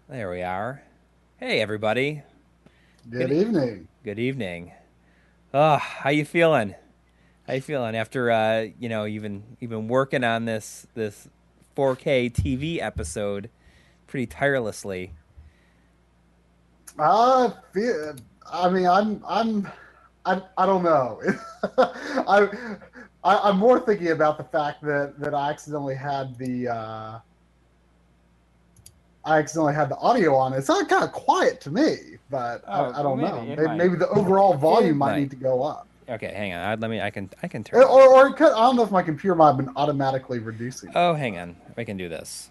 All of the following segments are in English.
There we are. Hey, everybody. Good Good evening. good evening. How you feeling? How you feeling after you've been working on this 4K TV episode pretty tirelessly. I feel. I mean, I don't know. I, I'm more thinking about the fact that I accidentally had the audio on. It's not kind of quiet to me, but Oh, I well, don't maybe know. it might. Maybe the overall volume It might might. need to go up, Okay, hang on. I can turn or it up. or it could, I don't know if my computer might have been automatically reducing it. Oh, hang on. I can do this.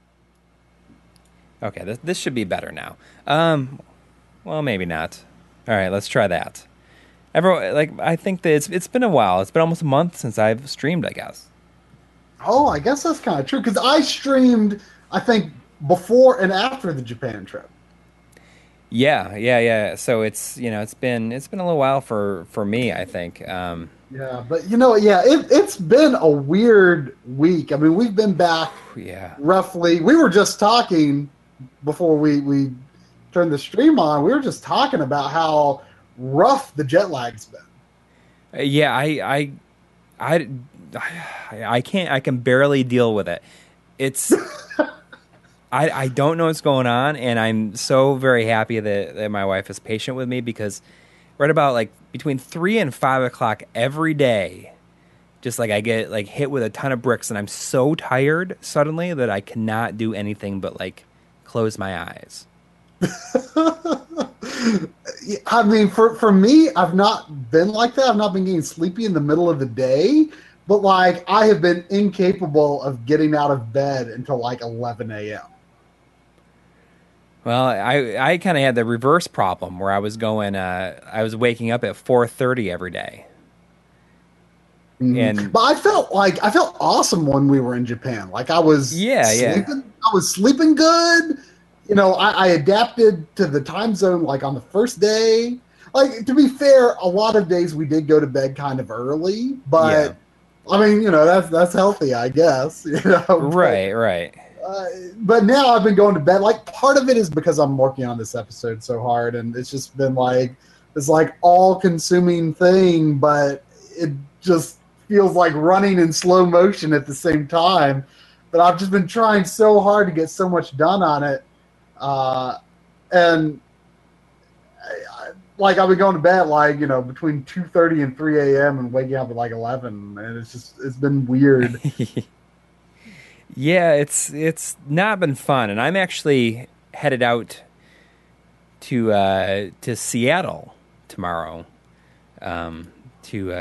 Okay, this should be better now. Well, maybe not. All right, let's try that. Everyone, I think that it's been a while. It's been almost a month since I've streamed, I guess. Oh, I guess that's kind of true because I streamed. I think before and after the Japan trip. Yeah, yeah, yeah. So it's been a little while for me, I think. Yeah, but yeah, it's been a weird week. I mean, we've been back Yeah. roughly. We were just talking before we turned the stream on. We were just talking about how rough the jet lag's been. Yeah, I I can't I can barely deal with it. It's I don't know what's going on, and I'm so very happy that my wife is patient with me because right about like between 3 and 5 o'clock every day, just like I get like hit with a ton of bricks and I'm so tired suddenly that I cannot do anything but like close my eyes. I mean, for me, I've not been like that. I've not been getting sleepy in the middle of the day, but like I have been incapable of getting out of bed until like 11 a.m. Well, I kind of had the reverse problem where I was waking up at 4:30 every day. And But I felt awesome when we were in Japan. Like yeah, yeah. I was sleeping good. I adapted to the time zone like on the first day. Like to be fair, a lot of days we did go to bed kind of early, Yeah. but I mean, that's healthy, I guess. Right, right. Uh, but now I've been going to bed. Like part of it is because I'm working on this episode so hard, and it's just been like this like all consuming thing, but it just feels like running in slow motion at the same time. But I've just been trying so hard to get so much done on it, uh, and like I've been going to bed like between 2:30 and 3 a.m. and waking up at like 11, and it's been weird. Yeah, it's not been fun, and I'm actually headed out to Seattle tomorrow, um, to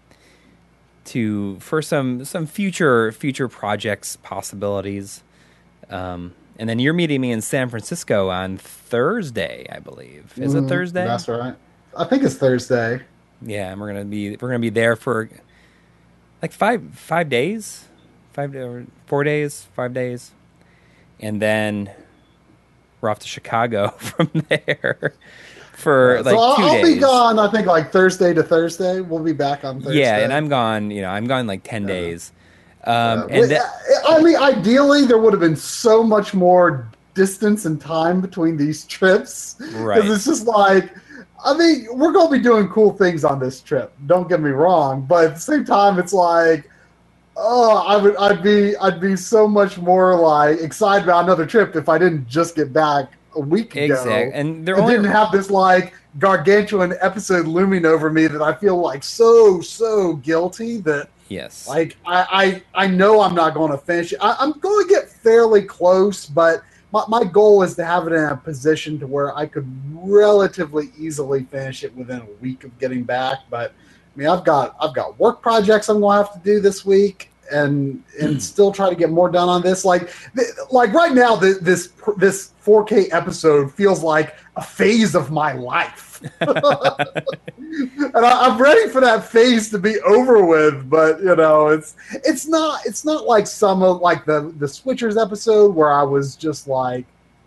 for some future projects possibilities. And then you're meeting me in San Francisco on Thursday, I believe. Is it Thursday? That's right. I think it's Thursday. Yeah, and we're gonna be there for like five days, 4 days, 5 days, and then we're off to Chicago from there for Yeah, so like two I'll be days. gone. I think like Thursday to Thursday. We'll be back on Yeah, and Thursday. I'm gone. I'm gone like 10 days. Yeah. And that I mean, ideally, there would have been so much more distance and time between these trips because right. it's just like, I mean, we're going to be doing cool things on this trip. Don't get me wrong, but at the same time, it's like, oh, I'd be so much more like excited about another trip if I didn't just get back a week Exact. ago And they're and only didn't have this like gargantuan episode looming over me that I feel like so guilty that yes. like I know I'm not going to finish it. I'm going to get fairly close, but my goal is to have it in a position to where I could relatively easily finish it within a week of getting back. But I mean, I've got work projects I'm going to have to do this week, and still try to get more done on this. Like right now, this 4K episode feels like a phase of my life. And I'm ready for that phase to be over with. But it's not like some of like the Switchers episode where I was just like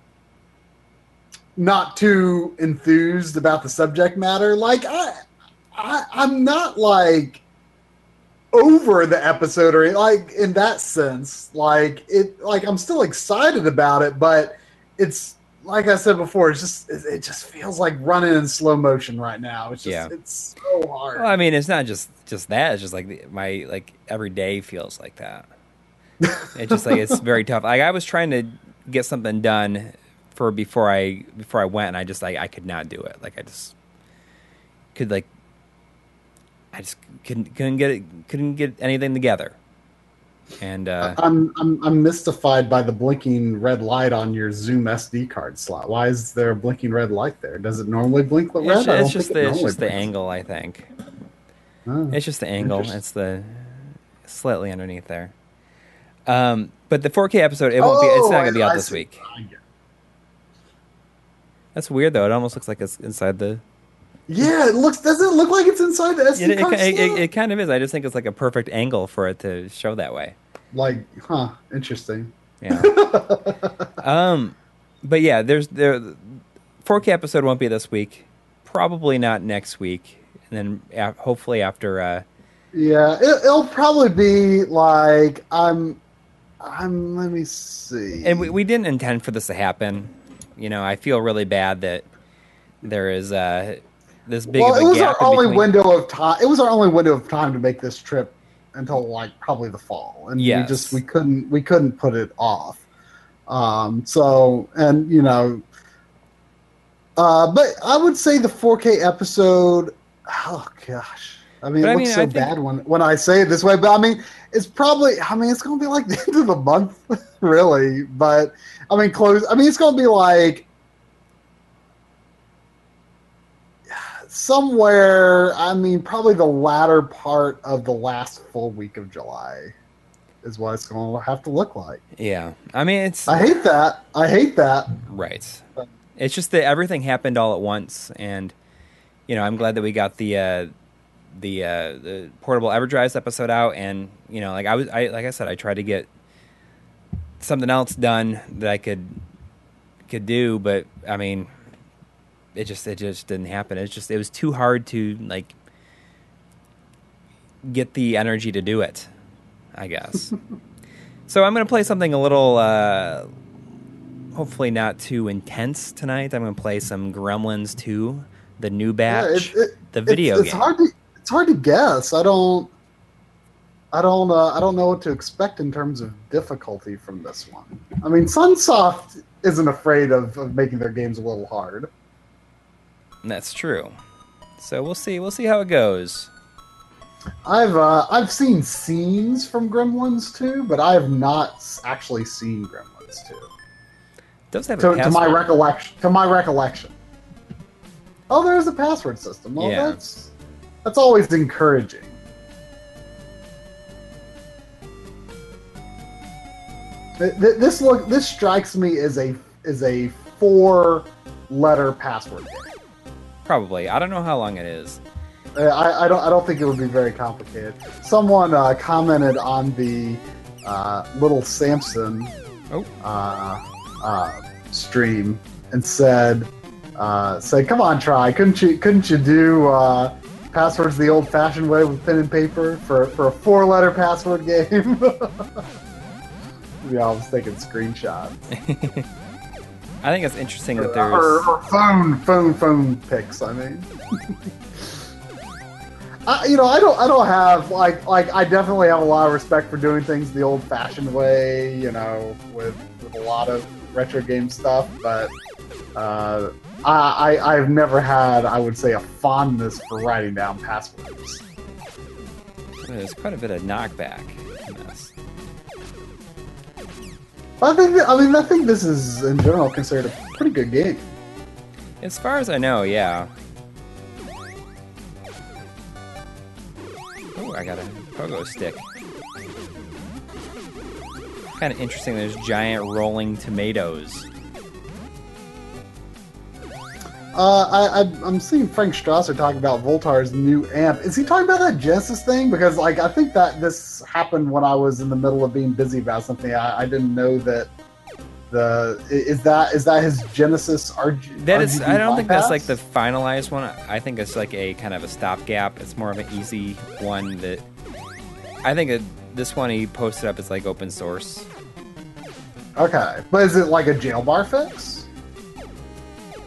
not too enthused about the subject matter. Like I'm not like over the episode or like in that sense. Like I'm still excited about it, but it's like I said before, it just feels like running in slow motion right now. It's just Yeah. it's so hard. Well, I mean, it's not just that. It's just like my like every day feels like that. It's just like it's very tough. Like I was trying to get something done for before I went, and I just I could not do it. Like I just could like I just couldn't get anything together. And I'm mystified by the blinking red light on your Zoom SD card slot. Why is there a blinking red light there? Does it normally blink red? it's just the angle, I think. Oh, It's just the angle. It's the slightly underneath there. But the 4K episode, it won't be. It's not going to be out this week. That's weird though. It almost looks like it's inside the. Yeah, it looks. Doesn't it look like it's inside the SD card slot? It kind of is. I just think it's like a perfect angle for it to show that way. Like, interesting. Yeah. But yeah, the 4K episode won't be this week. Probably not next week, and then hopefully after. Yeah, it'll probably be like I'm. Let me see. And we didn't intend for this to happen. You know, I feel really bad that there is this big of a gap. It was our only window of time. It was our only window of time to make this trip until like probably the fall, and we couldn't put it off. So, and you know, but I would say the 4K episode. Oh gosh. I mean, it looks so bad when I say it this way, but I mean, it's probably, it's going to be like the end of the month, really. But, I mean, close. I mean, it's going to be like somewhere, probably the latter part of the last full week of July is what it's going to have to look like. Yeah. I mean, I hate that. Right. It's just that everything happened all at once. And, you know, I'm glad that we got the portable EverDrives episode out, and you know, like I said, I tried to get something else done that I could do, but I mean, it just didn't happen. It was too hard to like get the energy to do it, I guess. So I'm gonna play something a little, hopefully not too intense tonight. I'm gonna play some Gremlins 2, the new batch, the video game. It's hard to guess. I don't know what to expect in terms of difficulty from this one. I mean, Sunsoft isn't afraid of making their games a little hard. That's true. So we'll see. We'll see how it goes. I've seen scenes from Gremlins 2, but I have not actually seen Gremlins 2. Does have to my recollection. Oh, there's a password system. Well, yeah. That's always encouraging. This strikes me as a 4-letter password game. Probably. I don't know how long it is. I don't think it would be very complicated. Someone commented on the Little Samson stream and said, "Come on, try. Couldn't you do passwords the old-fashioned way with pen and paper for a 4-letter password game?" Yeah, I was taking screenshots. I think it's interesting that there's or phone pics. I mean, I don't have like I definitely have a lot of respect for doing things the old-fashioned way. You know, with a lot of retro game stuff, but I've never had, I would say, a fondness for writing down passwords. There's quite a bit of knockback in this. I think this is in general considered a pretty good game. As far as I know, yeah. Oh, I got a pogo stick. Kind of interesting. There's giant rolling tomatoes. I'm seeing Frank Strasser talk about Voltar's new amp. Is he talking about that Genesis thing? Because like I think that this happened when I was in the middle of being busy about something. I didn't know that is that his Genesis RGB. That is. I don't think that's bypass? like the finalized one. I think it's like a kind of a stopgap. It's more of an easy one that I think this one he posted up as like open source. Okay, but is it like a jail bar fix?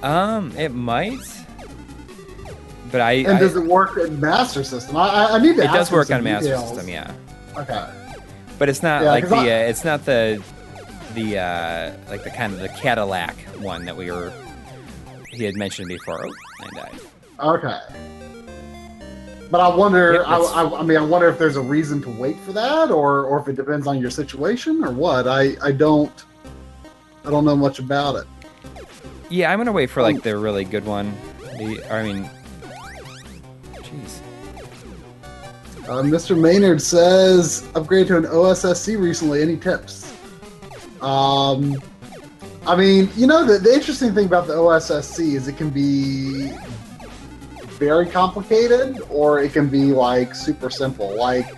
It might, but And does it work in Master System? I need to. It does ask work some on Master details. System, yeah. Okay. But it's not Yeah, like 'cause the it's not the like the kind of the Cadillac one that he had mentioned before. Oh, I died. Okay. But I wonder. Yep, I mean, I wonder if there's a reason to wait for that, or if it depends on your situation, or what. I don't know much about it. Yeah, I'm gonna wait for like the really good one. Jeez. Mr. Maynard says upgrade to an OSSC recently. Any tips? I mean, the interesting thing about the OSSC is it can be very complicated or it can be like super simple. Like,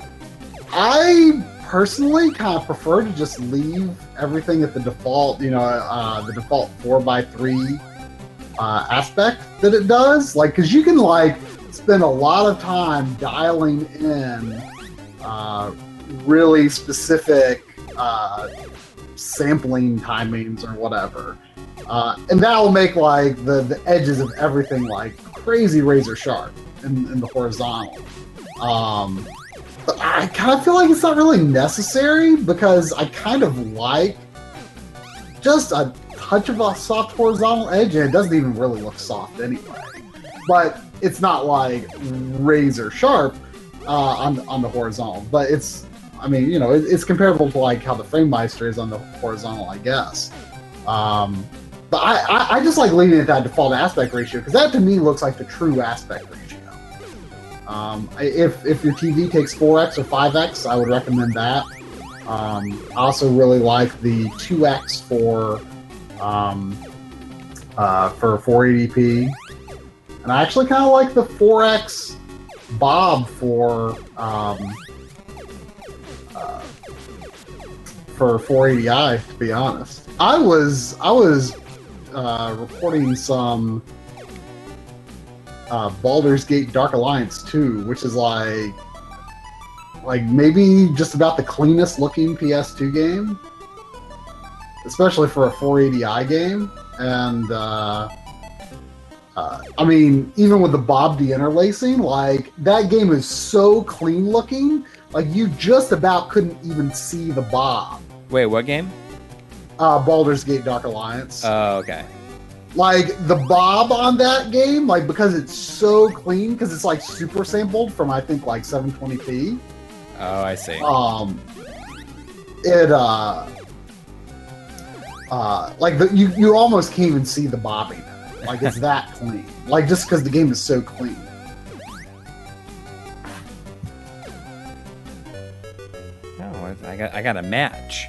I personally kind of prefer to just leave everything at the default, the default 4x3 aspect that it does. Like, because you can like spend a lot of time dialing in really specific sampling timings or whatever, and that will make like the edges of everything like crazy razor sharp in the horizontal. But I kind of feel like it's not really necessary because I kind of like just a touch of a soft horizontal edge, and it doesn't even really look soft anyway. But it's not like razor sharp on the horizontal. But it's comparable to like how the FrameMeister is on the horizontal, I guess. But I just like leaving it at that default aspect ratio because that to me looks like the true aspect ratio. If your TV takes 4x or 5x, I would recommend that. I also really like the 2x for 480p, and I actually kind of like the 4x Bob for 480i. To be honest, I was reporting some Baldur's Gate Dark Alliance 2, which is like maybe just about the cleanest looking PS2 game, especially for a 480i game. And I mean, even with the Bob deinterlacing, like that game is so clean looking, like you just about couldn't even see the Bob. Wait, what game? Baldur's Gate Dark Alliance. Oh, okay. Like the Bob on that game, like because it's so clean, because it's like super sampled from I think like 720p. Oh, I see. You almost can't even see the bobbing in it. Like it's that clean. Like just because the game is so clean. Oh, I got a match.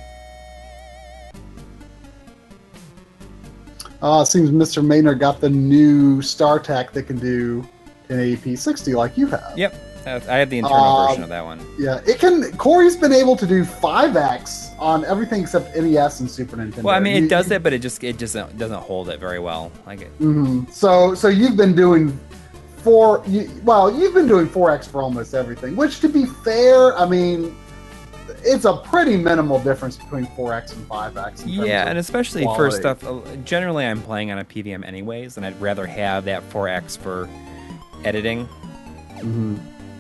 It seems Mr. Maynard got the new StarTAC that can do 1080p 60 like you have. Yep, I have the internal version of that one. Yeah, it can. Corey's been able to do 5x on everything except NES and Super Nintendo. Well, I mean, it does it, but it just doesn't hold it very well. Like it. Mm-hmm. So you've been doing you've been doing 4x for almost everything. Which, to be fair, I mean, it's a pretty minimal difference between 4x and 5x. Yeah, and especially quality. for stuff. Generally, I'm playing on a PVM anyways, and I'd rather have that 4x for editing. Mm-hmm.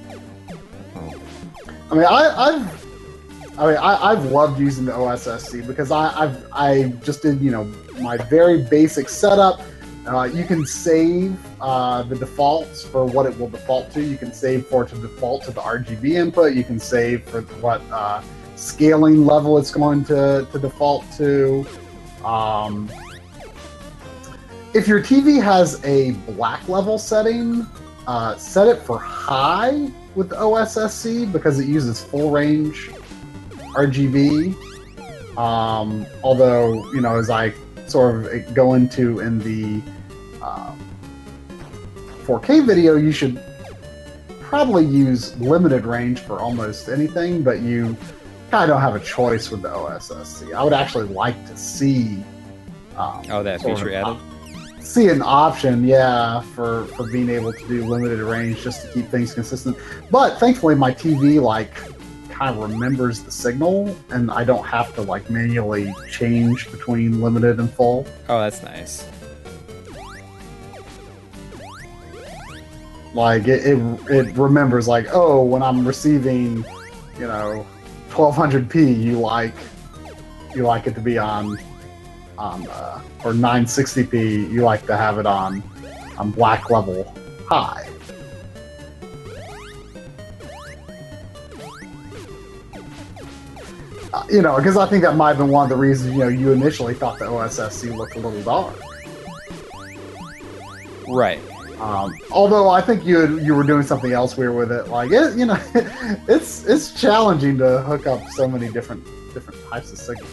I mean, I've loved using the OSSC because I just did my very basic setup. You can save the defaults for what it will default to. You can save for it to default to the RGB input. You can save for what scaling level it's going to default to. If your TV has a black level setting, set it for high with the OSSC because it uses full range RGB. Although, as I sort of go into in the 4K video, you should probably use limited range for almost anything, but you kind of don't have a choice with the OSSC. I would actually like to see that feature added. See an option, yeah, for being able to do limited range just to keep things consistent. But thankfully, my TV kind of remembers the signal, and I don't have to manually change between limited and full. Oh, that's nice. Like it remembers like, oh, when I'm receiving, 1200p, you like it to be on or 960p, you like to have it on black level high. Because I think that might have been one of the reasons, you initially thought the OSSC looked a little dark. Right. Although I think you were doing something else weird with it. Like it's challenging to hook up so many different types of signals.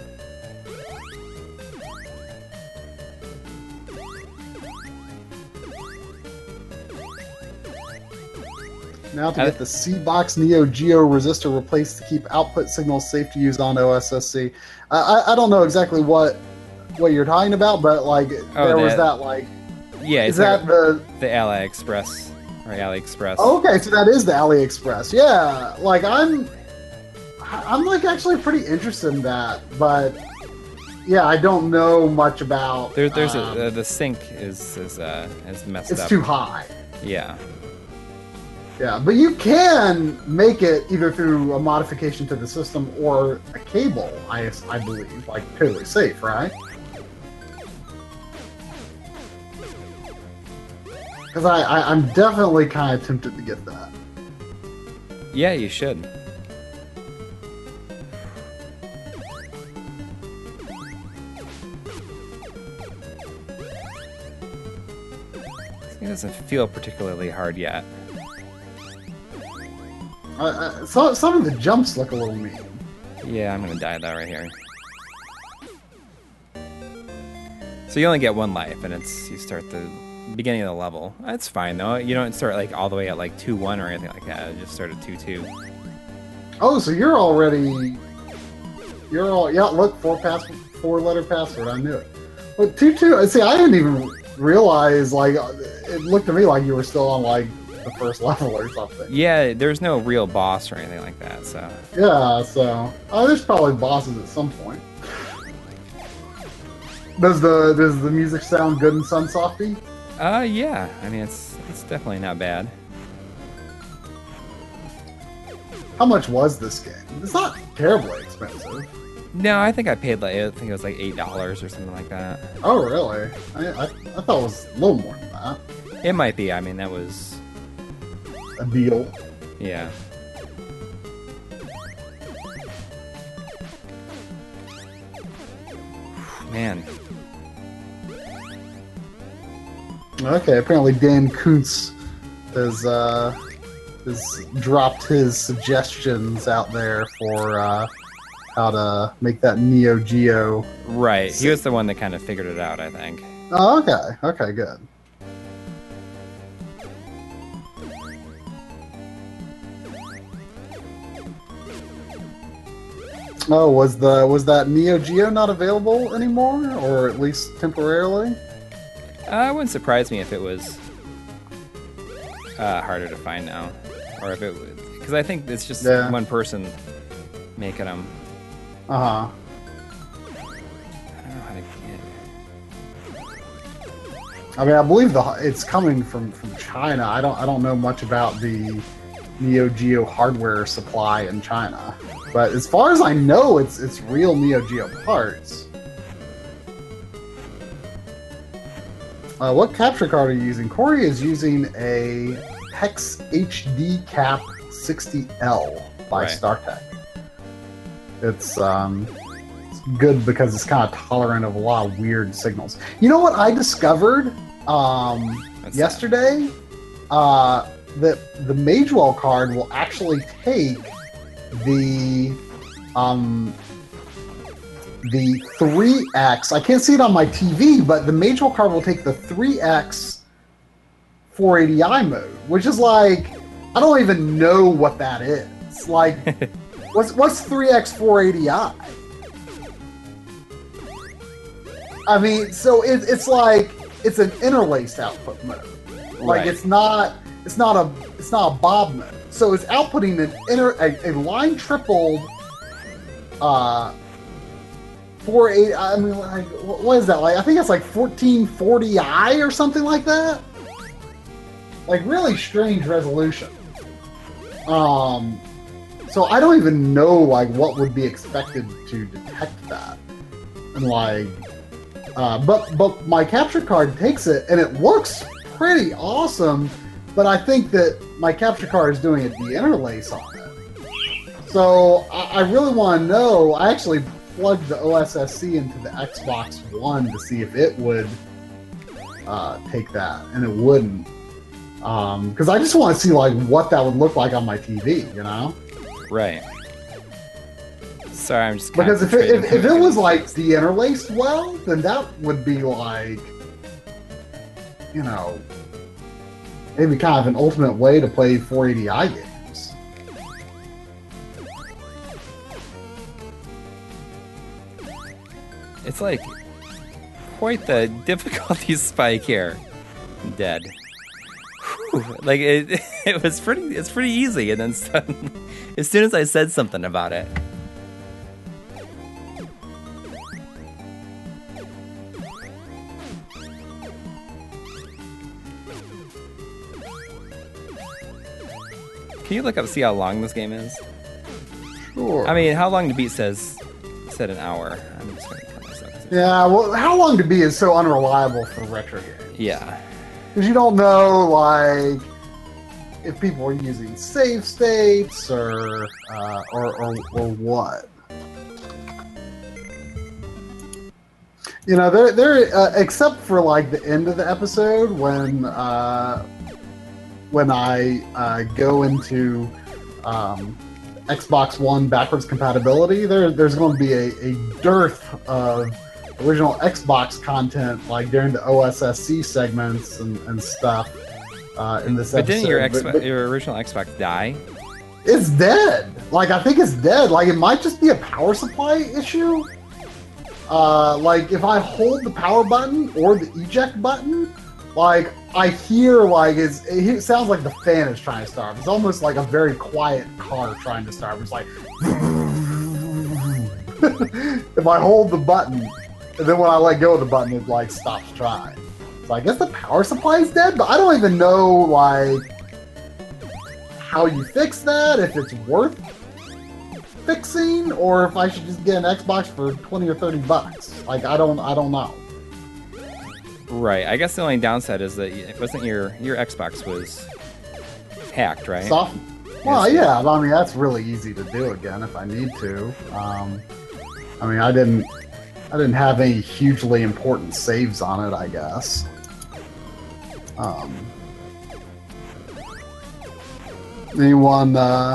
Now to get the C-Box Neo Geo resistor replaced to keep output signals safe to use on OSSC. I don't know exactly what you're talking about, but like there was that like. Yeah, is that the AliExpress or AliExpress? Oh, okay, so that is the AliExpress. Yeah, like I'm like actually pretty interested in that, but yeah, I don't know much about. There's the sync is messed up. It's too high. Yeah. Yeah, but you can make it either through a modification to the system or a cable. I believe, like totally safe, right? Because I'm definitely kind of tempted to get that. Yeah, you should. It doesn't feel particularly hard yet. Some of the jumps look a little mean. Yeah, I'm gonna die though right here. So you only get one life, and you start the beginning of the level. That's fine though. You don't start like all the way at like 2-1 or anything like that. You just start at 2-2. Oh, so you're all yeah. Look, 4-letter password. I knew it. But 2-2. See, I didn't even realize. Like, it looked to me like you were still on like the first level or something. Yeah, there's no real boss or anything like that. So yeah, so there's probably bosses at some point. Does the music sound good in Sunsofty? Yeah. I mean, it's definitely not bad. How much was this game? It's not terribly expensive. No, I think I paid I think it was like $8 or something like that. Oh, really? I thought it was a little more than that. It might be. I mean, that was a deal. Yeah. Man. Okay, apparently Dan Kuntz has dropped his suggestions out there for how to make that Neo Geo. Right, he was the one that kind of figured it out, I think. Oh, okay. Okay, good. Oh, was that Neo Geo not available anymore, or at least temporarily? It wouldn't surprise me if it was harder to find now, or if it would, because I think it's just one person making them. Uh huh. I don't know how to get it. I mean, I believe it's coming from China. I don't know much about the Neo Geo hardware supply in China, but as far as I know, it's real Neo Geo parts. What capture card are you using? Corey is using a Hex HD Cap 60L by StarTech. It's good because it's kind of tolerant of a lot of weird signals. You know what I discovered yesterday? That the Magewell card will actually take the 3X. I can't see it on my TV, but the Magewell card will take the 3X 480i mode, which is like, I don't even know what that is. Like, what's 3X 480i? I mean, so it's like it's an interlaced output mode. Like it's not a Bob mode. So it's outputting a line tripled 480. I mean, like, what is that? Like, I think it's like 1440i or something like that. like really strange resolution. So I don't even know like what would be expected to detect that, and like, but my capture card takes it and it looks pretty awesome. But I think that my capture card is doing a deinterlace on it. So I really want to know. I actually plugged the OSSC into the Xbox One to see if it would take that, and it wouldn't. Because I just want to see like what that would look like on my TV, you know? Right. Sorry, I'm just because if it was like deinterlaced well, then that would be like, you know, maybe kind of an ultimate way to play 480i games. It's like quite the difficulty spike here. I'm dead. Whew. Like it was pretty. It's pretty easy, and then suddenly, as soon as I said something about it. Can you look up, see how long this game is? Sure. I mean, how long to beat said an hour. I'm just gonna count this up. Yeah, well, how long to beat is so unreliable for retro games. Yeah. Because you don't know, like, if people are using save states or what. You know, they're except for like the end of the episode when I go into Xbox One backwards compatibility, there's going to be a dearth of original Xbox content, like during the OSSC segments and stuff in this episode. But didn't your original Xbox die? It's dead. Like, I think it's dead. Like, it might just be a power supply issue. Like, if I hold the power button or the eject button, like, I hear, like, it sounds like the fan is trying to start. It's almost like a very quiet car trying to start. It's like, if I hold the button, and then when I let go of the button, it, like, stops trying. So I guess the power supply is dead, but I don't even know, like, how you fix that, if it's worth fixing, or if I should just get an Xbox for 20 or 30 bucks. Like, I don't know. Right. I guess the only downside is that it wasn't your Xbox was hacked, right? Well, yeah. I mean, that's really easy to do again if I need to. I mean, I didn't have any hugely important saves on it, I guess. Anyone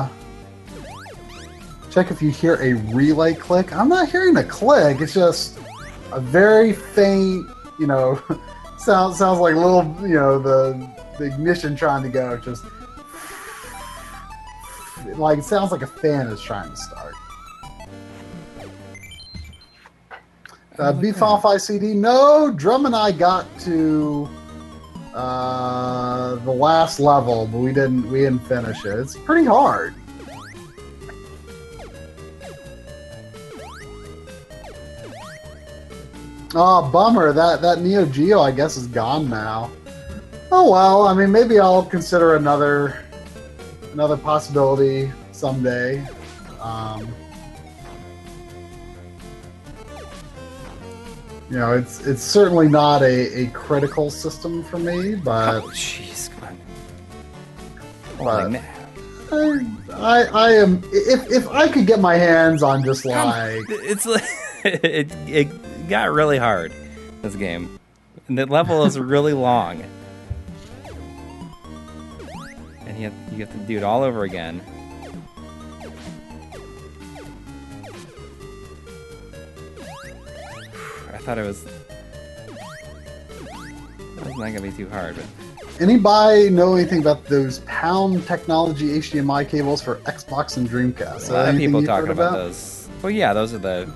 check if you hear a relay click? I'm not hearing a click. It's just a very faint, you know, sounds like a little, you know, the ignition trying to go. Just like, it sounds like a fan is trying to start. Beat Final Fight CD. No, Drum and I got to the last level, but we didn't finish it. It's pretty hard. Oh, bummer. That Neo Geo, I guess, is gone now. Oh well. I mean, maybe I'll consider another possibility someday. You know, it's certainly not a critical system for me, but oh, jeez, come but on. I am, if I could get my hands on just like it's like it got really hard, this game, and the level is really long, and you have to do it all over again. I thought it was not gonna be too hard, but anybody know anything about those Pound Technology HDMI cables for Xbox and Dreamcast? A lot of people talking about those. Well, yeah, those are the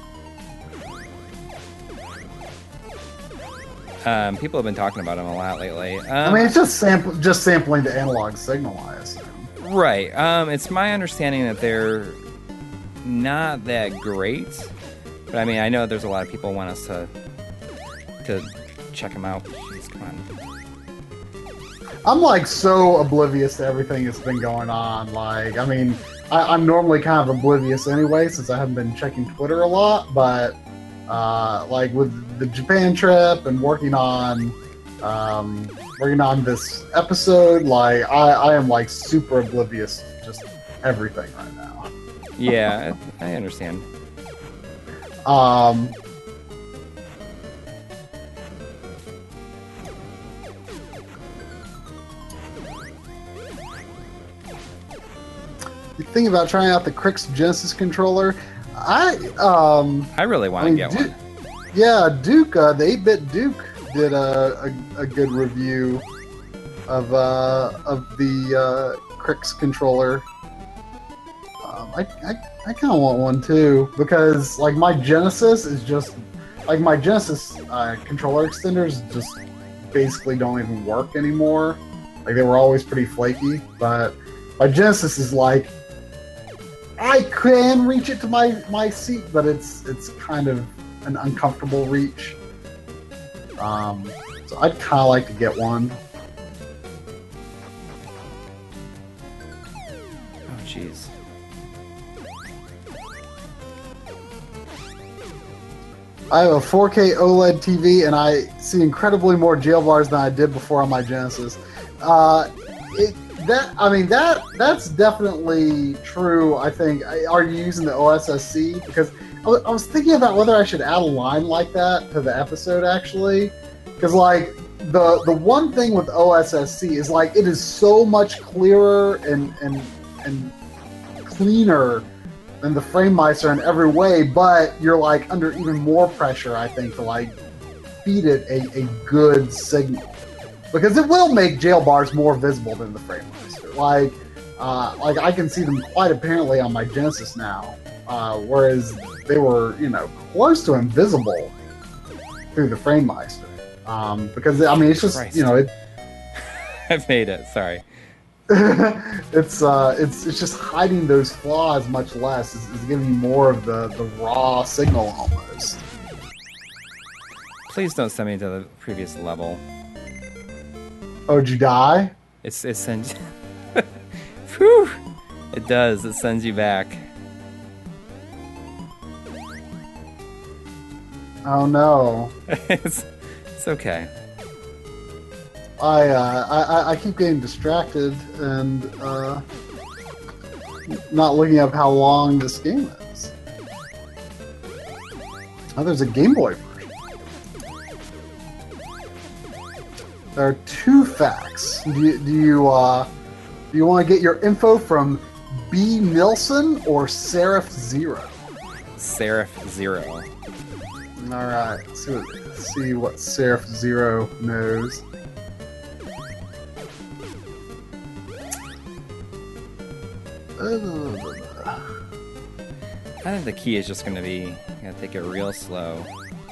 people have been talking about them a lot lately. I mean, it's just sampling the analog signal, I assume. Right. It's my understanding that they're not that great. But I mean, I know there's a lot of people want us to check them out. Jeez, come on. I'm like so oblivious to everything that's been going on. Like, I mean, I'm normally kind of oblivious anyway since I haven't been checking Twitter a lot. But like with the Japan trip and working on this episode, like I am like super oblivious to just everything right now. Yeah, I understand. You think about trying out the Crix Genesis controller? I really want to get one. Yeah, Duke, the 8-bit Duke did a good review of the Crix controller. I kind of want one too because like my Genesis is just like my Genesis controller extenders just basically don't even work anymore. Like they were always pretty flaky, but my Genesis is like I can reach it to my seat, but it's kind of an uncomfortable reach. So I'd kind of like to get one. Oh, jeez. I have a 4K OLED TV, and I see incredibly more jail bars than I did before on my Genesis. That's definitely true. I think. Are you using the OSSC? Because I was thinking about whether I should add a line like that to the episode actually, because like the one thing with OSSC is like it is so much clearer and cleaner than the FrameMeister in every way, but you're like under even more pressure, I think, to like feed it a good signal. Because it will make jail bars more visible than the FrameMeister. Like I can see them quite apparently on my Genesis now, whereas they were, close to invisible through the FrameMeister. Because I mean, it's just Christ. it. I've made it. Sorry. It's just hiding those flaws much less. It's giving you more of the raw signal almost. Please don't send me to the previous level. Oh, did you die? It sends. Whew! It does. It sends you back. Oh no. It's okay. I keep getting distracted and not looking up how long this game is. Oh, there's a Game Boy version. There are 2 facts. Do you want to get your info from B. Nilsson or Seraph Zero? Seraph Zero. All right. See what Seraph Zero knows. I think the key is just going to be, you gotta take it real slow.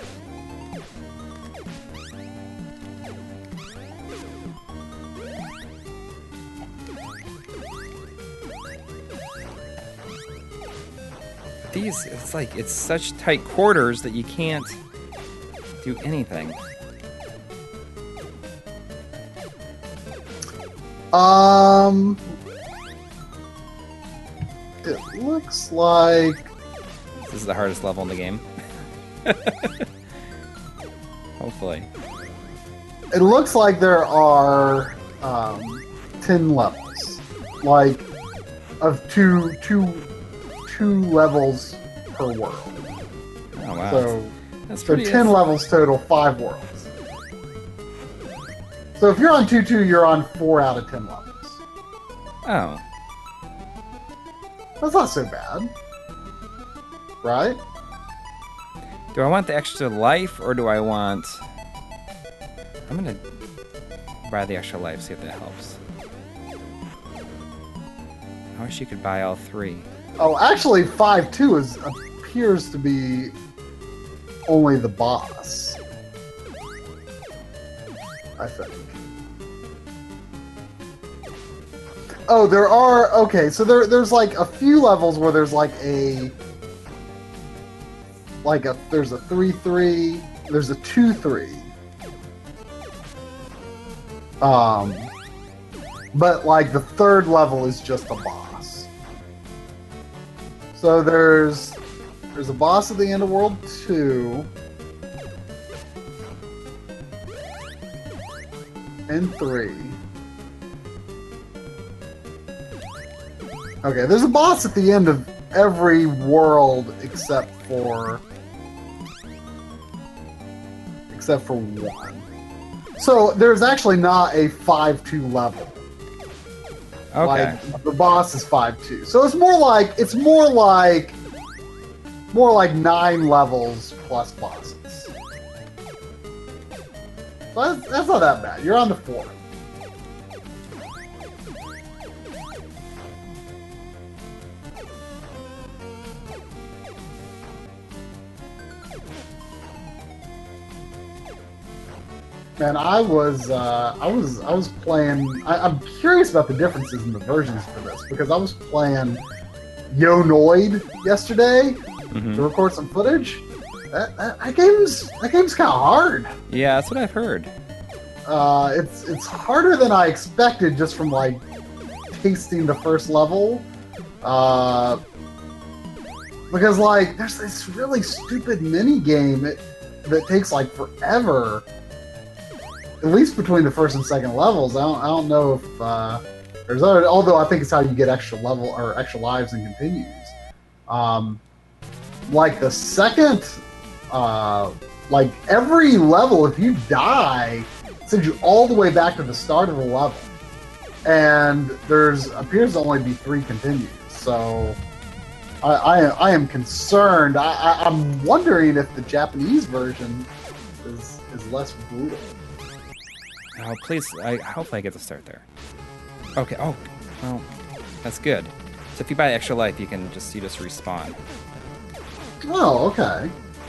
It's such tight quarters that you can't do anything. It looks like This is the hardest level in the game. Hopefully. it looks like there are 10 levels, like of two levels per world. Oh wow. So 10 levels total, 5 worlds. So if you're on 2-2, you're on 4 out of 10 levels. Oh. That's not so bad. Right? Do I want the extra life, or do I want... I'm gonna buy the extra life, see if that helps. I wish you could buy all 3. Oh, actually, 5-2 appears to be only the boss. I think. Oh, there are... Okay, so there's like a few levels where there's like there's a 3-3, there's a 2-3. but like the third level is just a boss. So there's a boss at the end of World 2 and 3. Okay, there's a boss at the end of every world except for one. So there's actually not a 5-2 level. Okay. Like the boss is 5-2. So it's more like 9 levels plus bosses. So that's not that bad. You're on the 4th. Man, I was playing. I'm curious about the differences in the versions for this because I was playing Yo Noid yesterday to record some footage. That game's kind of hard. Yeah, that's what I've heard. It's harder than I expected just from like tasting the first level. Because like there's this really stupid mini game that takes like forever. At least between the first and second levels. I don't know if there's other. Although I think it's how you get extra level or extra lives and continues. Like the second, like every level, if you die, it sends you all the way back to the start of the level, and there's appears to only be 3 continues. So I am concerned. I'm wondering if the Japanese version is less brutal. Oh, please! Hopefully I get to start there. Okay. Oh, well, that's good. So if you buy extra life, you just respawn. Oh, okay.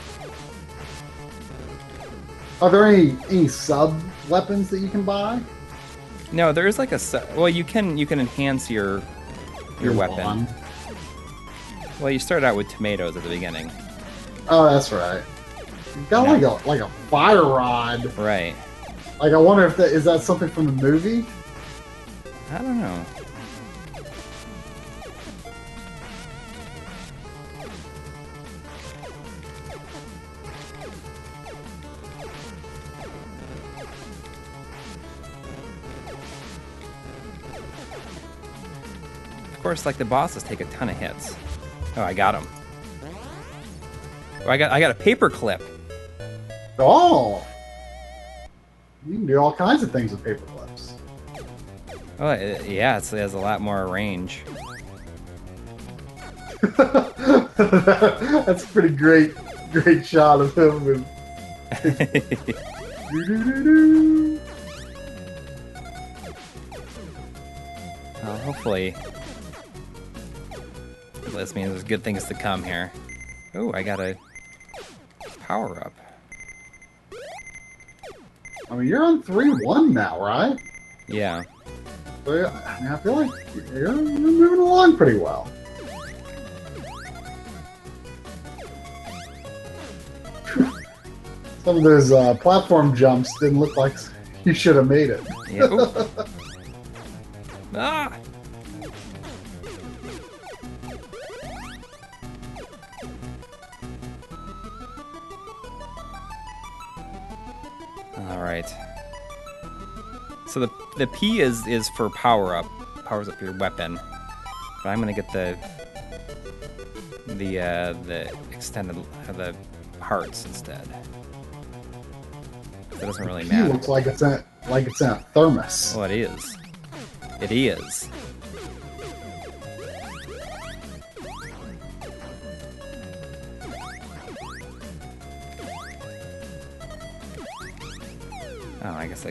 Are there any sub weapons that you can buy? No, there is like well, you can enhance your weapon. One. Well, you start out with tomatoes at the beginning. Oh, that's right. You got like a fire rod. Right. Like, I wonder if is that something from the movie? I don't know. Of course, like the bosses take a ton of hits. Oh, I got him. Oh, I got a paper clip. Oh. You can do all kinds of things with paper clips. Oh, yeah, it has a lot more range. That's a pretty great shot of him with. Well, hopefully, this means there's good things to come here. Oh, I got a power up. I mean, you're on 3-1 now, right? Yeah. So, I mean, I feel like you're moving along pretty well. Some of those platform jumps didn't look like you should have made it. Yeah. Ah! All right. So the P is for power up, powers up your weapon. But I'm gonna get the extended the hearts instead. That doesn't really matter. Looks like it's in a thermos. Well, it is. It is. Oh, I guess I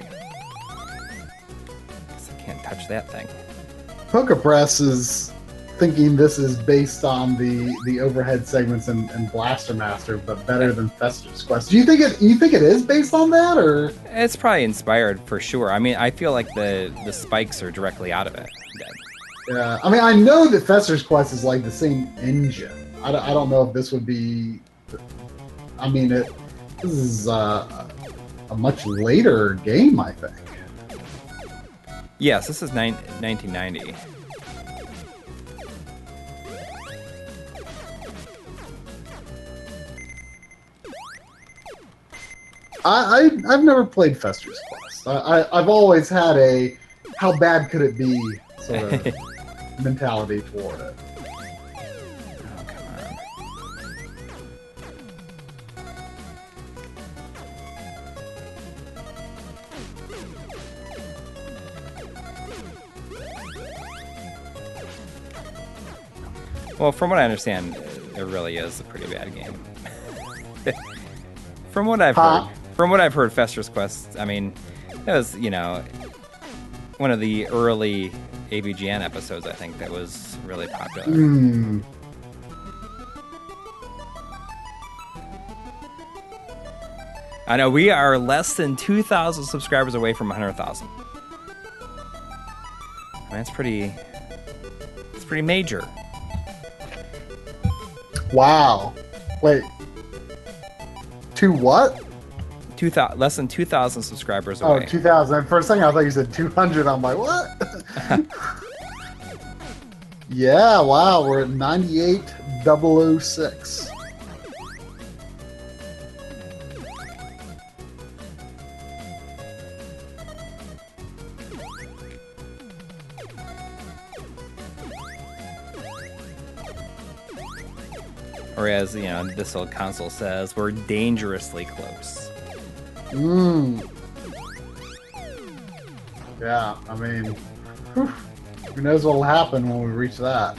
can't touch that thing. PokePress is thinking this is based on the overhead segments in Blaster Master, but better than Fester's Quest. Do you think it is based on that, or? It's probably inspired for sure. I mean, I feel like the spikes are directly out of it. Yeah, I mean, I know that Fester's Quest is like the same engine. I don't know if this would be. I mean, this is a much later game, I think. Yes, this is 1990. I've never played Fester's Quest. I've always had a how bad could it be sort of mentality toward it. Oh, come on. Well, from what I understand, it really is a pretty bad game. From what I've heard, Fester's Quest, I mean, that was, one of the early AVGN episodes, I think, that was really popular. I know we are less than 2,000 subscribers away from 100,000. I mean, it's pretty major. Wow. Wait. To what? Less than 2,000 subscribers away. Oh, 2,000. For a second, I thought you said 200. I'm like, what? Yeah, wow. We're at 98,006. Whereas, this old console says we're dangerously close. Yeah, I mean, who knows what'll happen when we reach that?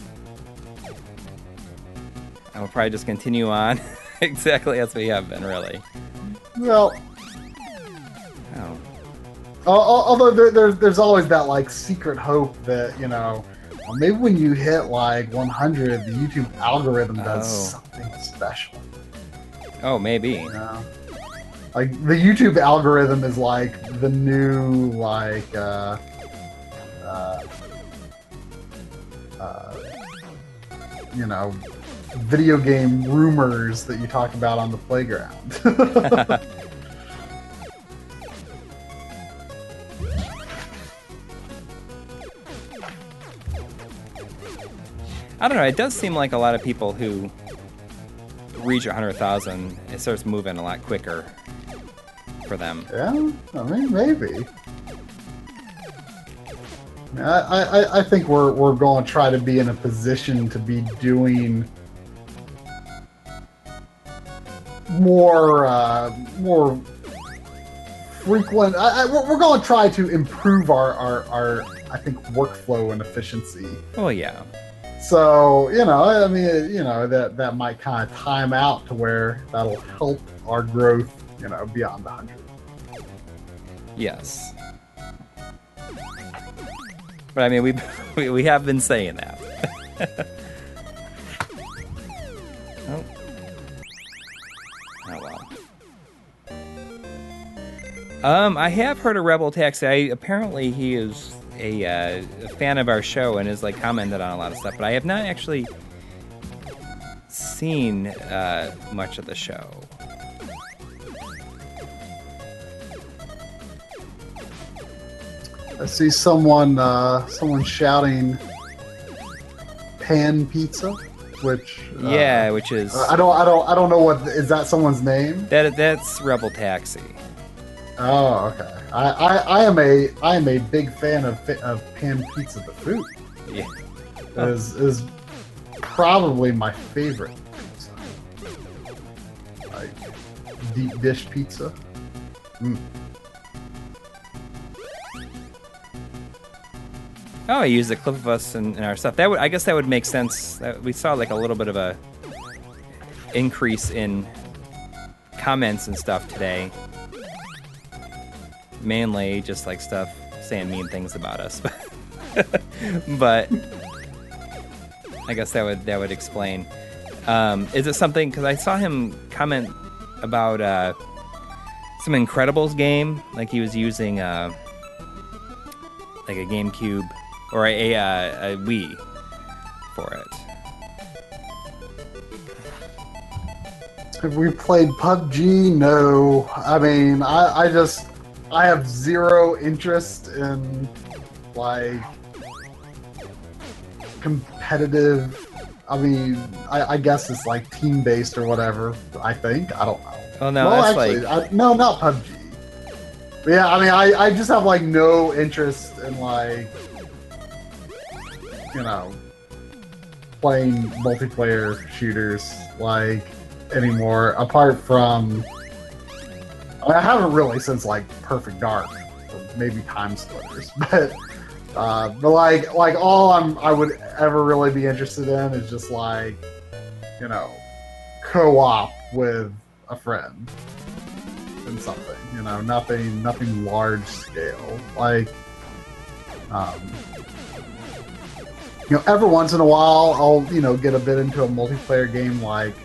And we'll probably just continue on exactly as we have been, really. Well, Oh. although there's always that like secret hope that well, maybe when you hit like 100, the YouTube algorithm does something special. Oh, maybe. Like the YouTube algorithm is like the new video game rumors that you talk about on the playground. I don't know. It does seem like a lot of people who reach 100,000, it starts moving a lot quicker for them. Yeah, I mean, maybe. I think we're going to try to be in a position to be doing more frequent. We're going to try to improve our I think workflow and efficiency. Oh yeah. So I mean, that might kind of time out to where that'll help our growth, beyond 100. Yes. But I mean, we have been saying that. Oh. Oh well. I have heard of Rebel Taxi. Apparently, he is a fan of our show and has commented on a lot of stuff. But I have not actually seen much of the show. I see someone shouting pan pizza, which which is I don't know what is that someone's name. That's Rebel Taxi. Oh, okay. I am a big fan of pan pizza. The food, Yeah, is probably my favorite pizza. Like deep dish pizza. Oh, I used a clip of us in our stuff. I guess that would make sense. We saw a little bit of a increase in comments and stuff today. Mainly just stuff saying mean things about us. But I guess that would explain. Is it something? Because I saw him comment about some Incredibles game. He was using a GameCube. Or a Wii for it. Have we played PUBG? No. I mean, I have zero interest in like competitive. I mean, I guess it's like team based or whatever. I think I don't know. Oh no, Well, that's actually, like no, not PUBG. But yeah, I mean, I just have like no interest in like, you know, playing multiplayer shooters like anymore. Apart from, I haven't really since like Perfect Dark, or maybe Time Splitters, but like all I would ever really be interested in is just like, you know, co-op with a friend and something, you know, nothing large scale. Like, you know, every once in a while I'll, you know, get a bit into a multiplayer game like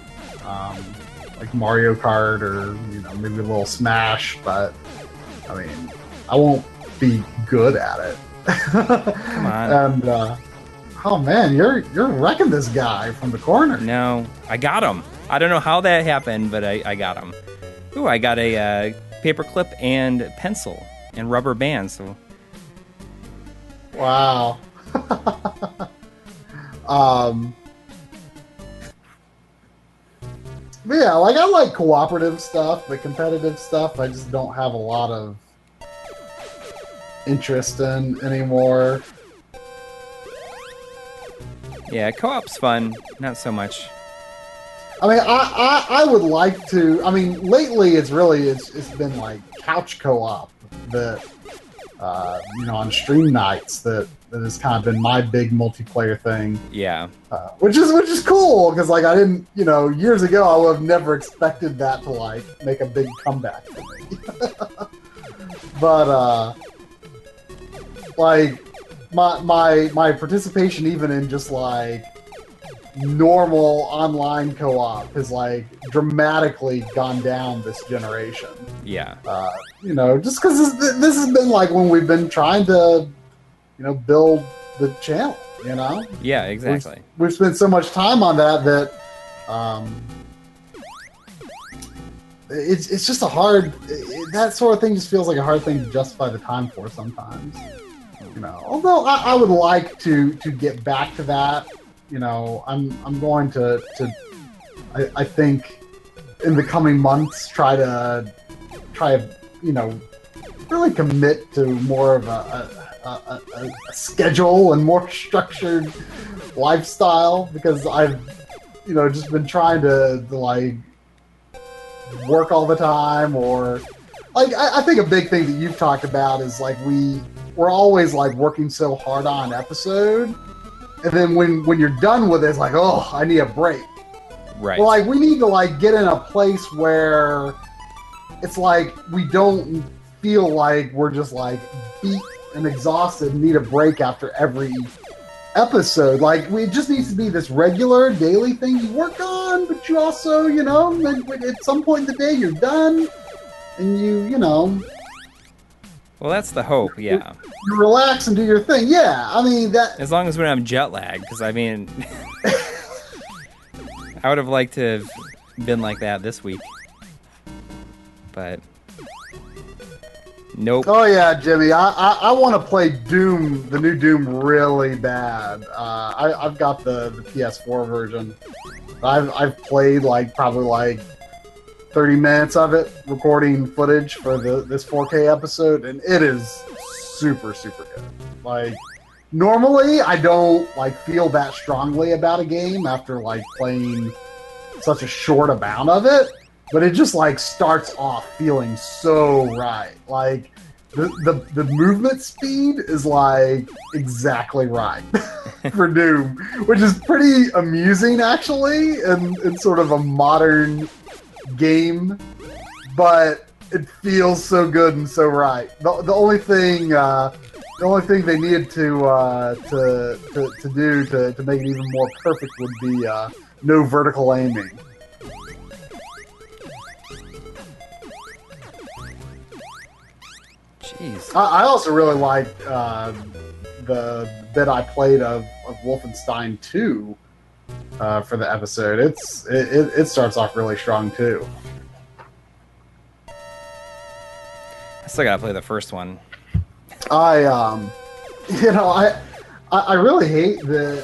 Mario Kart or, you know, maybe a little Smash, but I mean, I won't be good at it. come on. And oh man, you're wrecking this guy from the corner. No, I got him. I don't know how that happened, but I got him. Ooh, I got a paperclip and pencil and rubber band. So Wow. But yeah, like I like cooperative stuff, but competitive stuff I just don't have a lot of interest in anymore. yeah, co-op's fun. Not so much. I mean, I would like to. I mean, lately it's been like couch co-op that you know, on stream nights that has kind of been my big multiplayer thing. Yeah. Which is cool because like I didn't, you know, years ago I would have never expected that to like make a big comeback for me. But like my participation even in just like normal online co-op has like dramatically gone down this generation. Yeah. You know, just because this has been like when we've been trying to, you know, build the channel. You know. Yeah, exactly. We've spent so much time on that it's just a hard. That sort of thing just feels like a hard thing to justify the time for sometimes. You know, although I would like to get back to that. You know, I'm going to I think in the coming months try you know, really commit to more of a schedule and more structured lifestyle because I've, you know, just been trying to like work all the time or like I think a big thing that you've talked about is like we're always like working so hard on an episode and then when you're done with it it's like, oh, I need a break. Right. Well, like we need to like get in a place where it's like we don't feel like we're just like beat and exhausted and need a break after every episode. Like it just needs to be this regular daily thing you work on, but you also, you know, at some point in the day you're done and you know. Well, that's the hope, yeah. You relax and do your thing. Yeah, I mean that. As long as we don't have jet lag, because I mean, I would have liked to have been like that this week, but nope. Oh yeah, Jimmy, I want to play Doom, the new Doom, really bad. I've got the PS4 version. I've played like probably like 30 minutes of it, recording footage for this 4K episode, and it is super good. Like normally I don't like feel that strongly about a game after like playing such a short amount of it, but it just like starts off feeling so right. Like the movement speed is like exactly right for Doom, which is pretty amusing actually, and sort of a modern game, but it feels so good and so right. The only thing they needed to do to make it even more perfect would be no vertical aiming. Jeez. I also really liked the bit I played of Wolfenstein 2 for the episode. It starts off really strong too. I still gotta play the first one. I You know, I really hate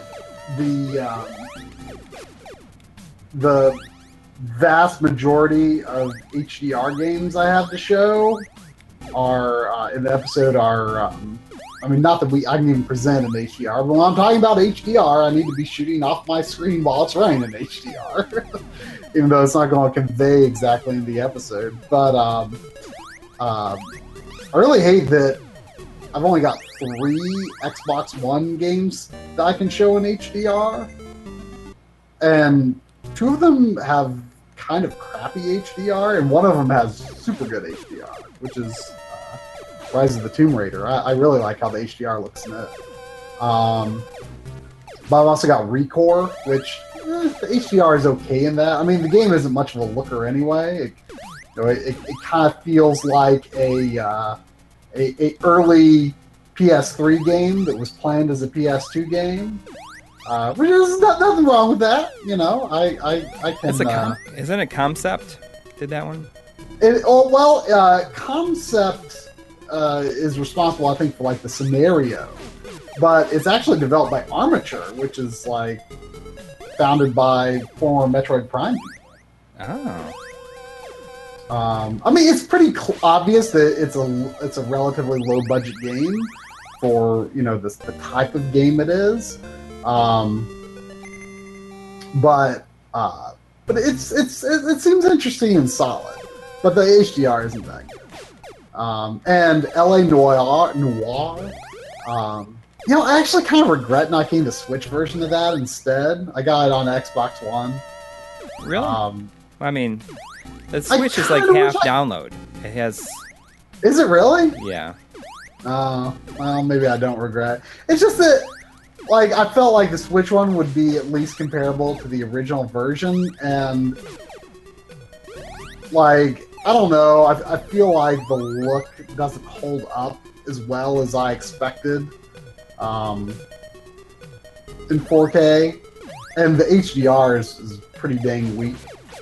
the vast majority of HDR games I have to show are in the episode are. I mean, not that I can even present in HDR, but when I'm talking about HDR, I need to be shooting off my screen while it's running in HDR, even though it's not going to convey exactly in the episode. But I really hate that I've only got 3 Xbox One games that I can show in HDR, and 2 of them have kind of crappy HDR, and one of them has super good HDR, which is Rise of the Tomb Raider. I really like how the HDR looks in it. But I've also got Recore, which the HDR is okay in that. I mean, the game isn't much of a looker anyway. It kind of feels like a early PS3 game that was planned as a PS2 game. Which is nothing wrong with that, you know. I can. Isn't it Concept? Did that one? Concept is responsible, I think, for like the scenario, but it's actually developed by Armature, which is like founded by former Metroid Prime people. Oh. I mean, it's pretty obvious that it's a relatively low budget game for, you know, the type of game it is. But it seems interesting and solid. But the HDR isn't that good. And LA Noire. You know, I actually kind of regret not getting the Switch version of that instead. I got it on Xbox One. Really? I mean, the Switch is like half download. It has. Is it really? Yeah. Well, maybe I don't regret. It's just that, like, I felt like the Switch one would be at least comparable to the original version, and like, I don't know. I feel like the look doesn't hold up as well as I expected in 4K, and the HDR is pretty dang weak.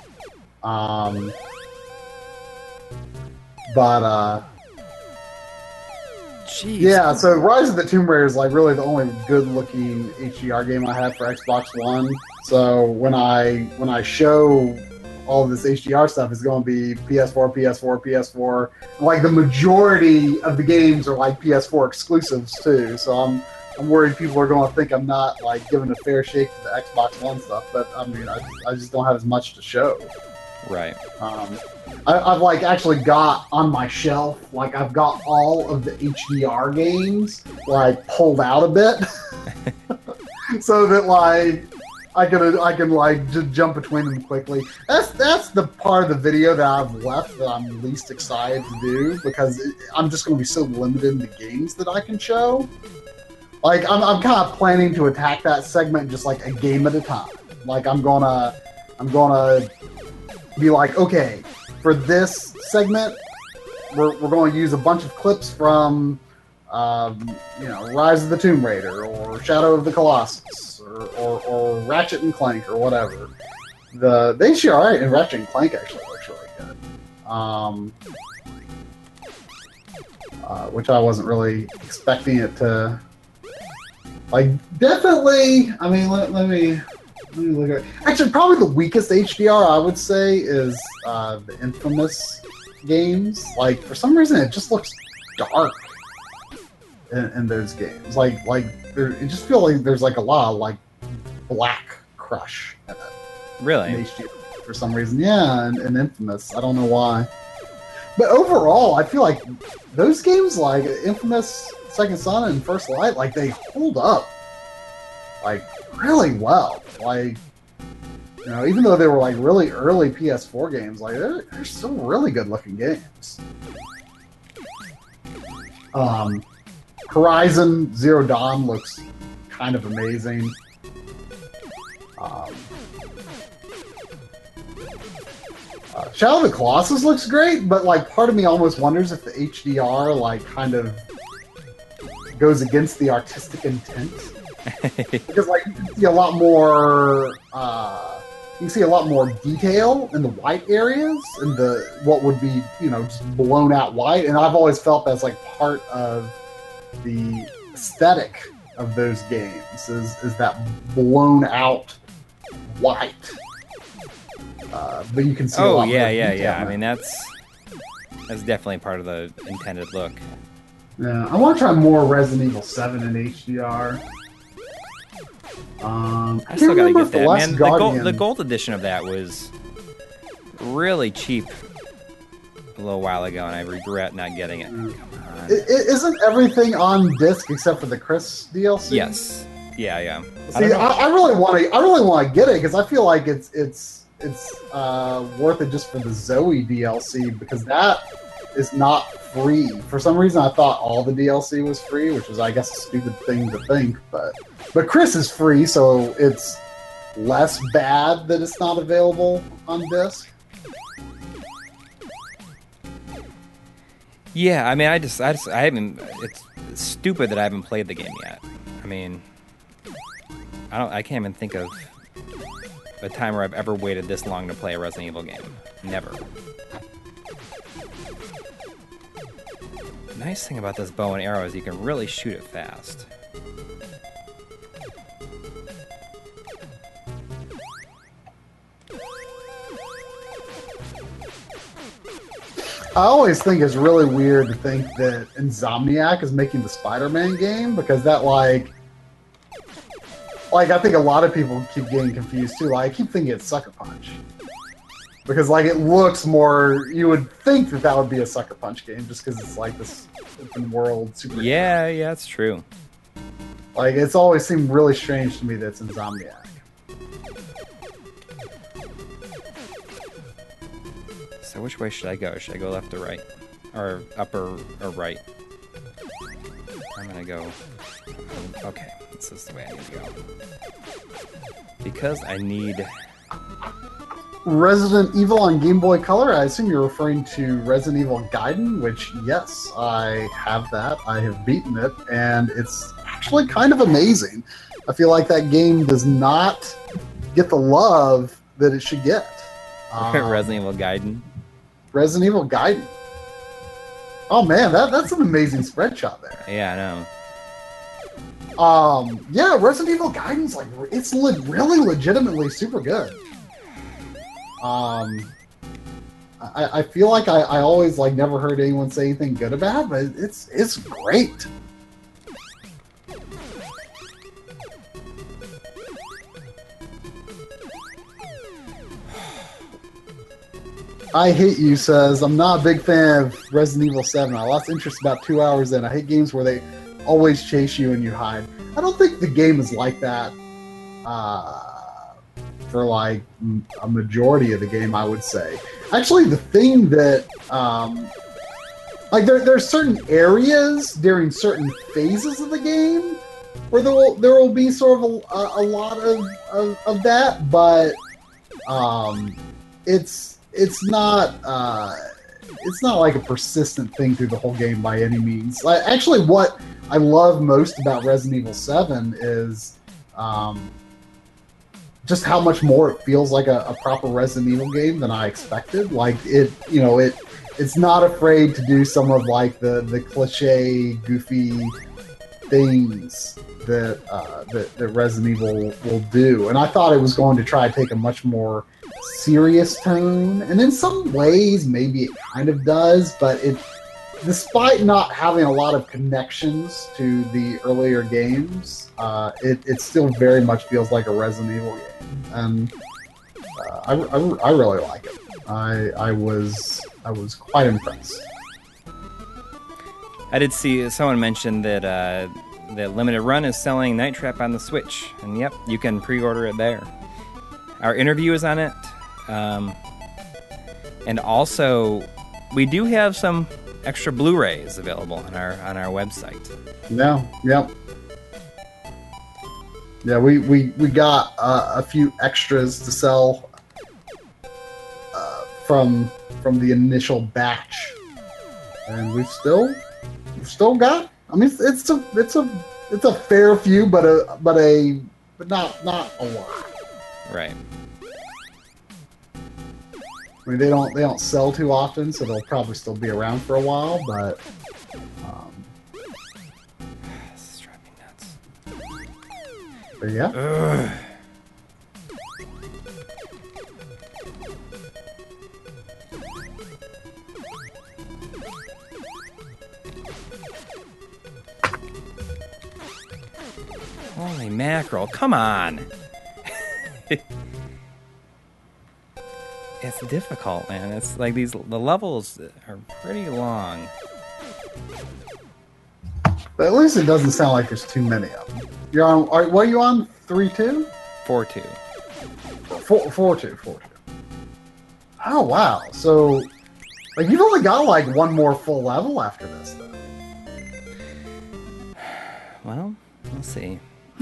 Jeez. Yeah, so Rise of the Tomb Raider is like really the only good-looking HDR game I have for Xbox One. So when I show all of this HDR stuff, it's going to be PS4, PS4, PS4. Like the majority of the games are like PS4 exclusives too. So I'm worried people are going to think I'm not like giving a fair shake to the Xbox One stuff. But I mean, I just don't have as much to show. Right. I've like actually got on my shelf, like I've got all of the HDR games like pulled out a bit, so that like I can like just jump between them quickly. That's the part of the video that I've left that I'm least excited to do, because I'm just going to be so limited in the games that I can show. Like I'm kind of planning to attack that segment just like a game at a time. Like I'm gonna be like, okay, for this segment, we're going to use a bunch of clips from, you know, Rise of the Tomb Raider or Shadow of the Colossus or Ratchet and Clank or whatever. The HDR in Ratchet and Clank actually looks really good, which I wasn't really expecting it to. Like, definitely. I mean, let me look at it. Actually, probably the weakest HDR I would say is the Infamous games. Like, for some reason, it just looks dark in those games. Like it just feels like there's like a lot of like black crush in it. Really? In HDR for some reason, yeah. And Infamous, I don't know why. But overall, I feel like those games, like Infamous, Second Son, and First Light, like they hold up like really well. Like, you know, even though they were like really early PS4 games, like they're still really good looking games. Horizon Zero Dawn looks kind of amazing. Shadow of the Colossus looks great, but like part of me almost wonders if the HDR like kind of goes against the artistic intent. Because like you can see a lot more detail in the white areas and the what would be, you know, just blown out white. And I've always felt that's like part of the aesthetic of those games is that blown out white. But you can see a lot more detail I now. mean, that's definitely part of the intended look. Yeah, I want to try more Resident Evil 7 in HDR. I still gotta get that, man. The gold edition of that was really cheap a little while ago, and I regret not getting it. Come on. Isn't everything on disc except for the Chris DLC? Yes. Yeah. See, I really want to get it because I feel like it's worth it just for the Zoe DLC because that is not free. For some reason, I thought all the DLC was free, which is, I guess, a stupid thing to think. But Chris is free, so it's less bad that it's not available on disc. Yeah, I mean, I haven't. It's stupid that I haven't played the game yet. I mean, I can't even think of a time where I've ever waited this long to play a Resident Evil game. Never. The nice thing about this bow and arrow is you can really shoot it fast. I always think it's really weird to think that Insomniac is making the Spider-Man game because that like I think a lot of people keep getting confused too. Like I keep thinking it's Sucker Punch because like it looks more. You would think that would be a Sucker Punch game just because it's like this open world super. Yeah, that's true. Like it's always seemed really strange to me that it's Insomniac. So which way should I go? Should I go left or right? Or up or right? I'm gonna go... Okay, this is the way I need to go. Because I need... Resident Evil on Game Boy Color, I assume you're referring to Resident Evil Gaiden, which, yes, I have that. I have beaten it, and it's actually kind of amazing. I feel like that game does not get the love that it should get. Resident Evil Gaiden. Resident Evil Gaiden. Oh man, that's an amazing spread shot there. Yeah, I know. Yeah, Resident Evil Gaiden's like it's really legitimately super good. I feel like I always like never heard anyone say anything good about it, but it's great. I Hate You says, I'm not a big fan of Resident Evil 7. I lost interest about 2 hours in. I hate games where they always chase you and you hide. I don't think the game is like that for like a majority of the game, I would say. Actually, the thing that, like there's certain areas during certain phases of the game where there will be sort of a lot of that, but it's not like a persistent thing through the whole game by any means. Actually, what I love most about Resident Evil 7 is just how much more it feels like a proper Resident Evil game than I expected. Like it's not afraid to do some of like the cliche, goofy things that Resident Evil will do, and I thought it was going to try to take a much more serious tone, and in some ways maybe it kind of does, but it, despite not having a lot of connections to the earlier games, it still very much feels like a Resident Evil game, and I really like it. I was quite impressed. I did see someone mention that the limited run is selling Night Trap on the Switch, and yep, you can pre-order it there. Our interview is on it. And also, we do have some extra Blu-rays available on our website. Yeah, we got a few extras to sell from the initial batch, and we've still got. I mean, it's a fair few, but not a lot. Right. I mean, they don't sell too often, so they'll probably still be around for a while. But Let's try There you go. Ugh. Holy mackerel, come on. It's difficult, man. It's like the levels are pretty long. But at least it doesn't sound like there's too many of them. You're on. What are you on? 3-2? 4-2. 4-2. Oh wow! So, like, you've only got like one more full level after this, though. Well, we'll see.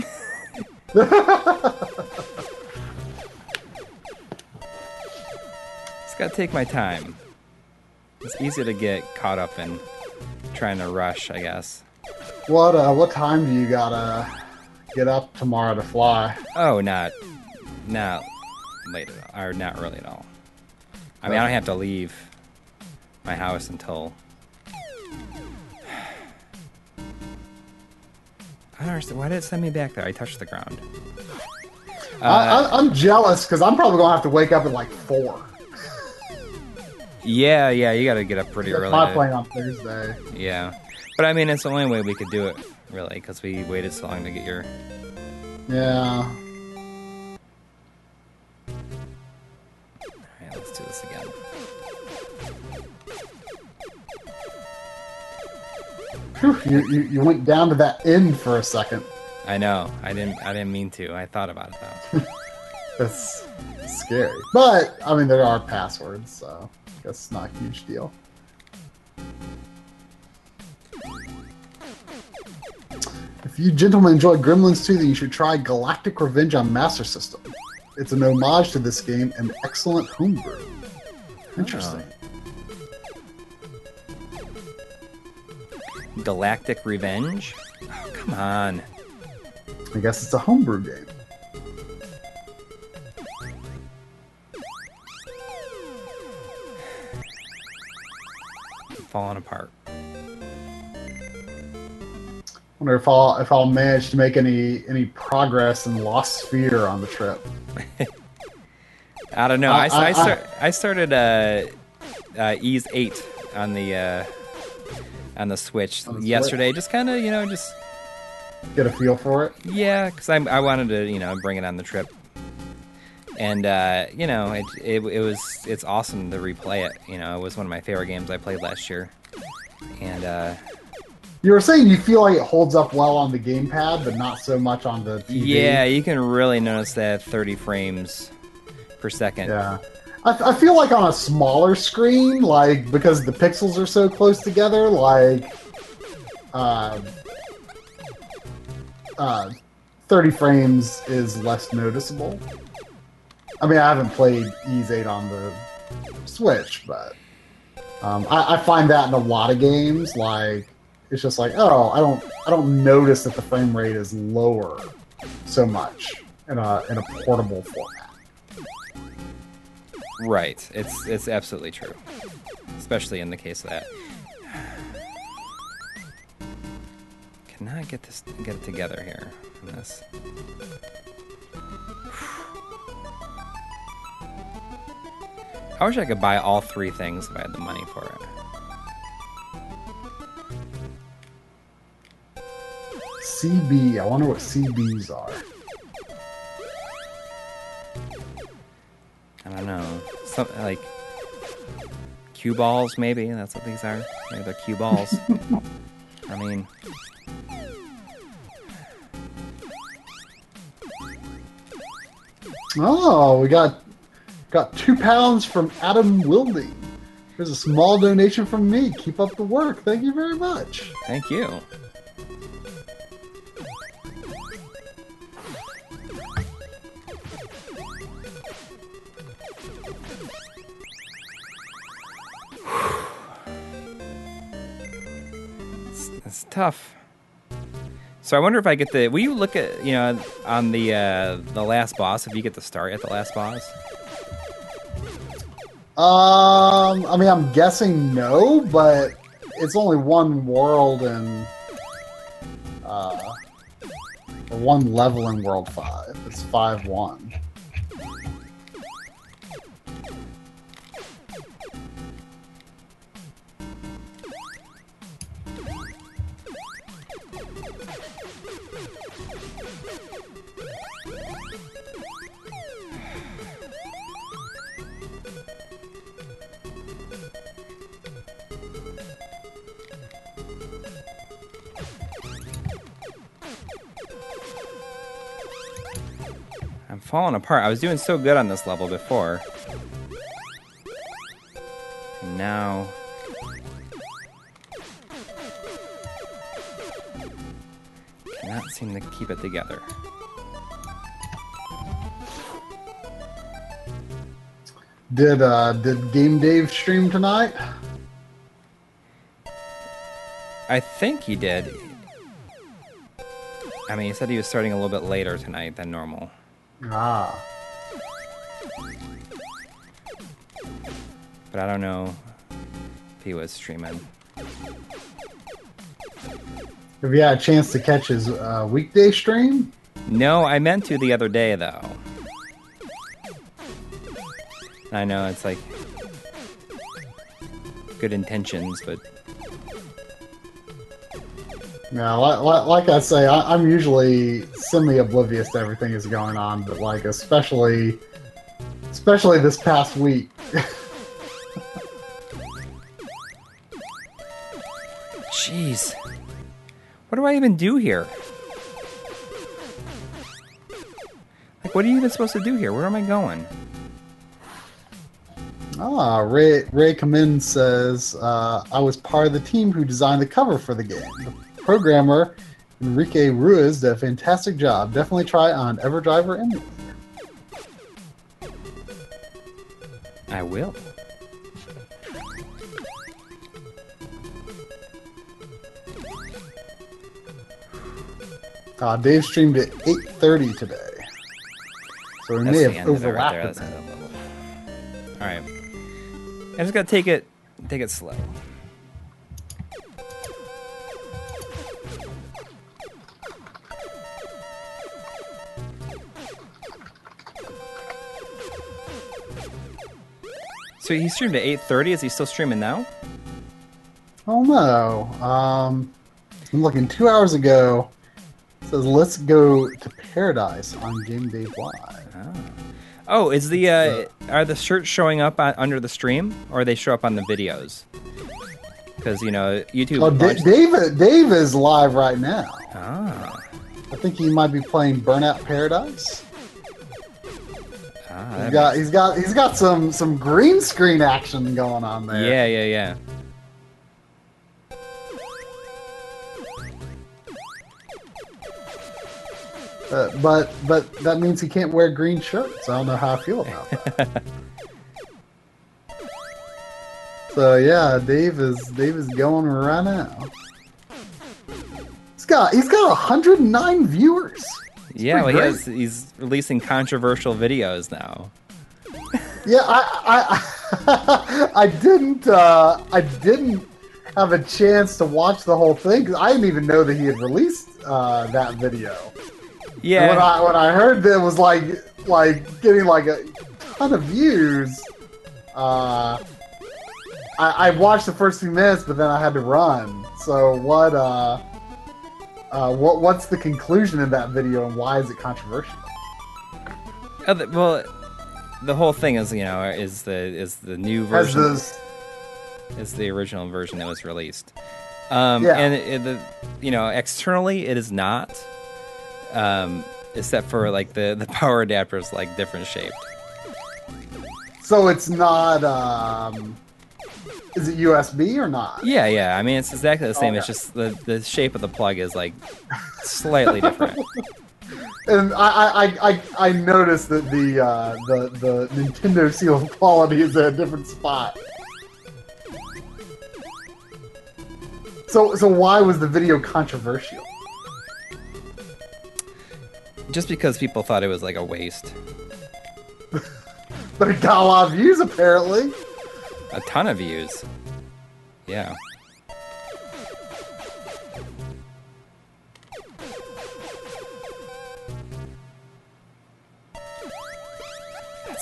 Just gotta take my time. It's easy to get caught up in trying to rush, I guess. What time do you gotta get up tomorrow to fly? Oh, not late at all, or not early at all. I mean, I don't have to leave my house until. I don't understand. Why did it send me back there? I touched the ground. I'm jealous because I'm probably gonna have to wake up at like 4. Yeah, you gotta get up pretty early. I'm playing on Thursday. Yeah, but I mean, it's the only way we could do it, really, because we waited so long to get your. Yeah. Alright, let's do this again. Whew, you went down to that end for a second. I know. I didn't mean to. I thought about it though. That's scary. But I mean, there are passwords, so I guess it's not a huge deal. If you gentlemen enjoy Gremlins 2, then you should try Galactic Revenge on Master System. It's an homage to this game and excellent homebrew. Interesting. Galactic Revenge? Oh, come on. I guess it's a homebrew game. Falling apart. Wonder if I'll manage to make any progress in Lost Sphere on the trip. I don't know. I started Ys 8 on the Switch yesterday. Just kind of, just get a feel for it. Yeah, because I wanted to, bring it on the trip, and it's awesome to replay it. It was one of my favorite games I played last year, and. You were saying you feel like it holds up well on the gamepad, but not so much on the TV. Yeah, you can really notice that 30 frames per second. Yeah. I feel like on a smaller screen, like, because the pixels are so close together, like, 30 frames is less noticeable. I mean, I haven't played Ys 8 on the Switch, but I find that in a lot of games, like, it's just like, oh, I don't notice that the frame rate is lower so much in a portable format. Right. It's absolutely true. Especially in the case of that. Cannot get it together here in this. I wish I could buy all 3 things if I had the money for it. CB. I wonder what CBs are. I don't know. Something like cue balls, maybe. That's what these are. Maybe they're cue balls. I mean, oh, we got £2 from Adam Wilding. Here's a small donation from me. Keep up the work. Thank you very much. thank you. It's tough. So I wonder if I get the. Will you look at on the last boss if you get to start at the last boss? I mean, I'm guessing no, but it's only one world, and Or one level in World 5. It's 5-1. I'm falling apart. I was doing so good on this level before. And now... cannot seem to keep it together. Did Game Dave stream tonight? I think he did. I mean, he said he was starting a little bit later tonight than normal. Ah. But I don't know if he was streaming. Have you had a chance to catch his weekday stream? No, I meant to the other day, though. I know, it's like... good intentions, but... Yeah, like I say, I'm usually semi-oblivious to everything that's going on, but like especially this past week. Jeez. What do I even do here? Like, what are you even supposed to do here? Where am I going? Ah, Ray Kamin says, I was part of the team who designed the cover for the game. The programmer, Enrique Ruiz, did a fantastic job. Definitely try on EverDriver emulator. I will. Dave streamed at 8:30 today. So we That's may the have end of it right overlapped there. a That's the bit. end of the level. All right. I just gotta take it slow. So he streamed at 8:30. Is he still streaming now? Oh no. I'm looking 2 hours ago. It says let's go to paradise on Game Day Live. Oh, is the are the shirts showing up under the stream, or they show up on the videos? Because YouTube. Oh, Dave is live right now. Ah. I think he might be playing Burnout Paradise. Ah, He's got some green screen action going on there. Yeah. But that means he can't wear green shirts. I don't know how I feel about that. So yeah, Dave is going right now. He's got 109 viewers. Yeah, well, he's releasing controversial videos now. Yeah, I didn't have a chance to watch the whole thing because I didn't even know that he had released that video. Yeah. And when I heard that it was like getting like a ton of views, I watched the first few minutes, but then I had to run. So what's the conclusion of that video, and why is it controversial? Well, the whole thing is is the new version. Is the original version that was released. And externally it is not. Except for like the power adapter is like different shaped. So it's not. Is it USB or not? Yeah. I mean, it's exactly the same. Okay. It's just the shape of the plug is like slightly different. And I noticed that the Nintendo seal of quality is at a different spot. So why was the video controversial? Just because people thought it was like a waste. But it got a lot of views apparently. A ton of views. Yeah.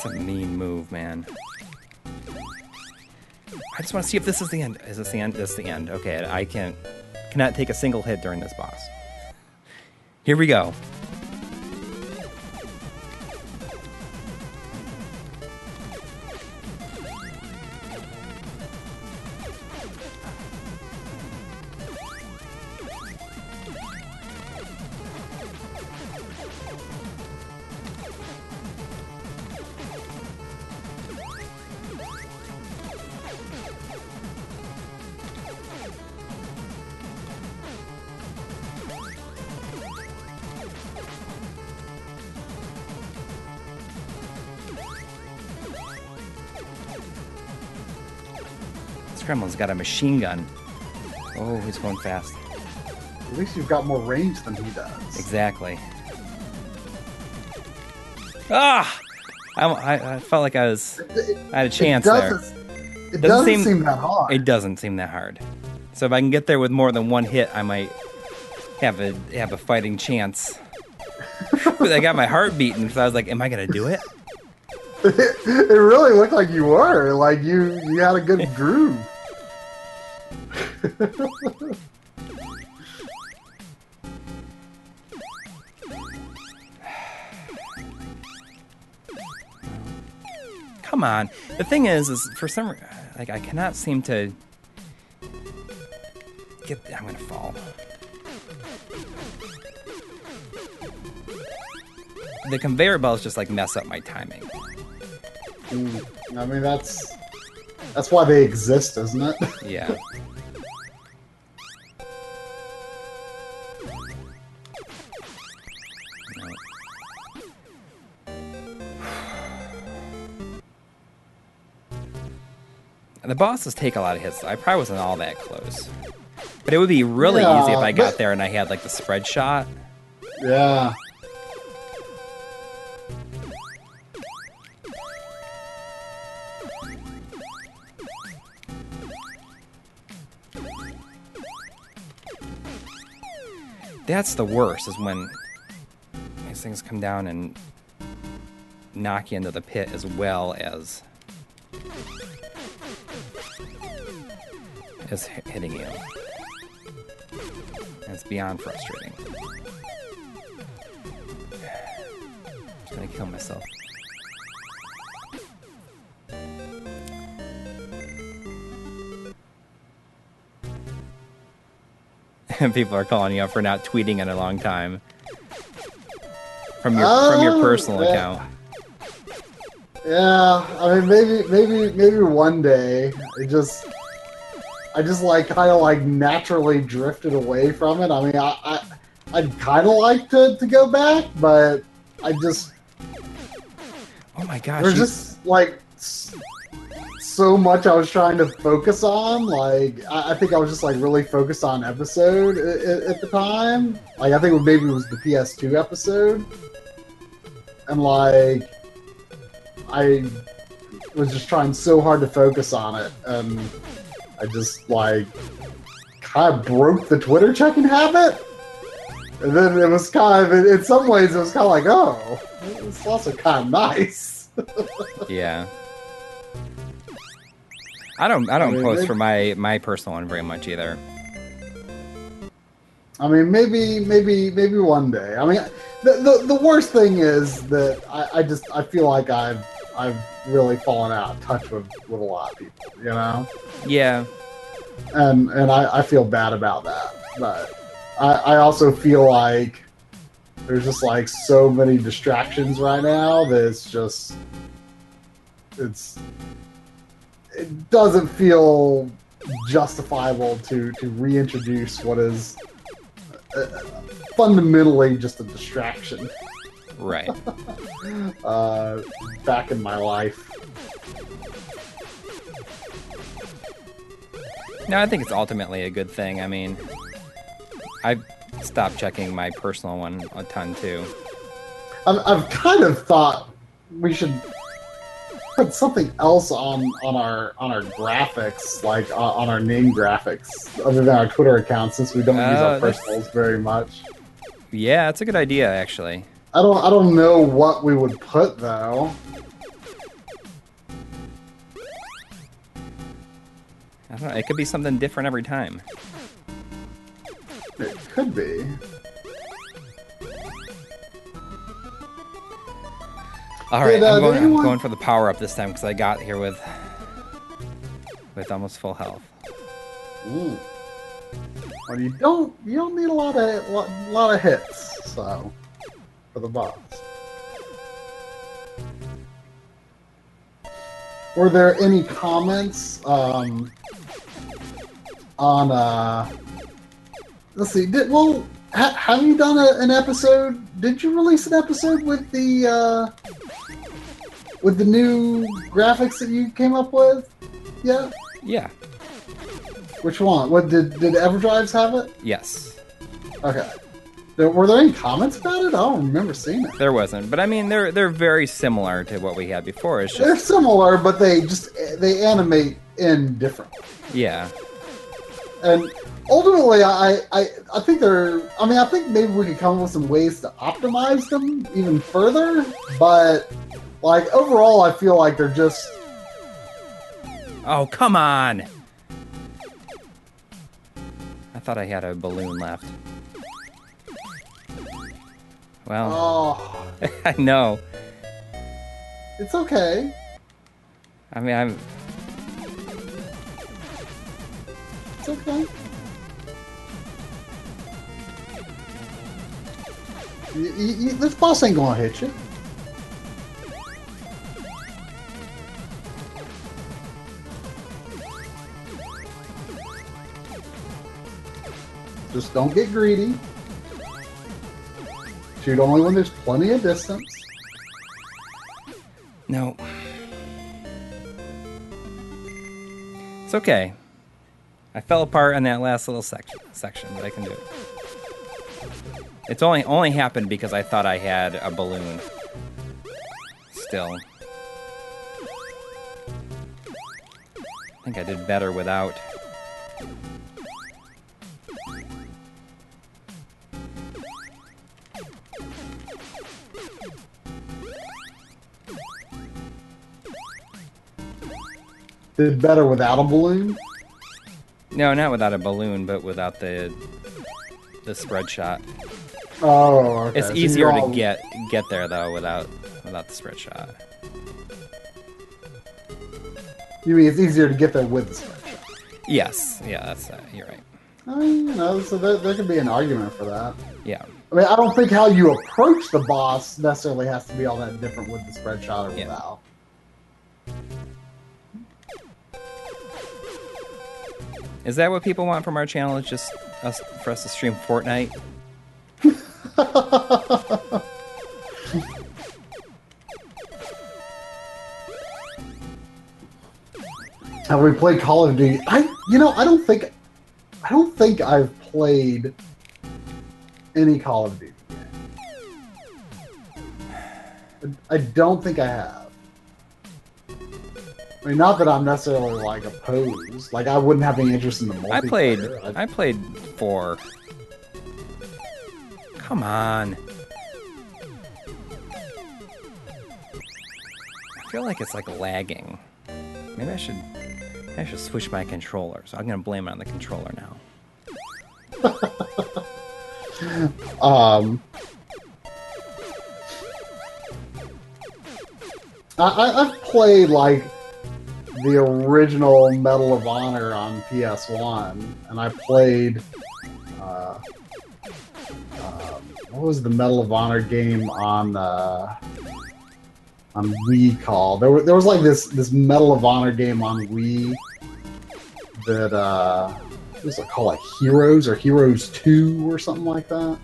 That's a mean move, man. I just want to see if this is the end. Is this the end? This is the end. Okay, I cannot take a single hit during this boss. Here we go. Gremlin's got a machine gun. Oh, he's going fast. At least you've got more range than he does. Exactly. Ah! I felt like I had a chance there. It doesn't seem that hard. It doesn't seem that hard. So if I can get there with more than one hit, I might have a fighting chance. I got my heart beating, so I was like, am I going to do it? It really looked like you were. Like you had a good groove. Come on. The thing is for some reason, like I cannot seem to get. I'm gonna fall. The conveyor belts just like mess up my timing. I mean that's why they exist, isn't it? Yeah. The bosses take a lot of hits. I probably wasn't all that close. But it would be really easy if I got there and I had like the spread shot. Yeah. That's the worst, is when these things come down and knock you into the pit as well as hitting you. It's beyond frustrating. I'm just gonna kill myself. People are calling you out for not tweeting in a long time from your personal account. Yeah, I mean maybe one day. I just like kind of like naturally drifted away from it. I mean I'd kind of like to go back, but I just oh my gosh, there's just like so much I was trying to focus on. Like I think I was just like really focused on episode at the time. Like I think maybe it was the PS2 episode, and like I was just trying so hard to focus on it, and I just like kind of broke the Twitter checking habit. And then it was kind of, in some ways, it was kind of like, oh, it's also kind of nice. Yeah. I don't post for my personal one very much either. I mean, maybe one day. I mean, the worst thing is that I feel like I've really fallen out of touch with a lot of people, you know? Yeah. And I feel bad about that. But I also feel like there's just like so many distractions right now that it doesn't feel justifiable to reintroduce what is fundamentally just a distraction. Right. Back in my life. No, I think it's ultimately a good thing. I mean, I've stopped checking my personal one a ton too. I've kind of thought we should put something else on our graphics, like on our name graphics, other than our Twitter account, since we don't use our personals very much. Yeah, that's a good idea, actually. I don't know what we would put though. I don't know. It could be something different every time. It could be. All right, Did, I'm anyone- going for the power up this time because I got here with almost full health. Ooh. Well, you don't need a lot of hits, so for the boss. Were there any comments on let's see, have you done an episode? Did you release an episode with the new graphics that you came up with? Yeah. Yeah. Which one? What did Everdrives have it? Yes. Okay. Were there any comments about it? I don't remember seeing it. There wasn't, but I mean they're very similar to what we had before. It's They're just similar, but they animate in differently. yeah. And ultimately, I think I think maybe we could come up with some ways to optimize them even further. But like overall, I feel like they're just. Oh, come on. I thought I had a balloon left. Well, Oh, I know. it's okay. I mean, It's okay. This boss ain't gonna hit you. Just don't get greedy. Shoot only when there's plenty of distance. no. It's okay. I fell apart on that last little section, but I can do it. It's only happened because I thought I had a balloon. Still. I think I did better without. Did better without a balloon. No, not without a balloon, but without the spread shot. Oh, okay. It's So easier you're to all- get there though without the spread shot. You mean it's easier to get there with the spread shot? Yes, yeah, that's you're right. I mean, so there could be an argument for that. Yeah, I mean, I don't think how you approach the boss necessarily has to be all that different with the spread shot or Yeah. without. is that what people want from our channel? It's just for us to stream Fortnite? Have we played Call of Duty? I don't think I've played any Call of Duty game. I don't think I have. I mean, not that I'm necessarily like opposed. Like, I wouldn't have any interest in the multiplayer. I played 4. Come on. I feel like it's like lagging. Maybe I should switch my controller. So I'm gonna blame it on the controller now. I've played like the original Medal of Honor on PS1, and I played what was the Medal of Honor game on Wii called? There was like this Medal of Honor game on Wii that what was it called, like Heroes or Heroes 2 or something like that.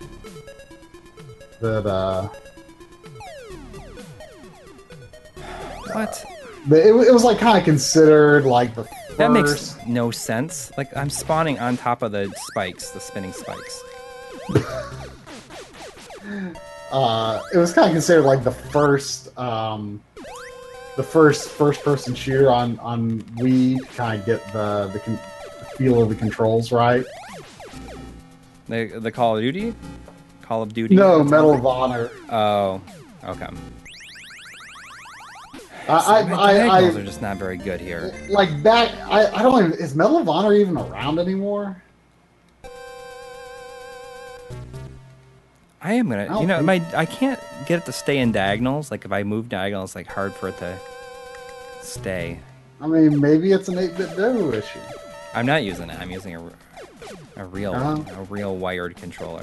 What? It was like kind of considered like the first. That makes no sense. Like I'm spawning on top of the spikes, the spinning spikes. It was kind of considered like the first first-person shooter on Wii to kind of get the feel of the controls right. The Call of Duty? Call of Duty? No, Medal of Honor. Oh, okay. My diagonals I are just not very good here. like back. I don't even. Is Medal of Honor even around anymore? I am gonna, don't you know, think- I can't get it to stay in diagonals. Like if I move diagonals, it's like hard for it to stay. I mean, maybe it's an 8-bit Dodo issue. I'm not using it. I'm using a real Uh-huh. a real wired controller.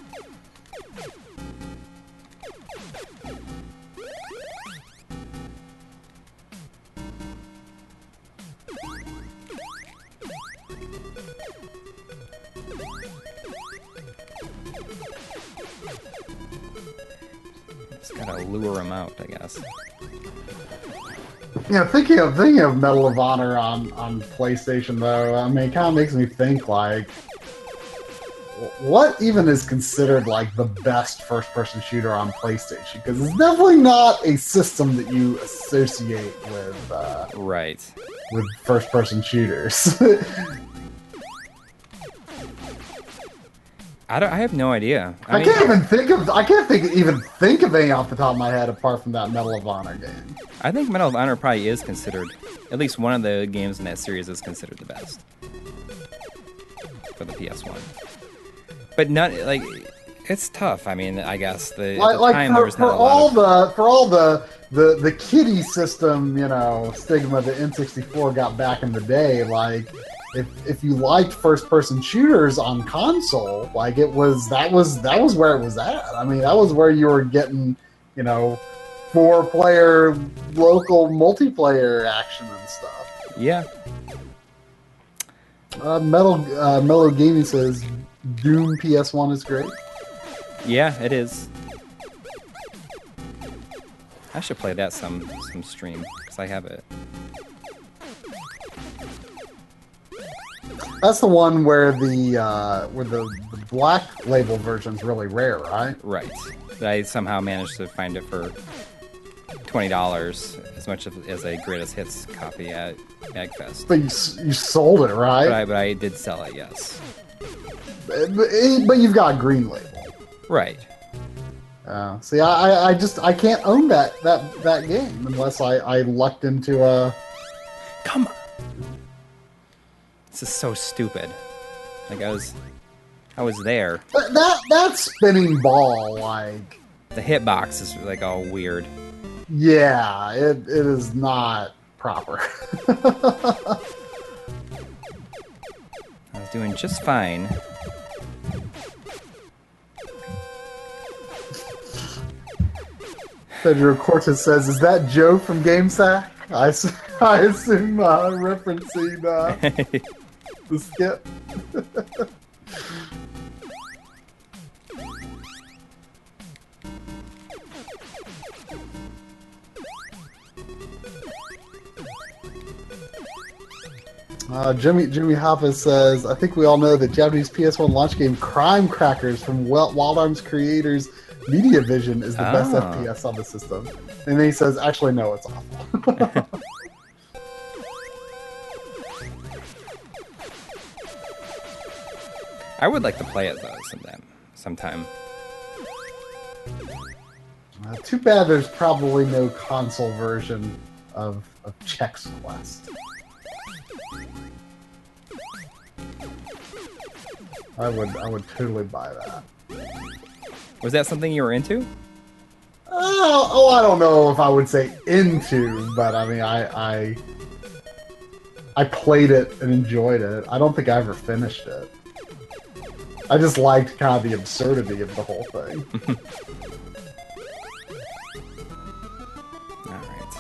Just gotta lure him out, I guess. Yeah, thinking of Medal of Honor on PlayStation though, I mean, it kind of makes me think like, what even is considered like the best first-person shooter on PlayStation? Because it's definitely not a system that you associate Right. with first-person shooters. I have no idea. I can't even think of any off the top of my head apart from that Medal of Honor game. I think Medal of Honor probably is considered, at least one of the games in that series is considered the best for the PS1. But not like it's tough. I mean, I guess at the time there was not a lot of... for all the kiddie system, you know, stigma that N64 got back in the day. Like, if you liked first person shooters on console, like that was where it was at. I mean, that was where you were getting, you know, 4-player local multiplayer action and stuff. Yeah. Mellow Gaming says Doom PS1 is great. Yeah, it is. I should play that some stream because I have it. That's the one where the black label version's really rare, right? Right. I somehow managed to find it for $20, as much as a greatest hits copy at Eggfest. But you sold it, right? But I did sell it, yes. But you've got green label. Right. See, I can't own that game unless I lucked into a. Come on. This is so stupid. Like I was there. That spinning ball, like. The hitbox is like all weird. Yeah, it is not proper. I was doing just fine. Pedro Cortez says, "Is that Joe from GameSack?" I assume referencing the skip. Jimmy Hoffa says, "I think we all know the Japanese PS1 launch game Crime Crackers from Wild Arms creators Media Vision is the best FPS on the system." And then he says, "Actually, no, it's awful." I would like to play it though sometime. Too bad there's probably no console version of Chex Quest. I would totally buy that. Was that something you were into? I don't know if I would say into, but I mean, I played it and enjoyed it. I don't think I ever finished it. I just liked kind of the absurdity of the whole thing. All right.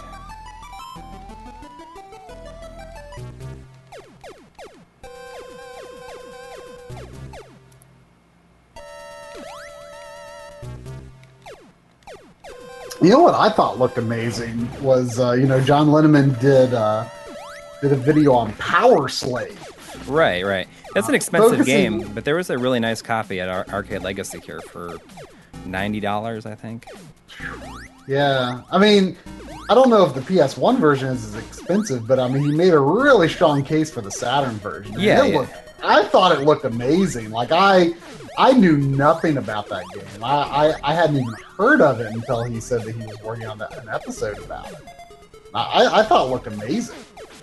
You know what I thought looked amazing was, John Linneman did a video on Power Slave. Right. That's an expensive focusing- game, but there was a really nice copy at Arcade Legacy here for $90, I think. Yeah, I mean, I don't know if the PS1 version is as expensive, but I mean, he made a really strong case for the Saturn version. And Yeah. I thought it looked amazing. Like I knew nothing about that game. I hadn't even heard of it until he said that he was working on an episode about it. I thought it looked amazing.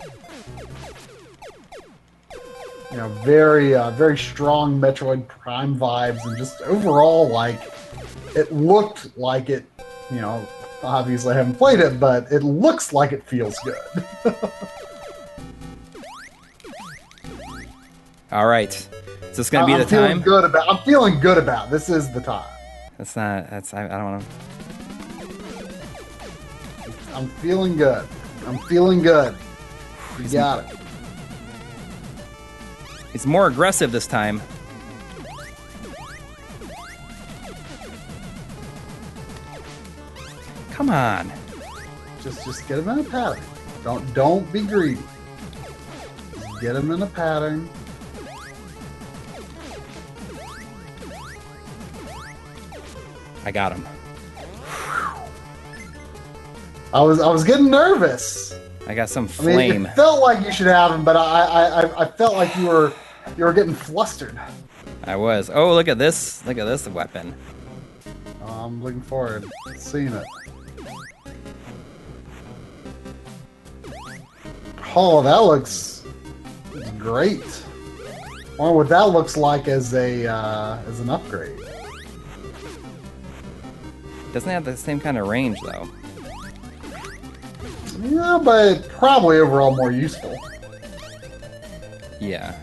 You know, very strong Metroid Prime vibes, and just overall, like, it looked like it. You know, obviously I haven't played it, but it looks like it feels good. All right, is this gonna be the time? I'm feeling good about. This is the time. That's not. That's. I don't want to. I'm feeling good. I'm feeling good. You got it. He's more aggressive this time. Come on. Just get him in a pattern. Don't be greedy. Just get him in a pattern. I got him. I was getting nervous. I got some I mean, flame. it felt like you should have him, but I felt like you were getting flustered. I was. Oh, look at this! Look at this weapon. I'm looking forward to seeing it. Oh, that looks great. I wonder what that looks like as an upgrade. Doesn't have the same kind of range though. Yeah, but probably overall more useful. Yeah.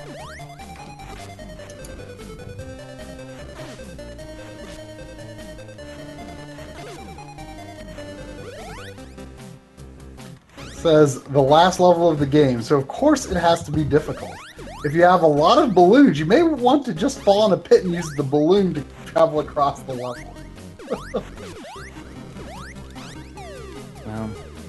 Says the last level of the game, so of course it has to be difficult. If you have a lot of balloons, you may want to just fall in a pit and use the balloon to travel across the level. Well,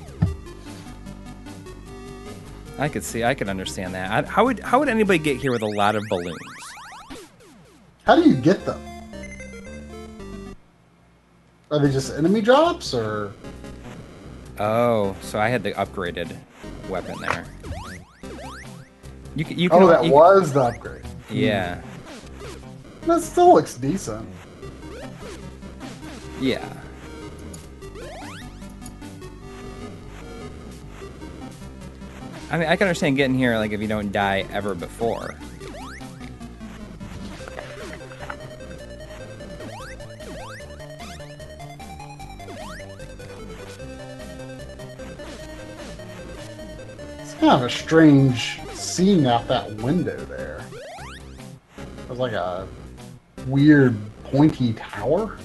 I could understand that. How would anybody get here with a lot of balloons? How do you get them? Are they just enemy drops, or? Oh, so I had the upgraded weapon there. You can. Oh, that was the upgrade. Yeah. That still looks decent. Yeah. I mean, I can understand getting here, like, if you don't die ever before. It's kind of a strange seeing out that window there. It was like a weird pointy tower.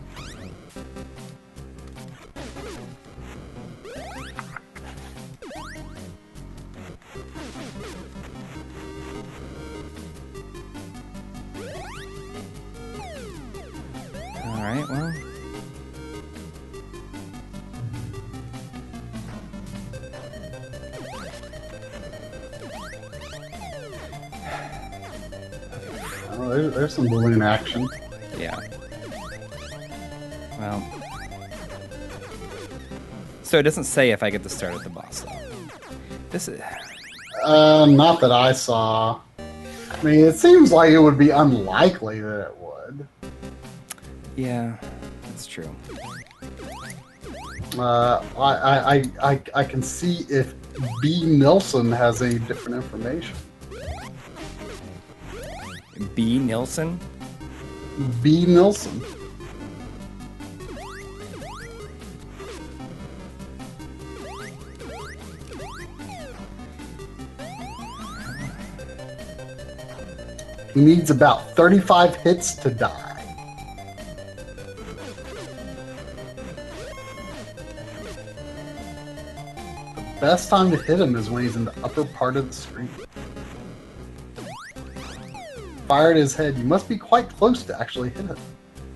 Alright, well. Oh, there's some balloon action. Yeah. Well. So it doesn't say if I get to start at the boss, though. This is... Not that I saw. I mean, it seems like it would be unlikely that it would. Yeah, that's true. I can see if B. Nilsson has any different information. B. Nilsson? B. Nilsson. He needs about 35 hits to die. The best time to hit him is when he's in the upper part of the screen. Fire at his head. You must be quite close to actually hit him.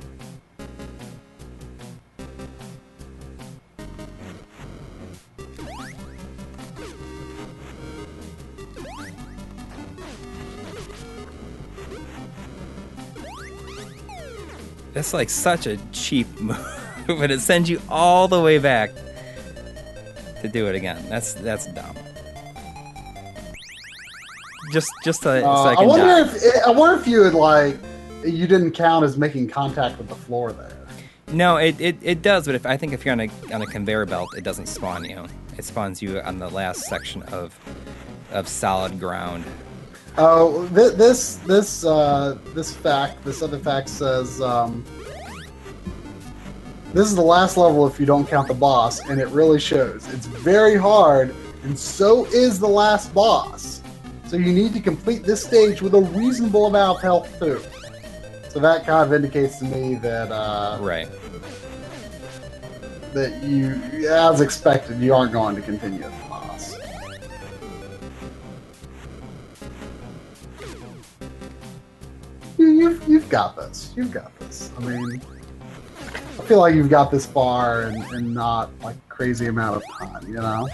That's like such a cheap move, but it sends you all the way back to do it again. That's dumb. Just so I can die. I wonder if you had you didn't count as making contact with the floor there. No, it does, but I think if you're on a conveyor belt, it doesn't spawn you. it spawns you on the last section of solid ground. Oh, this other fact says this is the last level if you don't count the boss, and it really shows. It's very hard, and so is the last boss. So you need to complete this stage with a reasonable amount of health too. So that kind of indicates to me that Right. that you, as expected, you aren't going to continue as the boss. You've got this. You've got this. I mean, I feel like you've got this far and not like crazy amount of time, you know?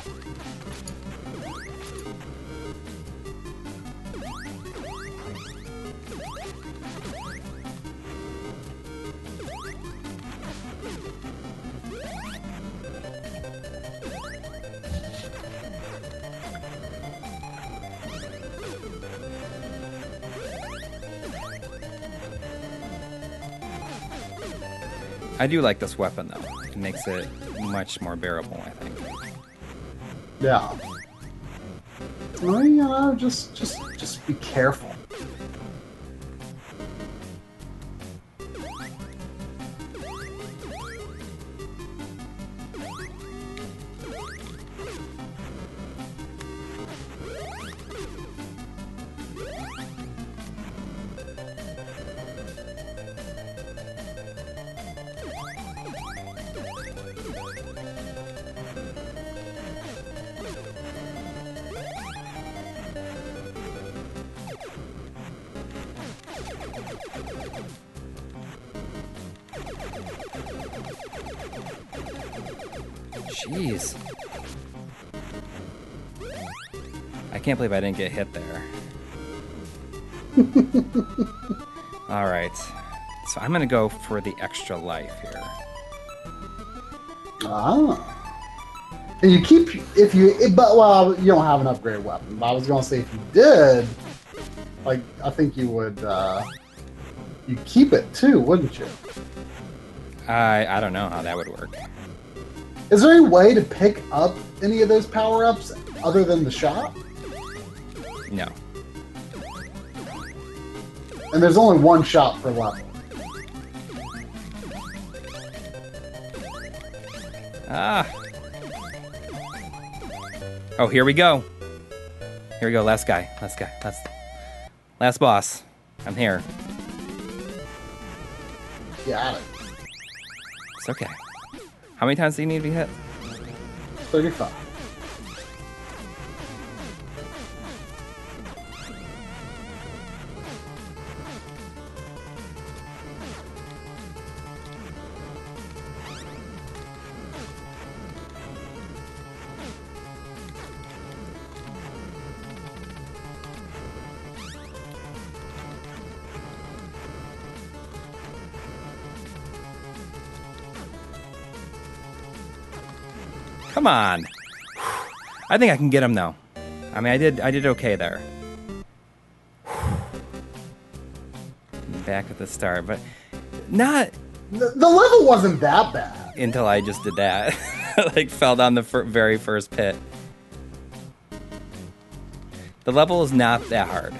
I do like this weapon though. It makes it much more bearable, I think. Yeah. Well, you know, just be careful. Jeez. I can't believe I didn't get hit there. Alright. So I'm gonna go for the extra life here. Ah. And you keep, but well, you don't have an upgraded weapon. But I was gonna say if you did, like, I think you would, you keep it too, wouldn't you? I don't know how that would work. Is there any way to pick up any of those power-ups other than the shop? No. And there's only one shop per level. Ah. Oh, here we go. Here we go. Last guy. Last boss. I'm here. Got it. It's okay. How many times do you need to be hit? 35. Come on. I think I can get him though. I mean, I did okay there. Back at the start, but not The level wasn't that bad. until I just did that. Like fell down the very first pit. The level is not that hard.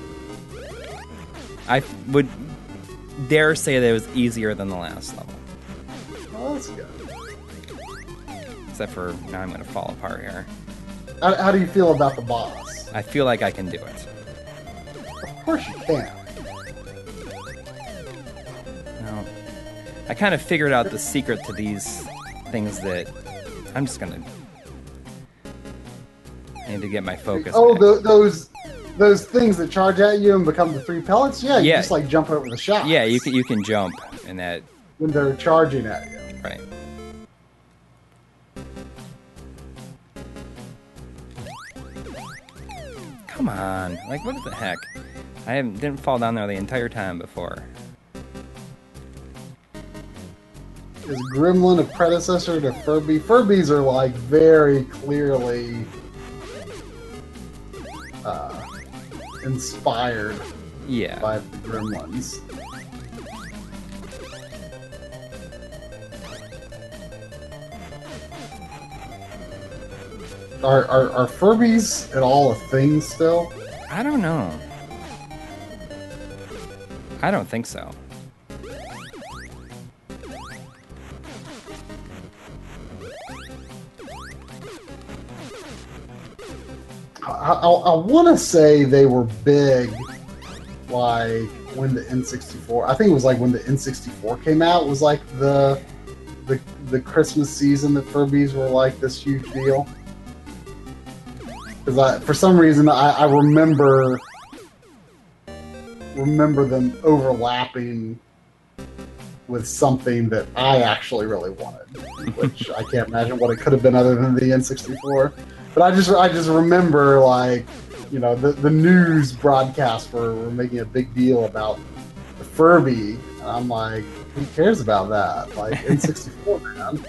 I would dare say that it was easier than the last level. Oh, that's good. Except for now I'm going to fall apart here. How do you feel about the boss? I feel like I can do it. Of course you can. No. I kind of figured out the secret to these things that I'm just going to... I need to get my focus Oh, back. those things that charge at you and become the 3 pellets? Yeah, you Yeah. just like jump over the shots. Yeah, you can jump in that... When they're charging at you. Right. Come on. Like, what the heck? I didn't fall down there the entire time before. Is Gremlin a predecessor to Furby? Furbies are like very clearly inspired Yeah. by the Gremlins. Are Furbies at all a thing still? I don't know. I don't think so. I want to say they were big, like when the N64. I think it was like when the N64 came out. Was like the Christmas season that Furbies were like this huge deal. Because for some reason I remember them overlapping with something that I actually really wanted, which I can't imagine what it could have been other than the N64. But I just remember, like, you know, the news broadcasts were making a big deal about the Furby, and I'm like, who cares about that? Like, N64, man.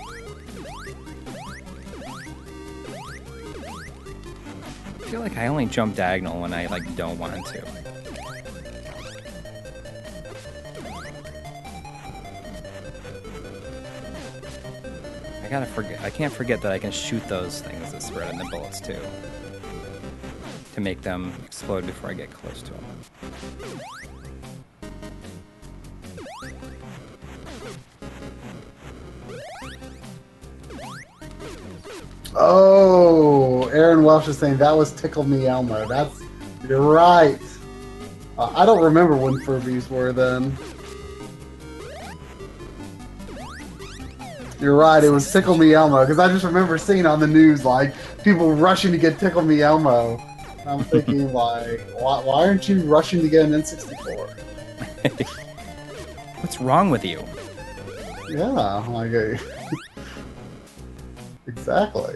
I feel like I only jump diagonal when I like don't want to. I can't forget that I can shoot those things that spread in the bullets too, to make them explode before I get close to them. Oh, Aaron Welsh is saying that was Tickle Me Elmo. You're right. I don't remember when Furbies were then. You're right, it was Tickle Me Elmo, because I just remember seeing on the news, like, people rushing to get Tickle Me Elmo. And I'm thinking, like, why aren't you rushing to get an N64? What's wrong with you? Yeah, like, exactly.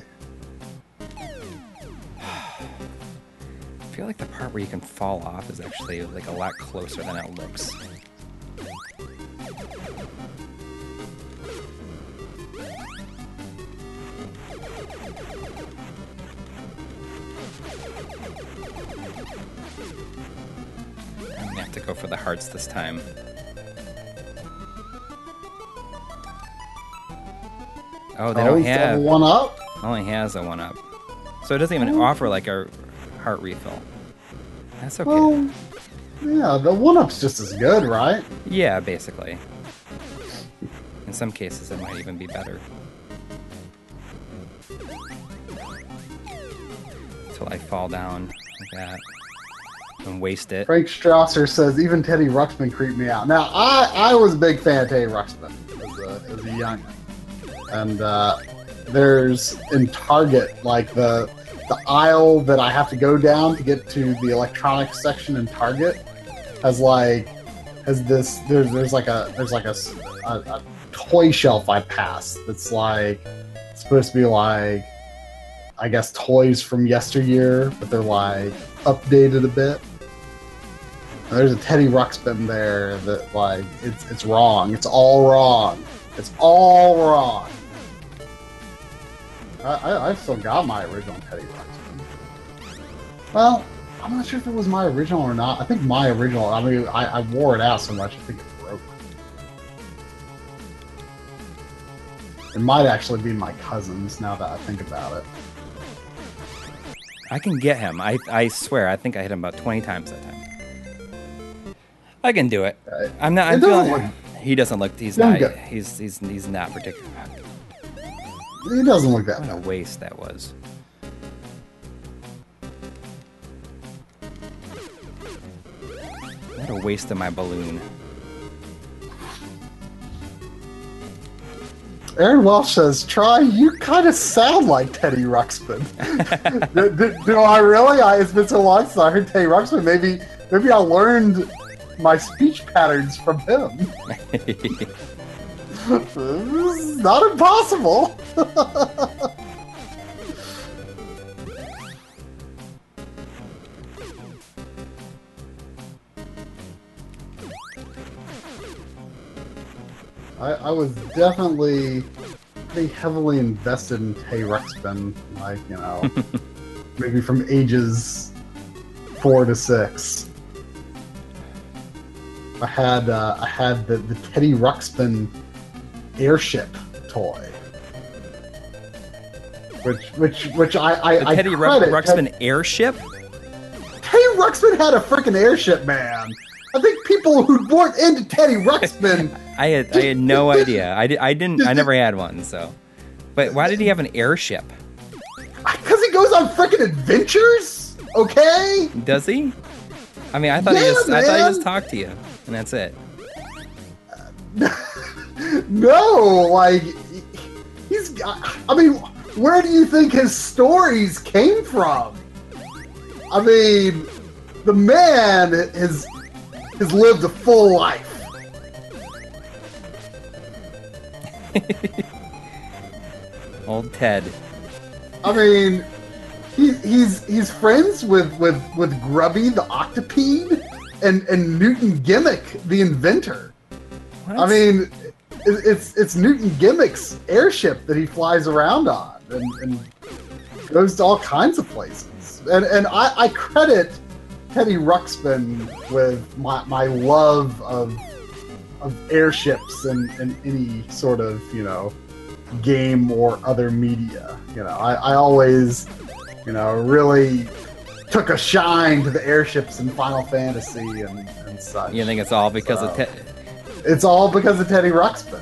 I feel like the part where you can fall off is actually, like, a lot closer than it looks. Go for the hearts this time. Oh, they don't have one up. Only has a one up, so it doesn't even offer like a heart refill. That's okay. Well, yeah, the one up's just as good, right? Yeah, basically. In some cases, it might even be better. Until I fall down like that. And waste it. Frank Strausser says even Teddy Ruxpin creeped me out. Now I was a big fan of Teddy Ruxpin as a young, and there's in Target like the aisle that I have to go down to get to the electronics section in Target has this there's like a toy shelf I pass that's like supposed to be like, I guess, toys from yesteryear, but they're like updated a bit. There's a Teddy Ruxpin there that, like, it's wrong. It's all wrong. It's all wrong. I've still got my original Teddy Ruxpin. Well, I'm not sure if it was my original or not. I think my original, I mean, I wore it out so much, I think it broke. It might actually be my cousin's, now that I think about it. I can get him. I swear, I think I hit him about 20 times that time. I can do it. I'm not. I'm feeling. He doesn't look. He's not. He's not particular. He doesn't look that. What a waste that was. What a waste of my balloon. Aaron Welsh says, "Try. You kind of sound like Teddy Ruxpin." do I really? It's been so long since I heard Teddy Ruxpin. Maybe I learned my speech patterns from him. This is not impossible. I was definitely pretty heavily invested in Teddy Ruxpin, like, you know, maybe from ages 4 to 6. I had the Teddy Ruxpin airship toy. which The I Teddy credit. Ruxpin airship? Teddy Ruxpin had a freaking airship, man. I think people who weren't into Teddy Ruxpin. I had no idea. I never had one. So, but why did he have an airship? Because he goes on freaking adventures. Okay. Does he? I mean, I thought he just talked to you, and that's it. No, like he's. I mean, where do you think his stories came from? I mean, the man has lived a full life. Old Ted. I mean, he's friends with Grubby the Octopede and Newton Gimmick the inventor. What? I mean, it's Newton Gimmick's airship that he flies around on and goes to all kinds of places. And I credit Teddy Ruxpin with my love of airships and any sort of, game or other media. I always, really took a shine to the airships in Final Fantasy and such. You think it's all because of Ted? It's all because of Teddy Ruxpin.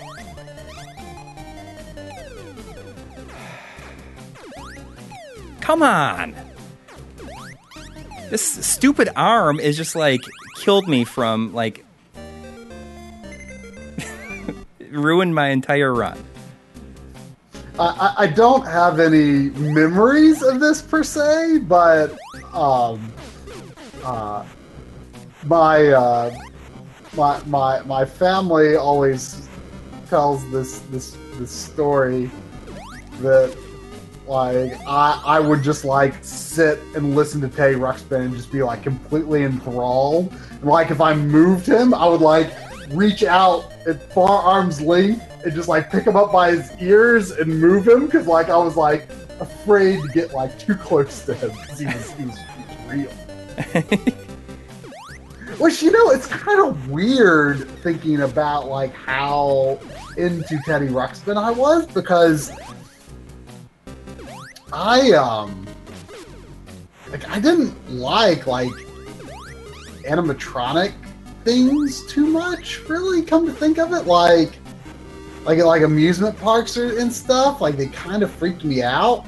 Come on! This stupid arm is just like killed me from like ruined my entire run. I don't have any memories of this per se, but my family always tells this story that like I would just like sit and listen to Teddy Ruxpin and just be like completely enthralled. And like if I moved him, I would like reach out at far arm's length and just like pick him up by his ears and move him because like I was like afraid to get like too close to him because he was real. Which, it's kind of weird thinking about like how into Teddy Ruxpin I was because I didn't like animatronic things too much, really, come to think of it. Like amusement parks and stuff, like they kind of freaked me out.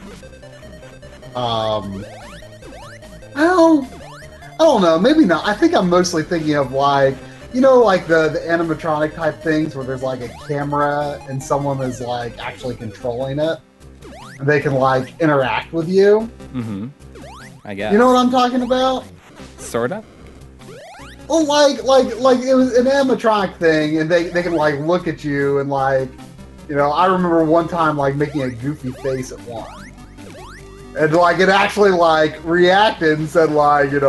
I don't know, maybe not. I think I'm mostly thinking of like the animatronic type things where there's like a camera and someone is like actually controlling it. And they can like interact with you. Mm-hmm. I guess. You know what I'm talking about? Sorta. Well, like it was an animatronic thing, and they can like look at you and like, I remember one time like making a goofy face at one, and like it actually like reacted and said like, hey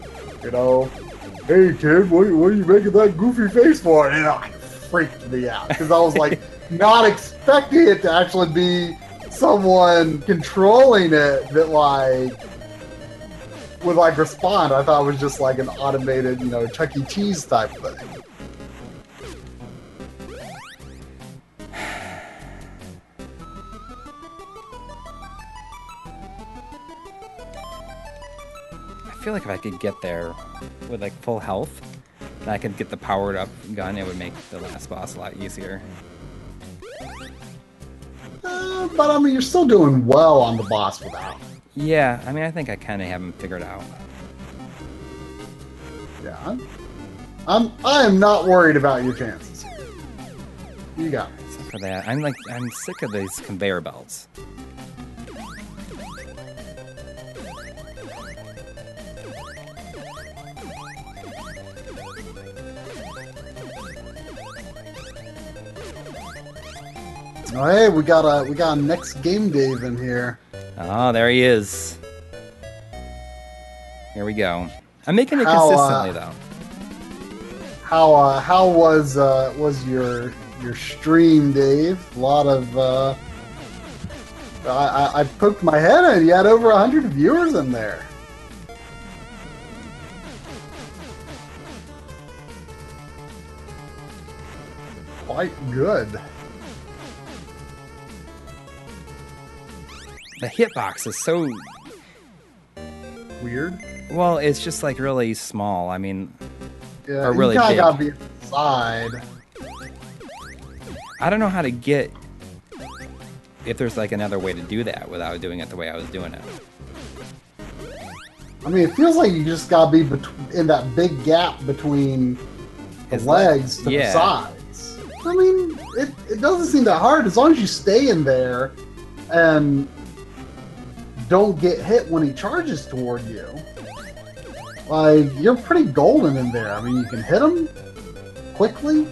kid, what are you making that goofy face for? And it like freaked me out because I was like not expecting it to actually be someone controlling it that like would like respond. I thought it was just like an automated, Chuck E. Cheese type thing. I feel like if I could get there with like full health, and I could get the powered up gun, it would make the last boss a lot easier. But I mean, you're still doing well on the boss without. Yeah, I mean, I think I kind of have him figured out. Yeah, I am not worried about your chances. You got it. Except for that, I'm sick of these conveyor belts. Oh, hey, we got a next game Dave in here. Oh, there he is. Here we go. I'm making it consistently though. How was your stream, Dave? A lot of I poked my head in. You had over 100 viewers in there. Quite good. The hitbox is so... Weird. Well, it's just like really small. I mean, Yeah, or really you big. gotta be inside. I don't know how to get... If there's like another way to do that without doing it the way I was doing it. I mean, it feels like you just gotta be in that big gap between the His legs to the yeah. sides. I mean, it doesn't seem that hard as long as you stay in there and don't get hit when he charges toward you. Like, you're pretty golden in there. I mean, you can hit him quickly.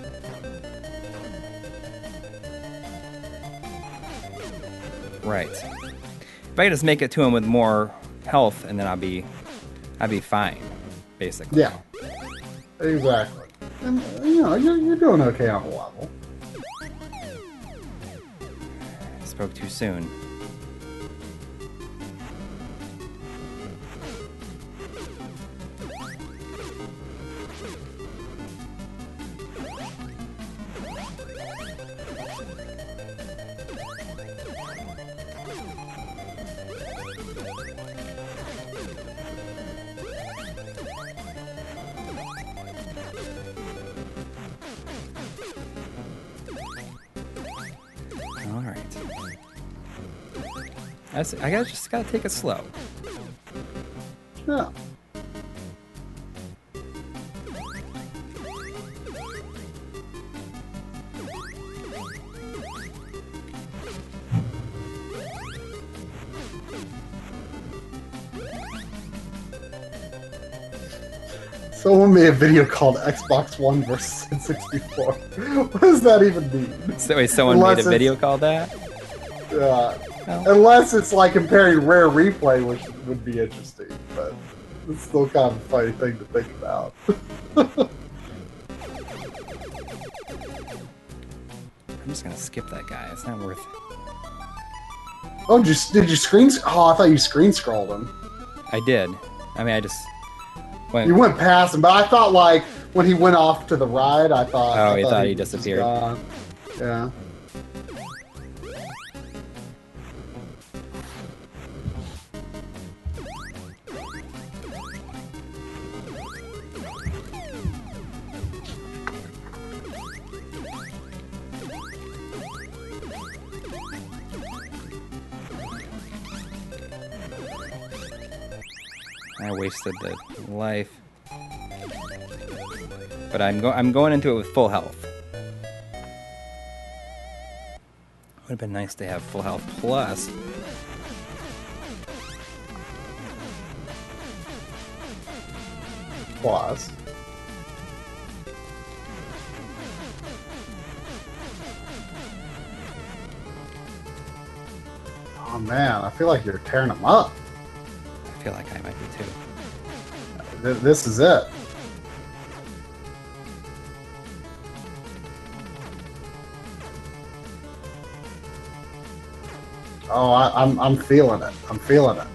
Right. If I could just make it to him with more health, and then I'd be fine, basically. Yeah, exactly. And you know, you're doing okay on the level. Spoke too soon. All right. I just gotta take it slow. Yeah. Someone made a video called Xbox One versus N64. What does that even mean? So wait, someone Unless made a video called that? Oh. Oh. Unless it's like comparing Rare Replay, which would be interesting, but it's still kind of a funny thing to think about. I'm just gonna skip that guy. It's not worth it. Oh, did you screen? Oh, I thought you screen scrolled him. I did. I mean, I just went. You went past him, but I thought like when he went off to the ride, I thought. Oh, I you thought he was just disappeared. gone. Yeah. I wasted the life. But I'm going into it with full health. Would have been nice to have full health plus. Plus. Oh man, I feel like you're tearing him up. I feel like I might be too. This is it. Oh, I'm feeling it. I'm feeling it.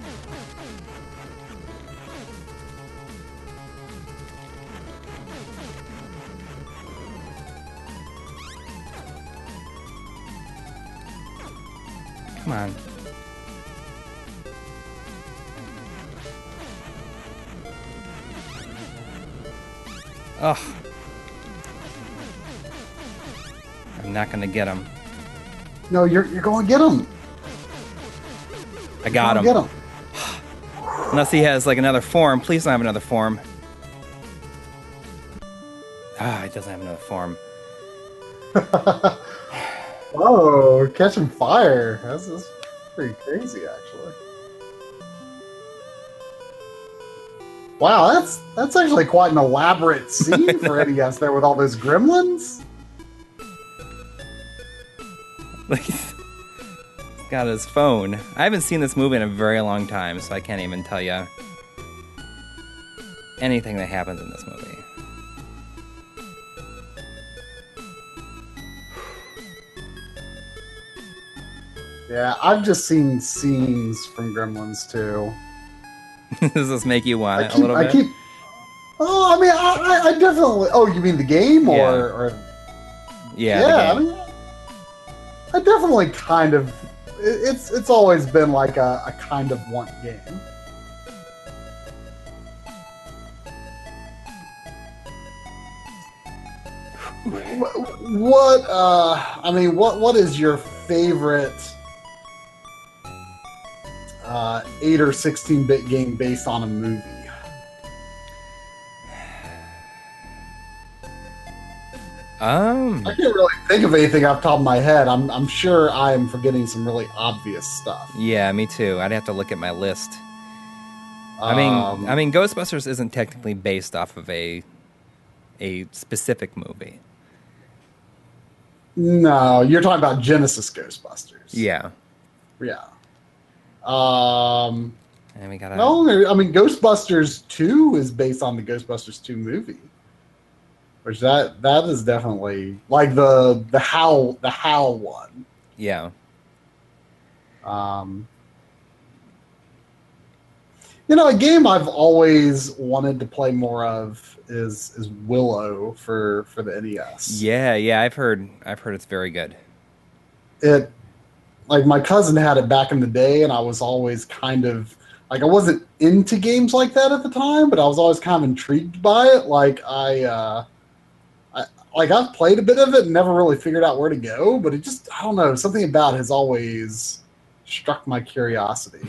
Come on. Ugh. I'm not gonna get him. No, you're going to get him. I got him. Get him. Unless he has like another form. Please don't have another form. Ah, it doesn't have another form. Oh, catching fire. That's pretty crazy, actually. Wow, that's actually quite an elaborate scene for NES there with all those gremlins. Like, he's got his phone. I haven't seen this movie in a very long time, so I can't even tell you anything that happens in this movie. Yeah, I've just seen scenes from Gremlins too. Does this make you want it a little bit? Oh, I mean, I definitely. Oh, you mean the game Yeah. or Yeah. yeah? the I game. mean, I definitely kind of it's always been like a kind of want game. What is your favorite 8 or 16-bit game based on a movie? I can't really think of anything off the top of my head. I'm sure I'm forgetting some really obvious stuff. Yeah, me too. I'd have to look at my list. I mean, Ghostbusters isn't technically based off of a specific movie. No, you're talking about Genesis Ghostbusters. Yeah. Yeah. And we got no, I mean Ghostbusters 2 is based on the Ghostbusters 2 movie. Which that is definitely like the Howl one. Yeah. A game I've always wanted to play more of is Willow for the NES. Yeah, I've heard it's very good. It like my cousin had it back in the day, and I was always kind of like I wasn't into games like that at the time, but I was always kind of intrigued by it. Like I've played a bit of it and never really figured out where to go, but it just I don't know, something about it has always struck my curiosity.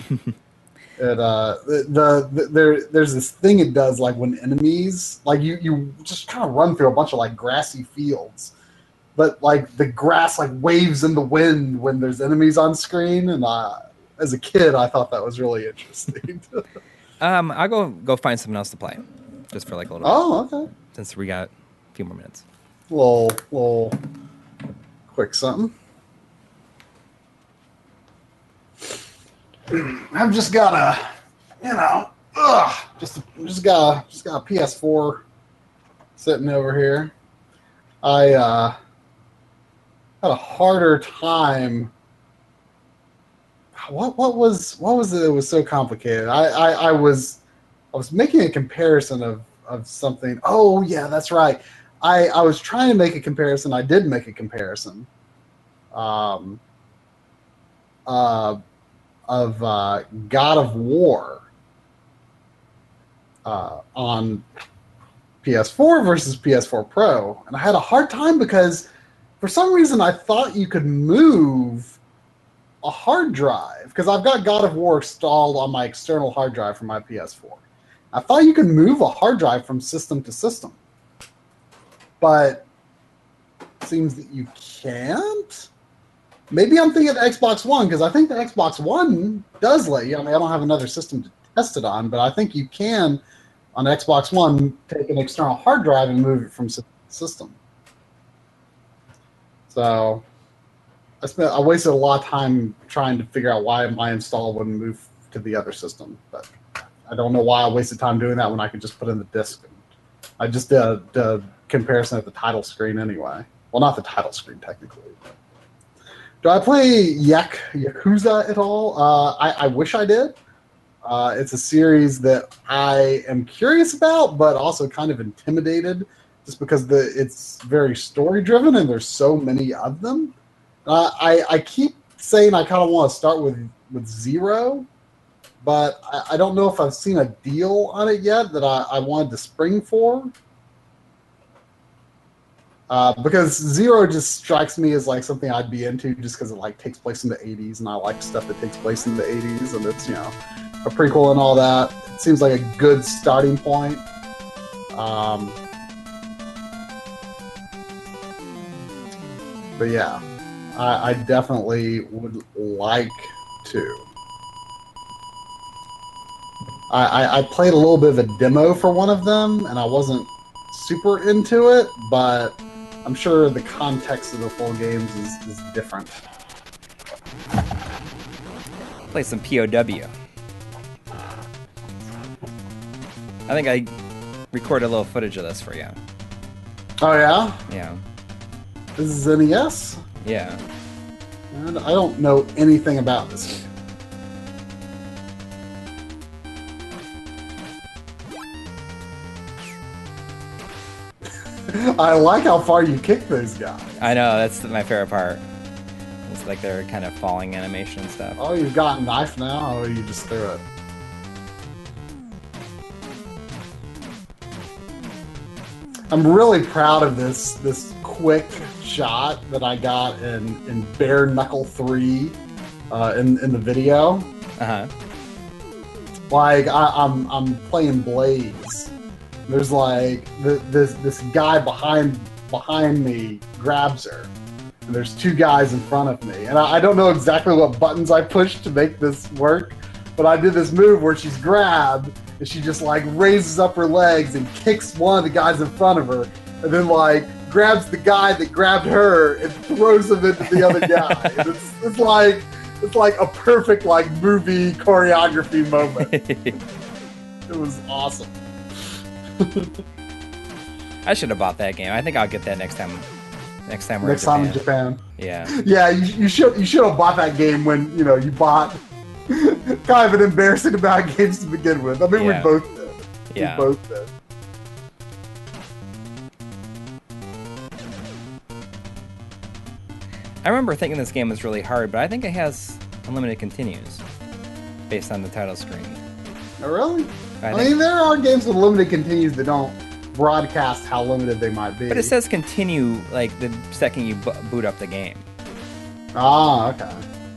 There's this thing it does like when enemies like you just kind of run through a bunch of like grassy fields, but like the grass like waves in the wind when there's enemies on screen, and as a kid I thought that was really interesting. I'll go find something else to play, just for like a little. Oh, okay. Since we got a few more minutes. Little quick something. I've just got just got a PS4 sitting over here. I had a harder time. What was it that was so complicated? I was making a comparison of something. Oh yeah, that's right. I was trying to make a comparison. I did make a comparison. Of God of War on PS4 versus PS4 Pro. And I had a hard time because for some reason I thought you could move a hard drive, because I've got God of War installed on my external hard drive for my PS4. I thought you could move a hard drive from system to system. But it seems that you can't. Maybe I'm thinking of Xbox One, because I think the Xbox One does let you. I mean, I don't have another system to test it on, but I think you can, on Xbox One, take an external hard drive and move it from system. So I wasted a lot of time trying to figure out why my install wouldn't move to the other system. But I don't know why I wasted time doing that when I could just put in the disc. I just did a comparison at the title screen anyway. Well, not the title screen, technically. Do I play Yakuza at all? I wish I did. It's a series that I am curious about, but also kind of intimidated, just because it's very story-driven and there's so many of them. I keep saying I kind of want to start with Zero, but I don't know if I've seen a deal on it yet that I wanted to spring for. Because Zero just strikes me as like something I'd be into, just because it like takes place in the 80s, and I like stuff that takes place in the 80s, and it's a prequel and all that. It seems like a good starting point. But yeah, I definitely would like to. I played a little bit of a demo for one of them, and I wasn't super into it, but I'm sure the context of the full games is different. Play some POW. I think I recorded a little footage of this for you. Oh yeah? Yeah. This is NES? Yeah. And I don't know anything about this game. I like how far you kick those guys. I know, that's my favorite part. It's like their kind of falling animation and stuff. Oh, you've got a knife now, or you just threw it? I'm really proud of this quick shot that I got in Bare Knuckle 3 in the video. Uh-huh. Like I'm playing Blaze. There's like this guy behind me grabs her. And there's two guys in front of me. And I don't know exactly what buttons I pushed to make this work, but I did this move where she's grabbed and she just like raises up her legs and kicks one of the guys in front of her, and then like grabs the guy that grabbed her and throws him into the other guy. And it's like a perfect like movie choreography moment. It was awesome. I should have bought that game. I think I'll get that next time. Next time we're in Japan. Yeah. Yeah, you should have bought that game when you bought kind of an embarrassing amount of games to begin with. I mean, Yeah. we both did. Yeah. We both did. I remember thinking this game was really hard, but I think it has unlimited continues based on the title screen. Oh, really? I I think- mean, there are games with limited continues that don't broadcast how limited they might be. But it says continue like the second you boot up the game. Ah, okay.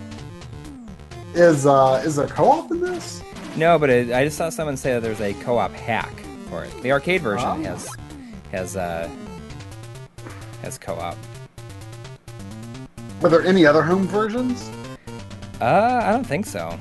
Is there co-op in this? No, but I just saw someone say that there's a co-op hack for it. The arcade version Oh. has co-op. Are there any other home versions? I don't think so.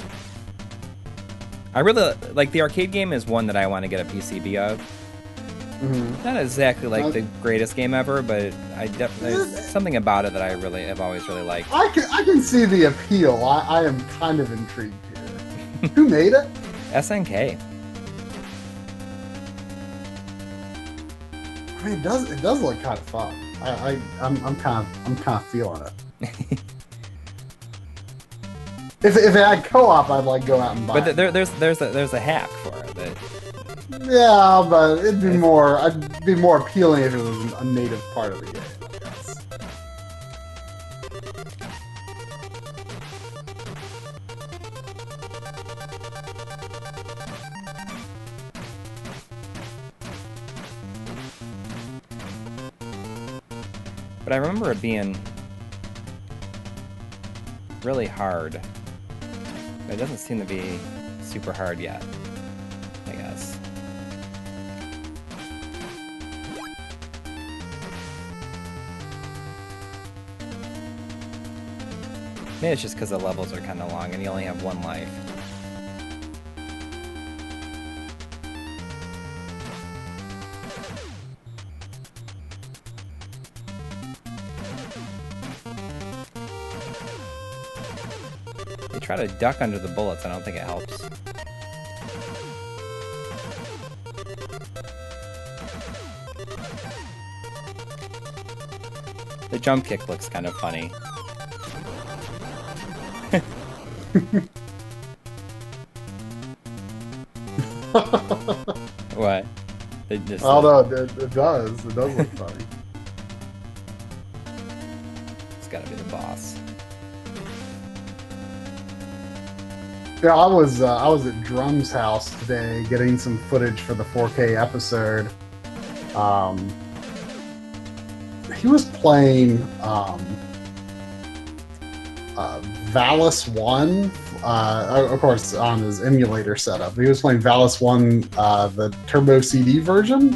I really like the arcade game is one that I want to get a PCB of. Mm-hmm. Not exactly like the greatest game ever, but there's something about it that I really have always really liked. I can see the appeal. I am kind of intrigued here. Who made it? SNK. I mean, it does look kind of fun. I'm kind of feeling it. If it had co-op, I'd like go out and buy. But it. there's a hack for it. Yeah, but I'd be more appealing if it was a native part of the game, I guess. But I remember it being really hard. But it doesn't seem to be super hard yet, I guess. Maybe it's just because the levels are kind of long and you only have one life. You try to duck under the bullets, I don't think it helps. The jump kick looks kind of funny. What? Although it does look funny. It's gotta be the boss. Yeah, I was at Drum's house today getting some footage for the 4K episode. He was playing Valis 1, of course on his emulator setup. He was playing Valis 1, the Turbo CD version,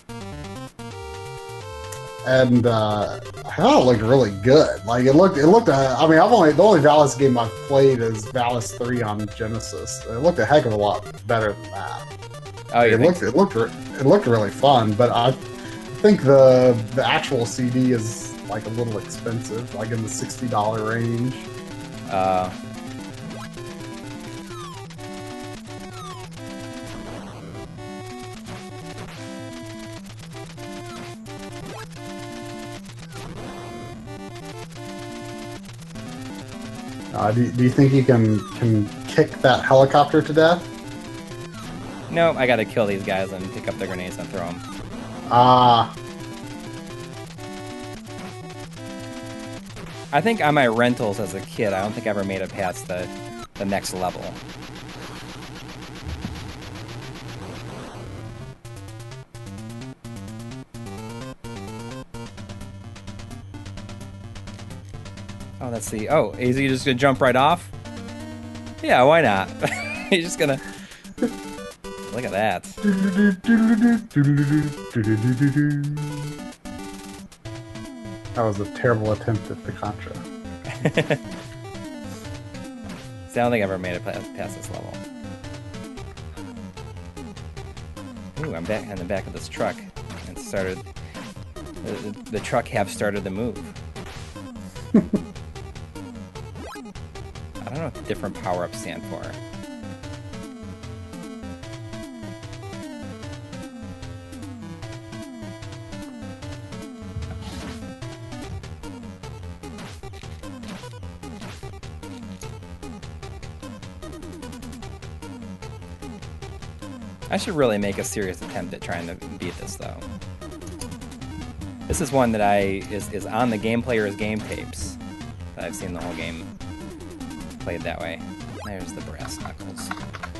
and I thought it looked really good. Like it looked. I mean, the only Valis game I've played is Valis 3 on Genesis. It looked a heck of a lot better than that. Oh, It looked really fun, but I think the actual CD is like a little expensive, like in the $60 range. Do you think you can kick that helicopter to death? No, I gotta kill these guys and pick up their grenades and throw them. I think on my rentals as a kid, I don't think I ever made it past the next level. Oh, let's see. Oh, is he just gonna jump right off? Yeah, why not? He's just gonna... Look at that. That was a terrible attempt at the Contra. See, I don't think I ever made it past this level. Ooh, I'm back in the back of this truck. And started... The truck have started to move. I don't know what the different power-ups stand for. I should really make a serious attempt at trying to beat this, though. This is one that is on the Game Player's game tapes. That I've seen the whole game played that way. There's the brass knuckles.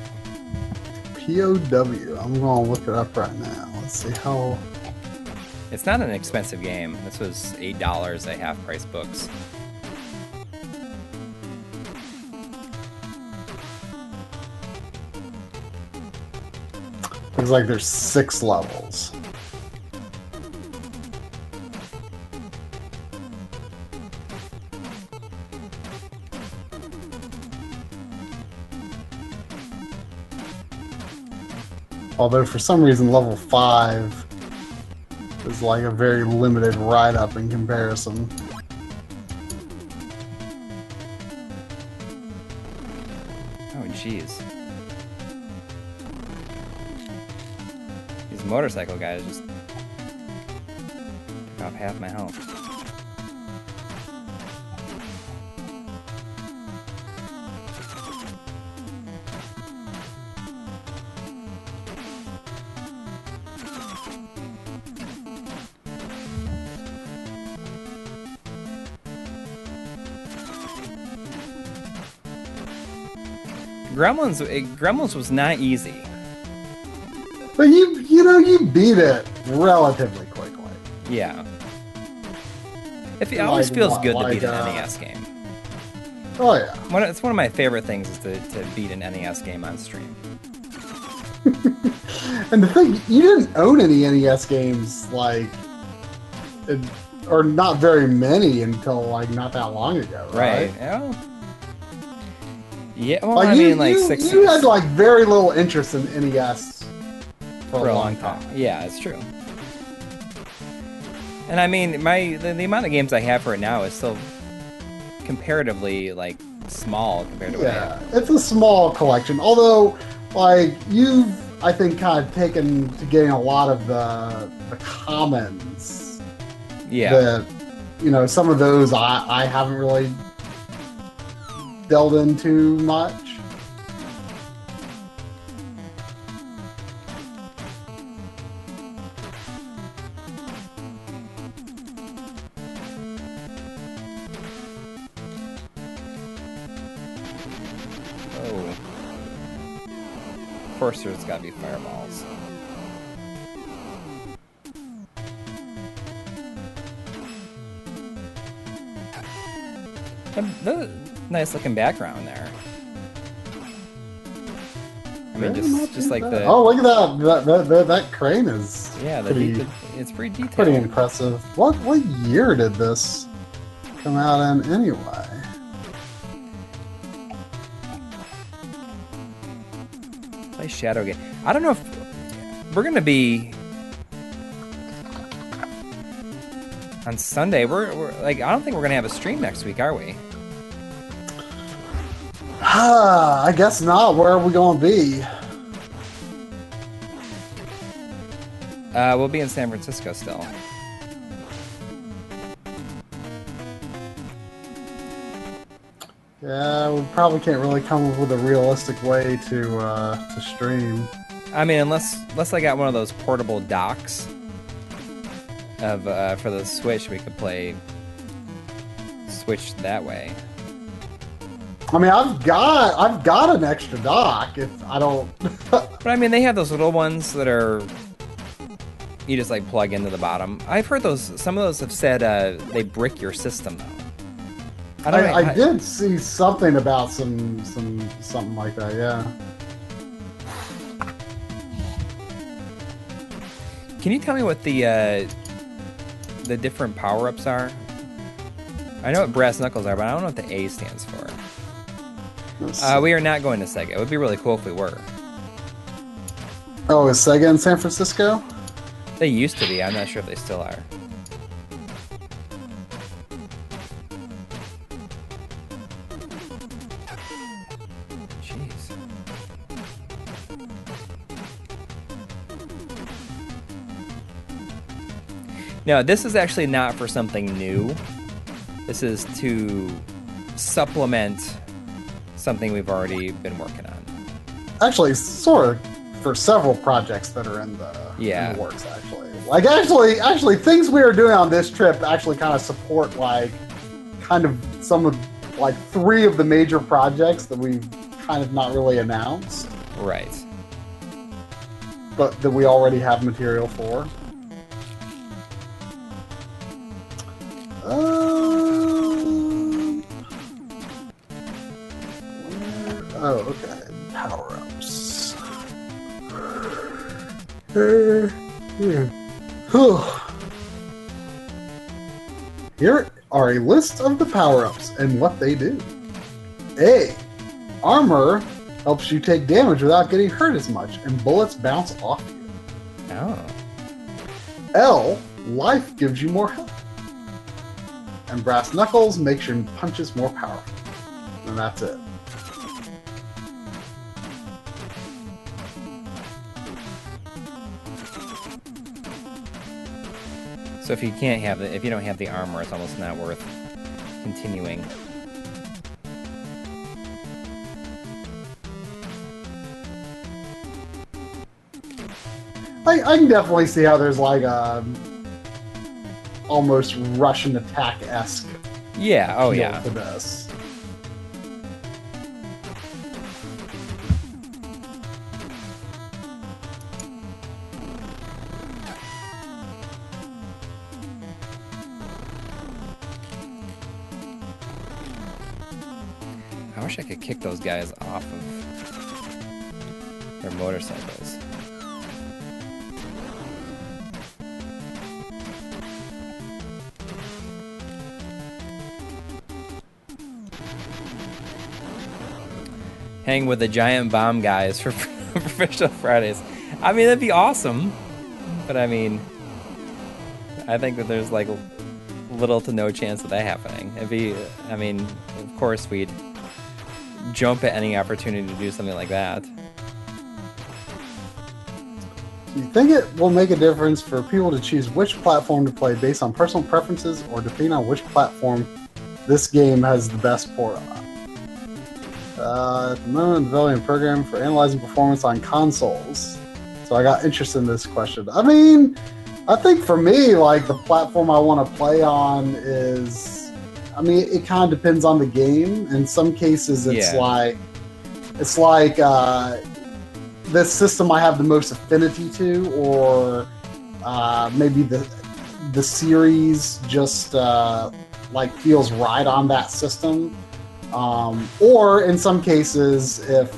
POW. I'm going to look it up right now. Let's see how... It's not an expensive game. This was $8 at half-price books. Looks like there's 6 levels. Although for some reason level 5 is like a very limited ride-up in comparison. Oh, jeez. These motorcycle guys just took off half my health. Gremlins was not easy. But you beat it relatively quickly. Yeah. It always feels good to beat an NES game. Oh yeah. It's one of my favorite things is to beat an NES game on stream. And the thing, you didn't own any NES games or not very many until like not that long ago, right? Yeah, well, I mean, like you had like very little interest in NES for a long time. Yeah, it's true. And I mean, the amount of games I have for it now is still comparatively like small compared to what I have. It's a small collection. Although, like you've, I think, kind of taken to getting a lot of the commons. Yeah. That some of those I haven't really delved into much. Oh. Of course there's gotta be fireballs. Nice looking background there. I mean, just like the... Oh, look at that crane is... Yeah, it's pretty detailed. Pretty impressive. What year did this come out in anyway? Play Shadowgate. I don't know if we're gonna be on Sunday. We're like, I don't think we're gonna have a stream next week, are we? I guess not. Where are we going to be? We'll be in San Francisco still. Yeah, we probably can't really come up with a realistic way to stream. I mean, unless I got one of those portable docks of for the Switch, we could play switch that way. I mean, I've got an extra dock. If I don't, But I mean, they have those little ones that are you just like plug into the bottom. I've heard those. Some of those have said they brick your system though. I did see something about something like that. Yeah. Can you tell me what the different power-ups are? I know what brass knuckles are, but I don't know what the A stands for. We are not going to Sega. It would be really cool if we were. Oh, is Sega in San Francisco? They used to be. I'm not sure if they still are. Jeez. No, this is actually not for something new. This is to supplement something we've already been working on. Actually, sort of for several projects that are in the works. Actually, things we are doing on this trip actually kind of support some of 3 of the major projects that we've kind of not really announced. Right. But that we already have material for. Oh, okay. Power-ups. Here are a list of the power-ups and what they do. A. Armor helps you take damage without getting hurt as much, and bullets bounce off you. Oh. L. Life gives you more health. And brass knuckles makes your punches more powerful. And that's it. So if you don't have the armor, it's almost not worth continuing. I can definitely see how there's almost Russian attack-esque. Yeah. Oh yeah. To this. I wish I could kick those guys off of their motorcycles. Hang with the giant bomb guys for Professional Fridays. I mean, that'd be awesome. But I mean, I think that there's little to no chance of that happening. Of course we'd jump at any opportunity to do something like that. Do you think it will make a difference for people to choose which platform to play based on personal preferences, or depending on which platform this game has the best port on? At the moment, I'm developing a program for analyzing performance on consoles. So I got interested in this question. I mean, I think for me, the platform I want to play on is... it kind of depends on the game. In some cases, it's this system I have the most affinity to, or maybe the series just feels right on that system. Or in some cases, if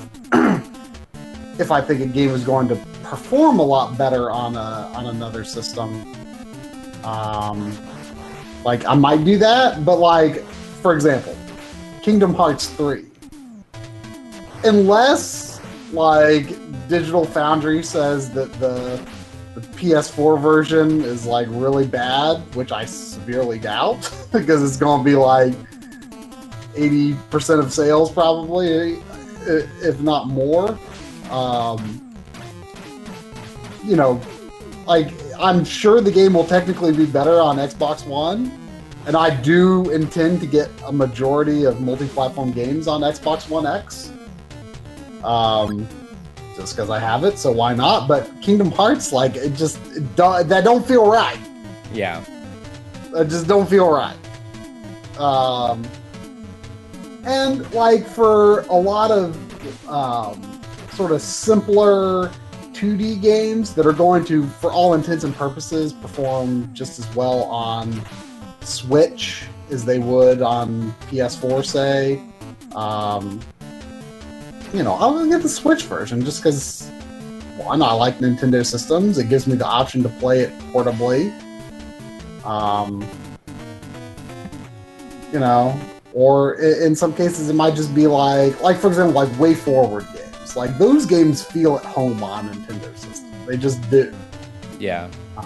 I think a game is going to perform a lot better on another system, I might do that. But for example, Kingdom Hearts 3, unless Digital Foundry says that the PS4 version is really bad, which I severely doubt, because it's going to be 80% of sales probably, if not more. I'm sure the game will technically be better on Xbox One, and I do intend to get a majority of multi-platform games on Xbox One X. Just because I have it, so why not? But Kingdom Hearts, that don't feel right. Yeah. It just don't feel right. And like for a lot of sort of simpler 2D games that are going to, for all intents and purposes, perform just as well on Switch as they would on PS4, say. I'll get the Switch version just because, one, I like Nintendo systems. It gives me the option to play it portably. Or in some cases it might just be like for example, like WayForward games. Like those games feel at home on Nintendo systems. They just do. Yeah.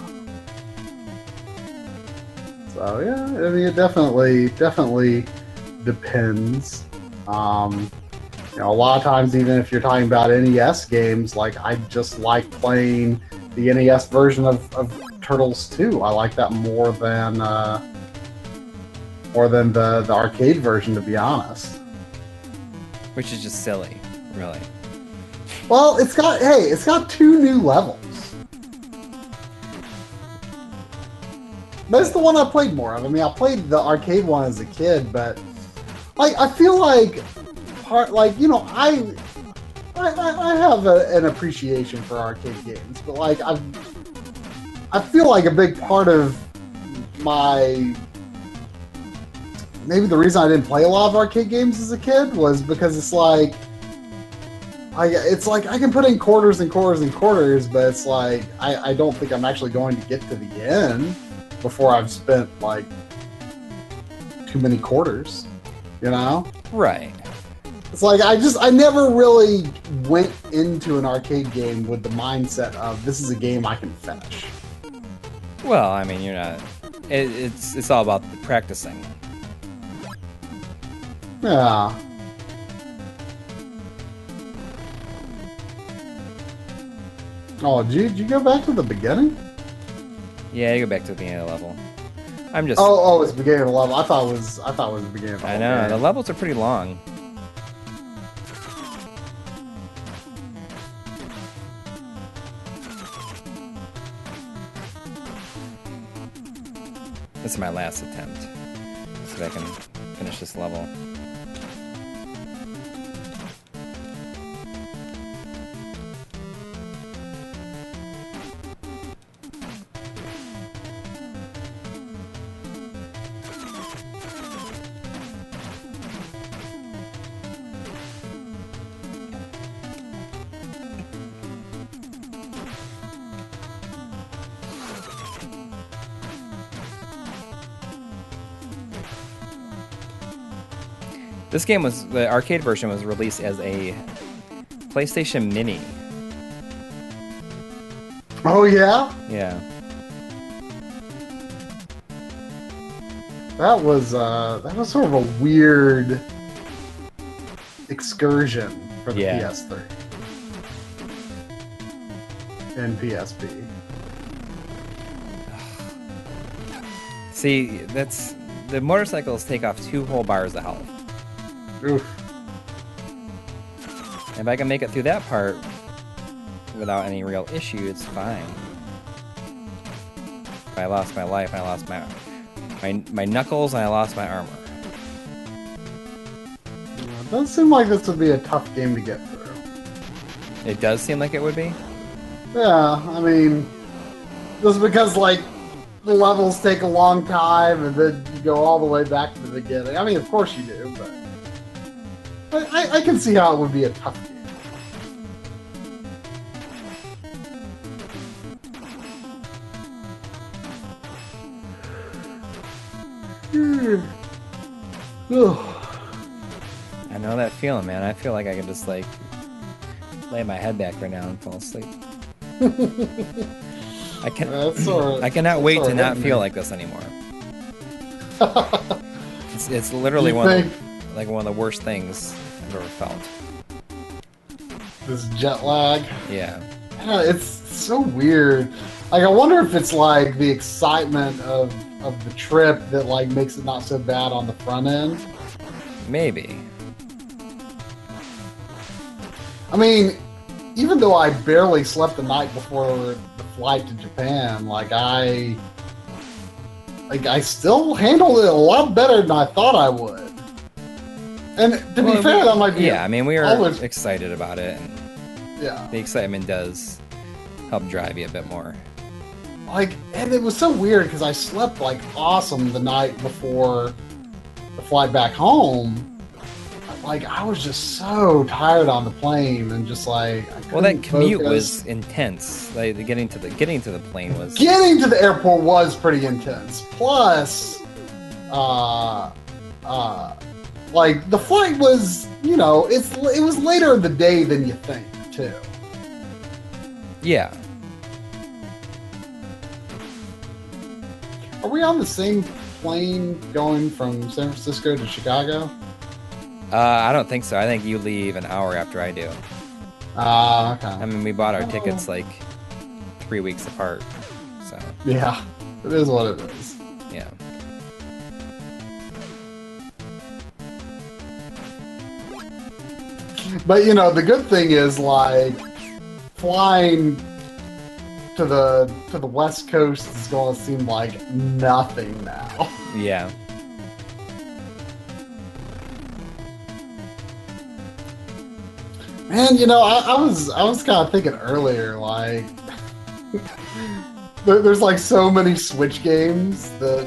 So yeah, I mean, it definitely depends. A lot of times, even if you're talking about NES games, like I just like playing the NES version of Turtles 2. I like that more than the arcade version, to be honest. Which is just silly, really. Well, it's got 2 new levels. That's the one I played more of. I mean, I played the arcade one as a kid, but I feel like I have an appreciation for arcade games, but like I feel like a big part of maybe the reason I didn't play a lot of arcade games as a kid was because it's like I can put in quarters and quarters and quarters, but it's like I don't think I'm actually going to get to the end before I've spent like too many quarters, Right. It's like I never really went into an arcade game with the mindset of this is a game I can finish. Well, I mean, you're not. It's all about the practicing. Yeah. Oh, did you go back to the beginning? Yeah, you go back to the beginning of the level. I'm just. Oh, it's the beginning of the level. I thought it was the beginning of the level. I know the levels are pretty long. This is my last attempt. See if I can finish this level. The arcade version was released as a PlayStation Mini. Oh yeah? Yeah. That was sort of a weird excursion for the PS3 and PSP. See, the motorcycles take off 2 whole bars of health. Oof. If I can make it through that part without any real issue, it's fine. If I lost my life and I lost my knuckles and I lost my armor. It does seem like this would be a tough game to get through. It does seem like it would be? Yeah, I mean, just because like the levels take a long time and then you go all the way back to the beginning. I mean, of course you do, but I can see how it would be a tough game. I know that feeling, man. I feel like I can just like lay my head back right now and fall asleep. I cannot wait to not feel like this anymore. It's literally one of the worst things I've ever felt. This jet lag. Yeah. Yeah, it's so weird. Like, I wonder if it's like the excitement of the trip that like makes it not so bad on the front end. Maybe. I mean, even though I barely slept the night before the flight to Japan, like I like I still handled it a lot better than I thought I would. And to be fair, that might be yeah. I mean, we were always, excited about it. And yeah. the excitement does help drive you a bit more. Like, and it was so weird because I slept like awesome the night before the flight back home. Like, I was just so tired on the plane and just like, well, that commute was intense. Like getting to the plane was getting to the airport was pretty intense. Plus, like the flight was, you know, it was later in the day than you think too. Yeah. Are we on the same plane going from San Francisco to Chicago? I don't think so. I think you leave an hour after I do. Okay. I mean, we bought our tickets like 3 weeks apart. So yeah, it is what it is. Yeah. But you know, the good thing is like flying to the West Coast is going to seem like nothing now. Yeah. Man, you know, I was kind of thinking earlier, like there's like so many Switch games that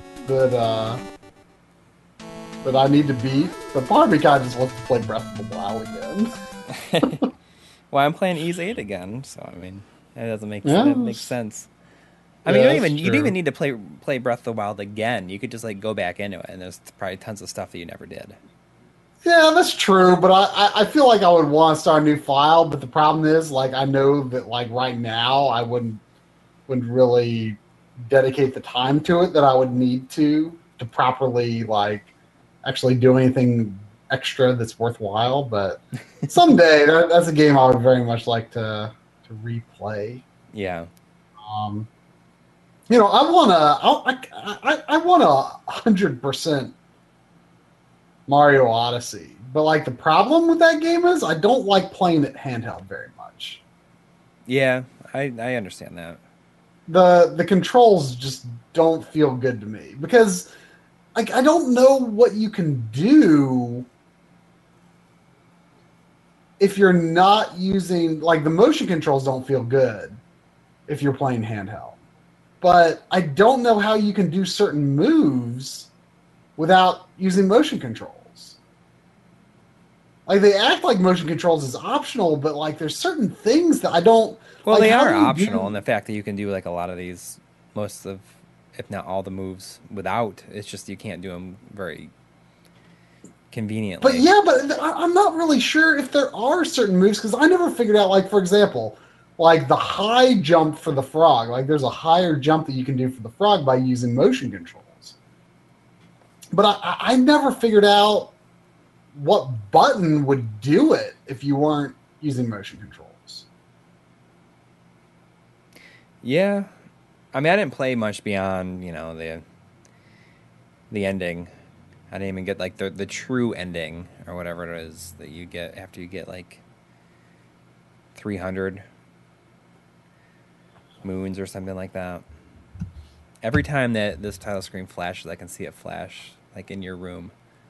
I need to beat, but part of me kind of just wants to play Breath of the Wild again. Well, I'm playing Ys 8 again, so I mean, that doesn't make Yeah, that makes sense. I yeah, mean, you don't true. even need to play Breath of the Wild again. You could just like go back into it, and there's probably tons of stuff that you never did. Yeah, that's true, but I feel like I would want to start a new file, but the problem is, like, I know that, like, right now I wouldn't really dedicate the time to it that I would need to properly, like, actually do anything extra that's worthwhile, but someday that's a game I would very much like to replay. Yeah. You know, I want 100% Mario Odyssey, but like the problem with that game is I don't like playing it handheld very much. Yeah, I understand that. The controls just don't feel good to me because like I don't know what you can do if you're not using, like, the motion controls don't feel good if you're playing handheld. But I don't know how you can do certain moves without using motion controls. Like, they act like motion controls is optional, but like there's certain things that I don't. Well, like, they how are do you optional do- in the fact that you can do like a lot of these, most of, if not all the moves without. It's just you can't do them very conveniently. But yeah, but I'm not really sure if there are certain moves because I never figured out. Like, for example, like the high jump for the frog. Like, there's a higher jump that you can do for the frog by using motion controls. But I never figured out what button would do it if you weren't using motion controls. Yeah, I mean, I didn't play much beyond, the ending. I didn't even get like the true ending or whatever it is that you get after you get like 300 moons or something like that. Every time that this title screen flashes, I can see it flash like in your room.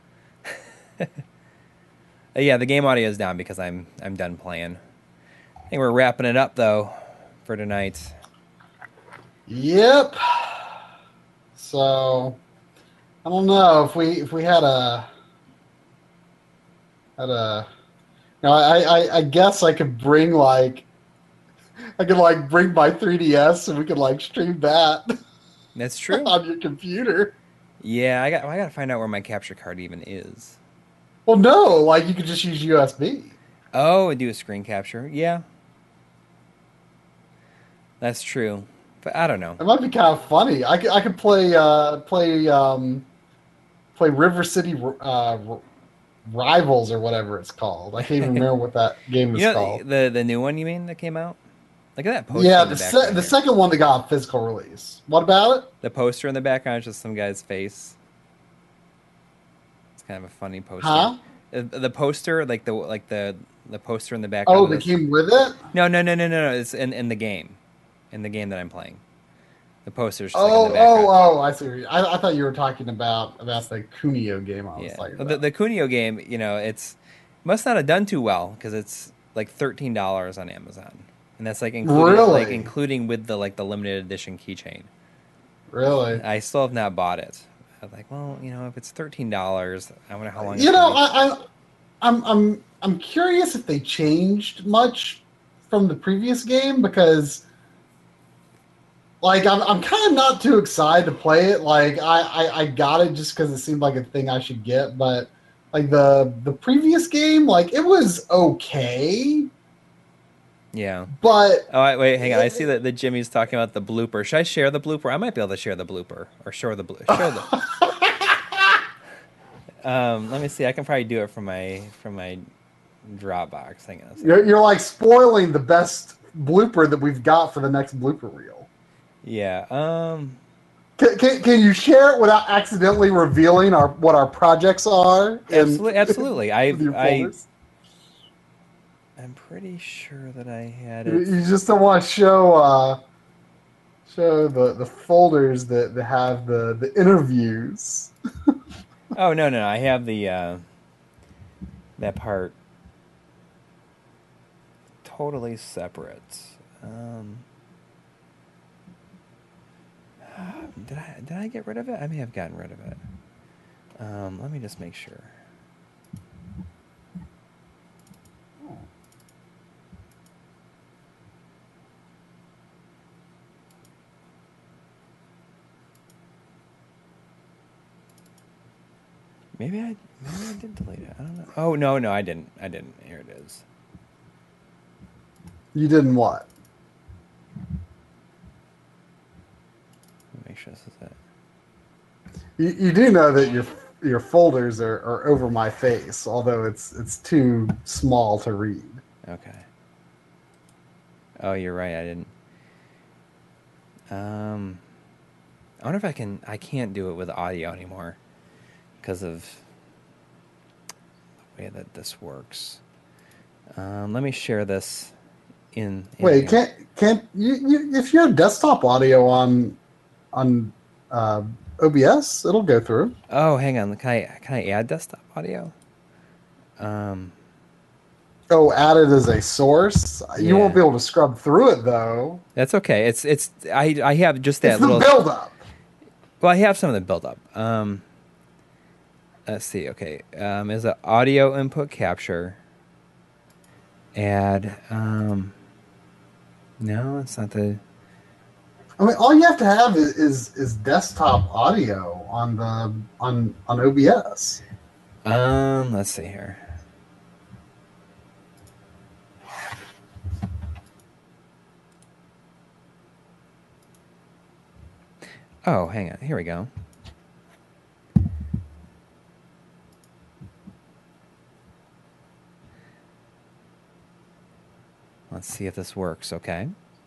Yeah, the game audio is down because I'm done playing. I think we're wrapping it up though for tonight. Yep. So I don't know if we had a I guess I could bring like bring my 3DS and we could like stream that That's true. on your computer. Yeah, I got to find out where my capture card even is. Well, no, like you could just use USB. Oh, and do a screen capture. Yeah. That's true. But I don't know. It might be kind of funny. I could play River City Rivals or whatever it's called. I can't even remember what that game is called. The new one you mean that came out? Look at that poster. Yeah, in the background the here. second one that got a physical release. What about it? The poster in the background is just some guy's face. It's kind of a funny poster. Huh? The poster, like the poster in the background. Oh, of they this- came with it? No. It's in the game, in the game that I'm playing. The poster's just like in the background. I see. I thought you were talking about the Kunio game. I was Yeah, talking well, about. the Kunio game, it's must not have done too well because it's like $13 on Amazon, and that's like Really? including with the like the limited edition keychain. Really? I still have not bought it. I'm like, well, if it's $13, I wonder how long it's You gonna know, be. I'm curious if they changed much from the previous game because, like, I'm kind of not too excited to play it. Like, I got it just because it seemed like a thing I should get, but like the previous game, like, it was okay, Yeah. but Oh, wait, hang on. I see that Jimmy's talking about the blooper. Should I share the blooper? I might be able to share the blooper or show the. Let me see. I can probably do it from my Dropbox. Hang on a second. you're like spoiling the best blooper that we've got for the next blooper reel. Yeah. Can you share it without accidentally revealing what our projects are? Absolutely. With your folders? I'm pretty sure that I had You it. just don't want to show the folders that have the interviews. Oh no! I have the that part totally separate. Did I get rid of it? I may have gotten rid of it. Let me just make sure. Maybe I did delete it. I don't know. Oh no, I didn't. Here it is. You didn't what? Let me make sure this is it. You do know that your folders are over my face, although it's too small to read. Okay. Oh, you're right. I didn't. I wonder if I can. I can't do it with audio anymore because of the way that this works. Let me share this in Wait, can't you if you have desktop audio on OBS, it'll go through. Oh, hang on. Can I add desktop audio? Oh, add it as a source. You won't Yeah. be able to scrub through it though. That's okay. I have just that It's the little build up. Well, I have some of the build up. Let's see. Okay. Is it audio input capture? Add. No, it's not the. I mean, all you have to have is desktop audio on OBS. Let's see here. Oh, hang on. Here we go. Let's see if this works, okay?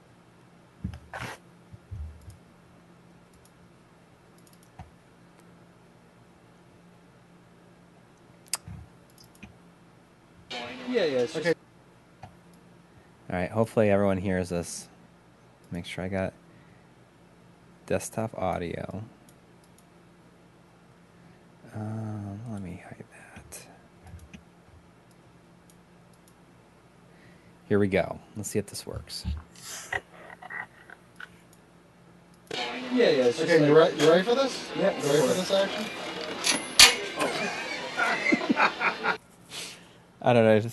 Yeah, it's okay. All right, hopefully everyone hears this. Make sure I got desktop audio. Let me hide that. Here we go. Let's see if this works. Yeah, it's okay. You ready for this? Yeah. You ready for this action? I don't know.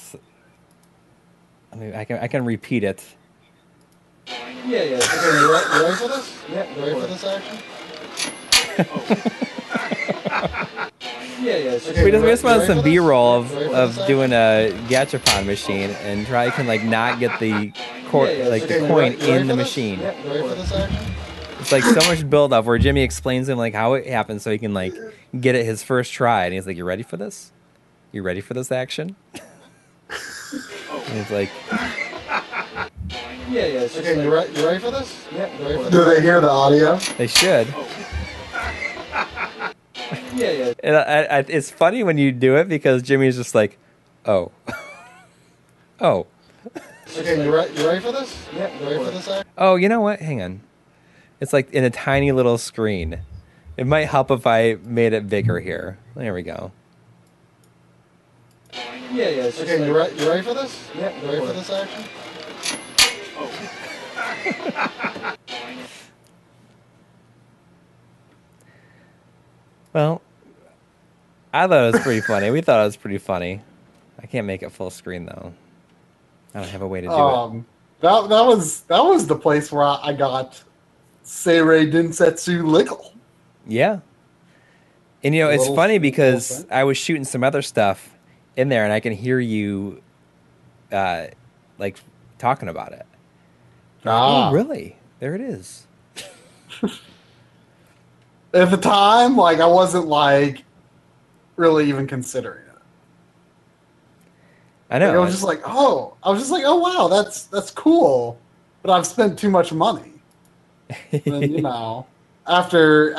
I can repeat it. Yeah. Okay, you ready for this? Yeah. You ready for this action? Yeah. Okay, We just wanted some B-roll of this doing a Gachapon machine and try to not get the the coin in the machine. You ready for this action? It's like so much build up where Jimmy explains to him how it happens so he can get it his first try, and he's like, "You ready for this? You ready for this action?" And he's like, Yeah. Okay, you ready for this? Yeah. Do they hear the audio? "They should." Yeah. And it's funny when you do it because Jimmy's just like, "Oh, Okay, you ready for this? Yeah. You ready for this action? oh, you know what? Hang on. It's like in a tiny little screen. It might help if I made it bigger here. There we go. Yeah. It's just okay, like, you ready for this? Yeah. You ready for this action? Well, I thought it was pretty funny. We thought it was pretty funny. I can't make it full screen though. I don't have a way to do it. That was the place where I got Seirei Densetsu Lickle. Yeah. And you know, it's funny because I was shooting some other stuff in there and I can hear you like talking about it. Oh, really? There it is. At the time, like I wasn't like really even considering it. I know. Like, I was just like, oh wow, that's cool. But I've spent too much money. And then, you know, after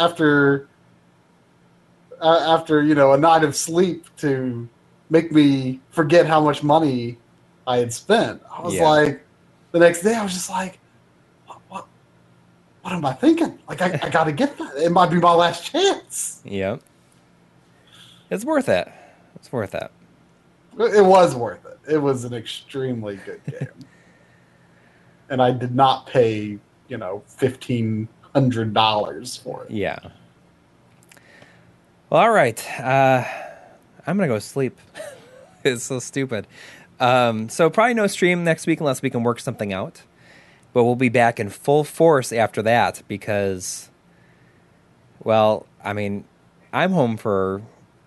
you know, a night of sleep to make me forget how much money I had spent. I was like, the next day I was just like, what am I thinking? Like, I got to get that. It might be my last chance. Yep. It's worth it. It's worth it. It was worth it. It was an extremely good game. And I did not pay, you know, $1,500 for it. Yeah. Well, all right. I'm going to go sleep. It's so stupid. So probably no stream next week unless we can work something out. But we'll be back in full force after that because, well, I mean, I'm home for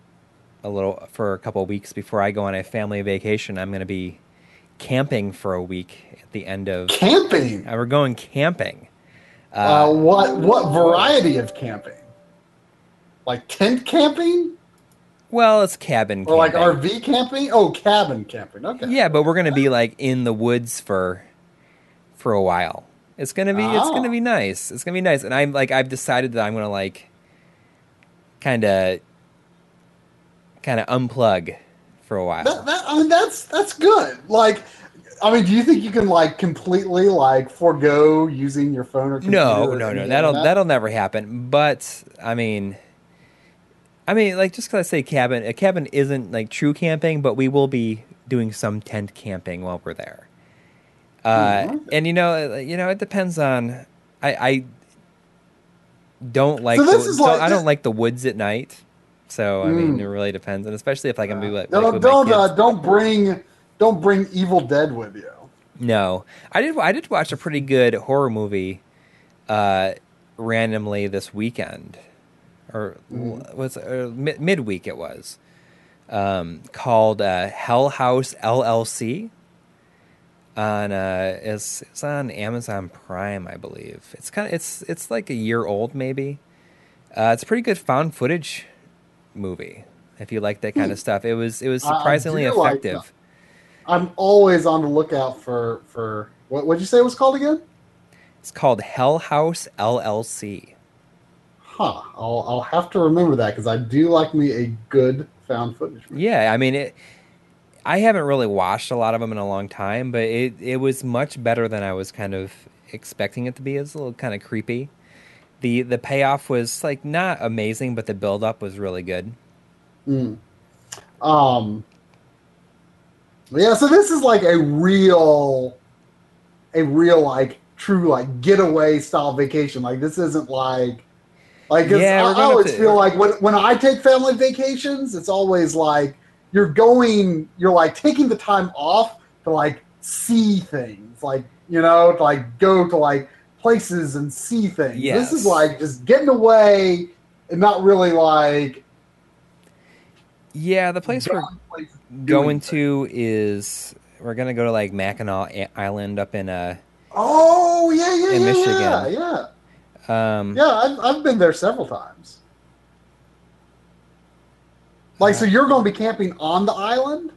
a couple of weeks before I go on a family vacation. I'm going to be camping for a week at the end of... Camping? We're going camping. What variety of camping? Like tent camping? Well, it's cabin camping. Or like RV camping? Oh, cabin camping. Okay. Yeah, but we're going to be like in the woods for a while. It's going to be nice. It's going to be nice. And I've decided that I'm going to like kind of unplug for a while. That's good. Like, I mean, do you think you can like completely like forego using your phone or computer? No. That'll never happen. But I mean, like just because I say cabin, a cabin isn't like true camping, but we will be doing some tent camping while we're there. And you know, it depends on. I don't like. I don't like the woods at night. So I mean, it really depends, and especially if I can be like, don't bring Evil Dead with you. No, I did watch a pretty good horror movie, randomly this weekend, or midweek it was, called Hell House LLC. It's on Amazon Prime, I believe. It's like a year old maybe. It's a pretty good found footage movie if you like that kind of stuff. It was surprisingly effective. Like, I'm always on the lookout for what'd you say it was called again? It's called Hell House LLC. Huh. I'll have to remember that because I do like me a good found footage movie. Yeah, I mean I haven't really watched a lot of them in a long time, but it was much better than I was kind of expecting it to be. It was a little kind of creepy. The payoff was like not amazing, but the build up was really good. Yeah, so this is like a real like true like getaway style vacation. Like this isn't like I always feel like when I take family vacations, it's always like you're like taking the time off to like see things, like, you know, to like go to like places and see things. Yes. This is like just getting away and not really like. Yeah, the place we're going to is we're gonna go to like Mackinac Island up in Michigan. Yeah. I've been there several times. Like, so you're going to be camping on the island?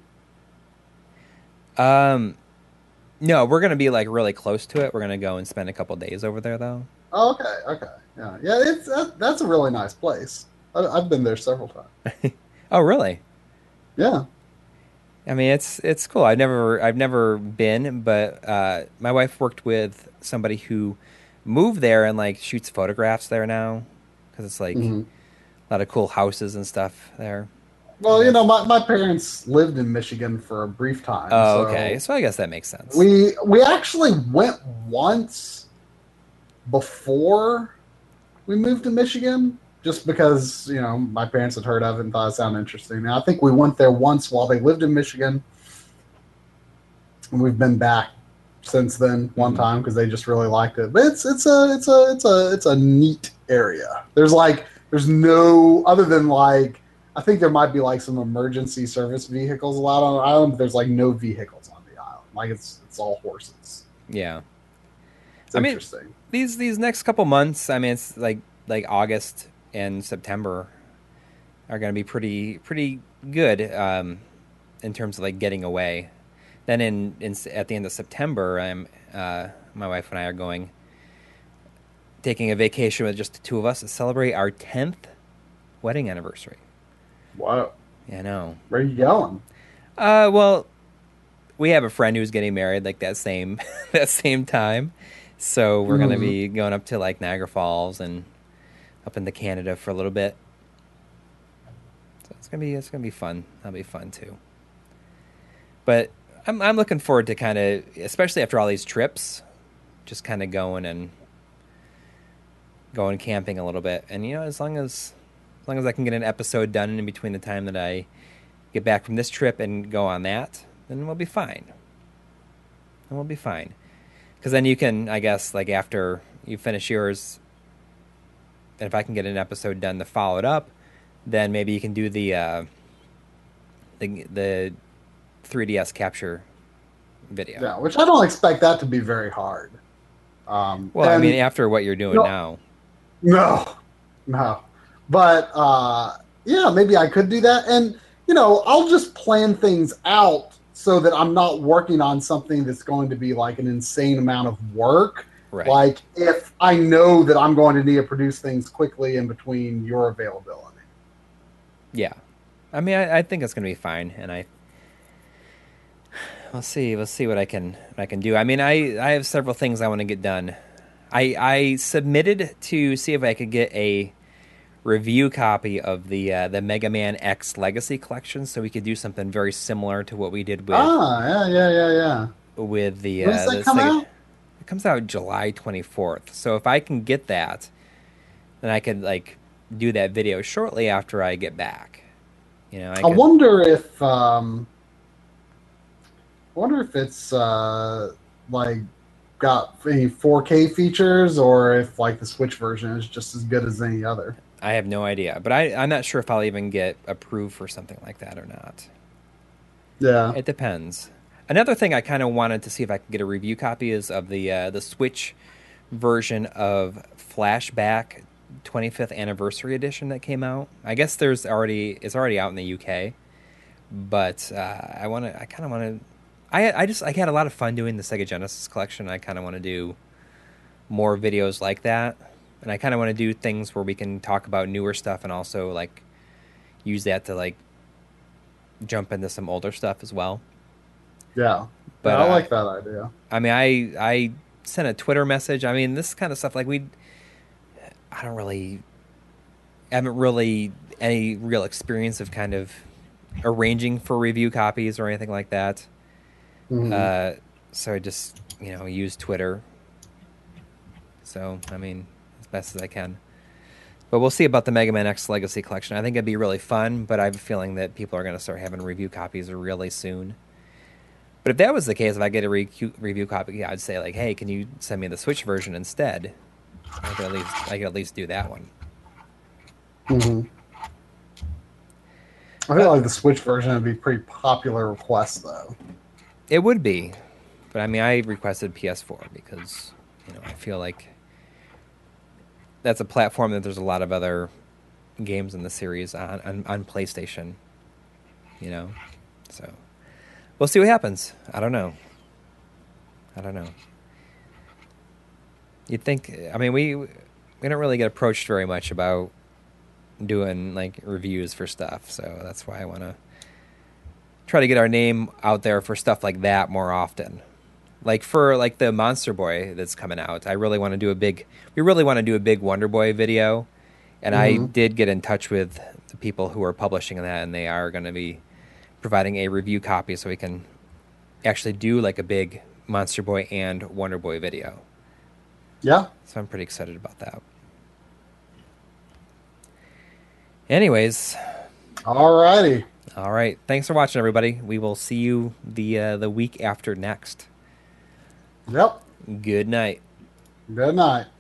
No, we're going to be like really close to it. We're going to go and spend a couple days over there, though. Oh, okay. Yeah. That's a really nice place. I've been there several times. Oh, really? Yeah. I mean, it's cool. I've never been, but my wife worked with somebody who move there and like shoots photographs there now because it's like Mhm. a lot of cool houses and stuff there. I Well, guess. my parents lived in Michigan for a brief time, Oh, okay. so So I guess that makes sense. we actually went once before we moved to Michigan, just because my parents had heard of it and thought it sounded interesting. And I think we went there once while they lived in Michigan, and we've been back since then one Mhm. time because they just really liked it. But it's a neat area. There's no other than like I think there might be like some emergency service vehicles allowed on the island, but there's like no vehicles on the island. Like it's all horses. Yeah. It's I mean, interesting. these next couple months, I mean, it's like August and September are going to be pretty good in terms of like getting away. Then in at the end of September, my wife and I are going taking a vacation with just the two of us to celebrate our 10th wedding anniversary. Wow. Yeah, I know. Where are you going? Well, we have a friend who's getting married like that same that same time, so we're gonna Mhm. be going up to like Niagara Falls and up into Canada for a little bit. So it's gonna be fun. That'll be fun too. But I'm looking forward to kind of, especially after all these trips, just kind of going camping a little bit. And as long as I can get an episode done in between the time that I get back from this trip and go on that, then we'll be fine. Then we'll be fine. Because then you can, I guess, like after you finish yours, and if I can get an episode done to follow it up, then maybe you can do the 3DS capture video. Yeah, which I don't expect that to be very hard. Well, I mean, And after what you're doing no, now, no, no. But yeah, maybe I could do that. And I'll just plan things out so that I'm not working on something that's going to be like an insane amount of work. right? Like if I know that I'm going to need to produce things quickly in between your availability. Yeah. I mean, I think it's gonna be fine, and we'll see. We'll see what I can do. I mean, I have several things I want to get done. I submitted to see if I could get a review copy of the Mega Man X Legacy Collection, so we could do something very similar to what we did with Ah, yeah. with When does the that come Sega. out? It comes out July 24th. So if I can get that, then I could like do that video shortly after I get back. I I could. wonder if it's like got any 4K features or if like the Switch version is just as good as any other. I have no idea, but I'm not sure if I'll even get approved for something like that or not. Yeah. It depends. Another thing I kind of wanted to see if I could get a review copy is of the Switch version of Flashback 25th Anniversary Edition that came out. I guess it's already out in the UK, but I kind of want to. I had a lot of fun doing the Sega Genesis collection. I kind of want to do more videos like that, and I kind of want to do things where we can talk about newer stuff and also like use that to like jump into some older stuff as well. Yeah. Yeah, But I like that idea. I mean, I sent a Twitter message. I mean, this kind of stuff like I don't really haven't really any real experience of kind of arranging for review copies or anything like that. Mhm. Uh, so I just use Twitter. So I mean, as best as I can. But we'll see about the Mega Man X Legacy Collection. I think it'd be really fun, but I have a feeling that people are going to start having review copies really soon. But if that was the case, if I get a review copy, yeah, I'd say like, hey, can you send me the Switch version instead? I could at least do that one. Mhm. I feel like the Switch version would be pretty popular request though. It would be, but I mean, I requested PS4 because I feel like that's a platform that there's a lot of other games in the series on PlayStation. So we'll see what happens. I don't know. You'd think. I mean, we don't really get approached very much about doing like reviews for stuff, so that's why I want to try to get our name out there for stuff like that more often. Like for like the Monster Boy that's coming out, I really want to do a big. We really want to do a big Wonder Boy video, and I Hmm. did get in touch with the people who are publishing that, and they are going to be providing a review copy so we can actually do like a big Monster Boy and Wonder Boy video. Yeah. So I'm pretty excited about that. Anyways, Alrighty. all right. Thanks for watching, everybody. We will see you the week after next. Yep. Good night. Good night.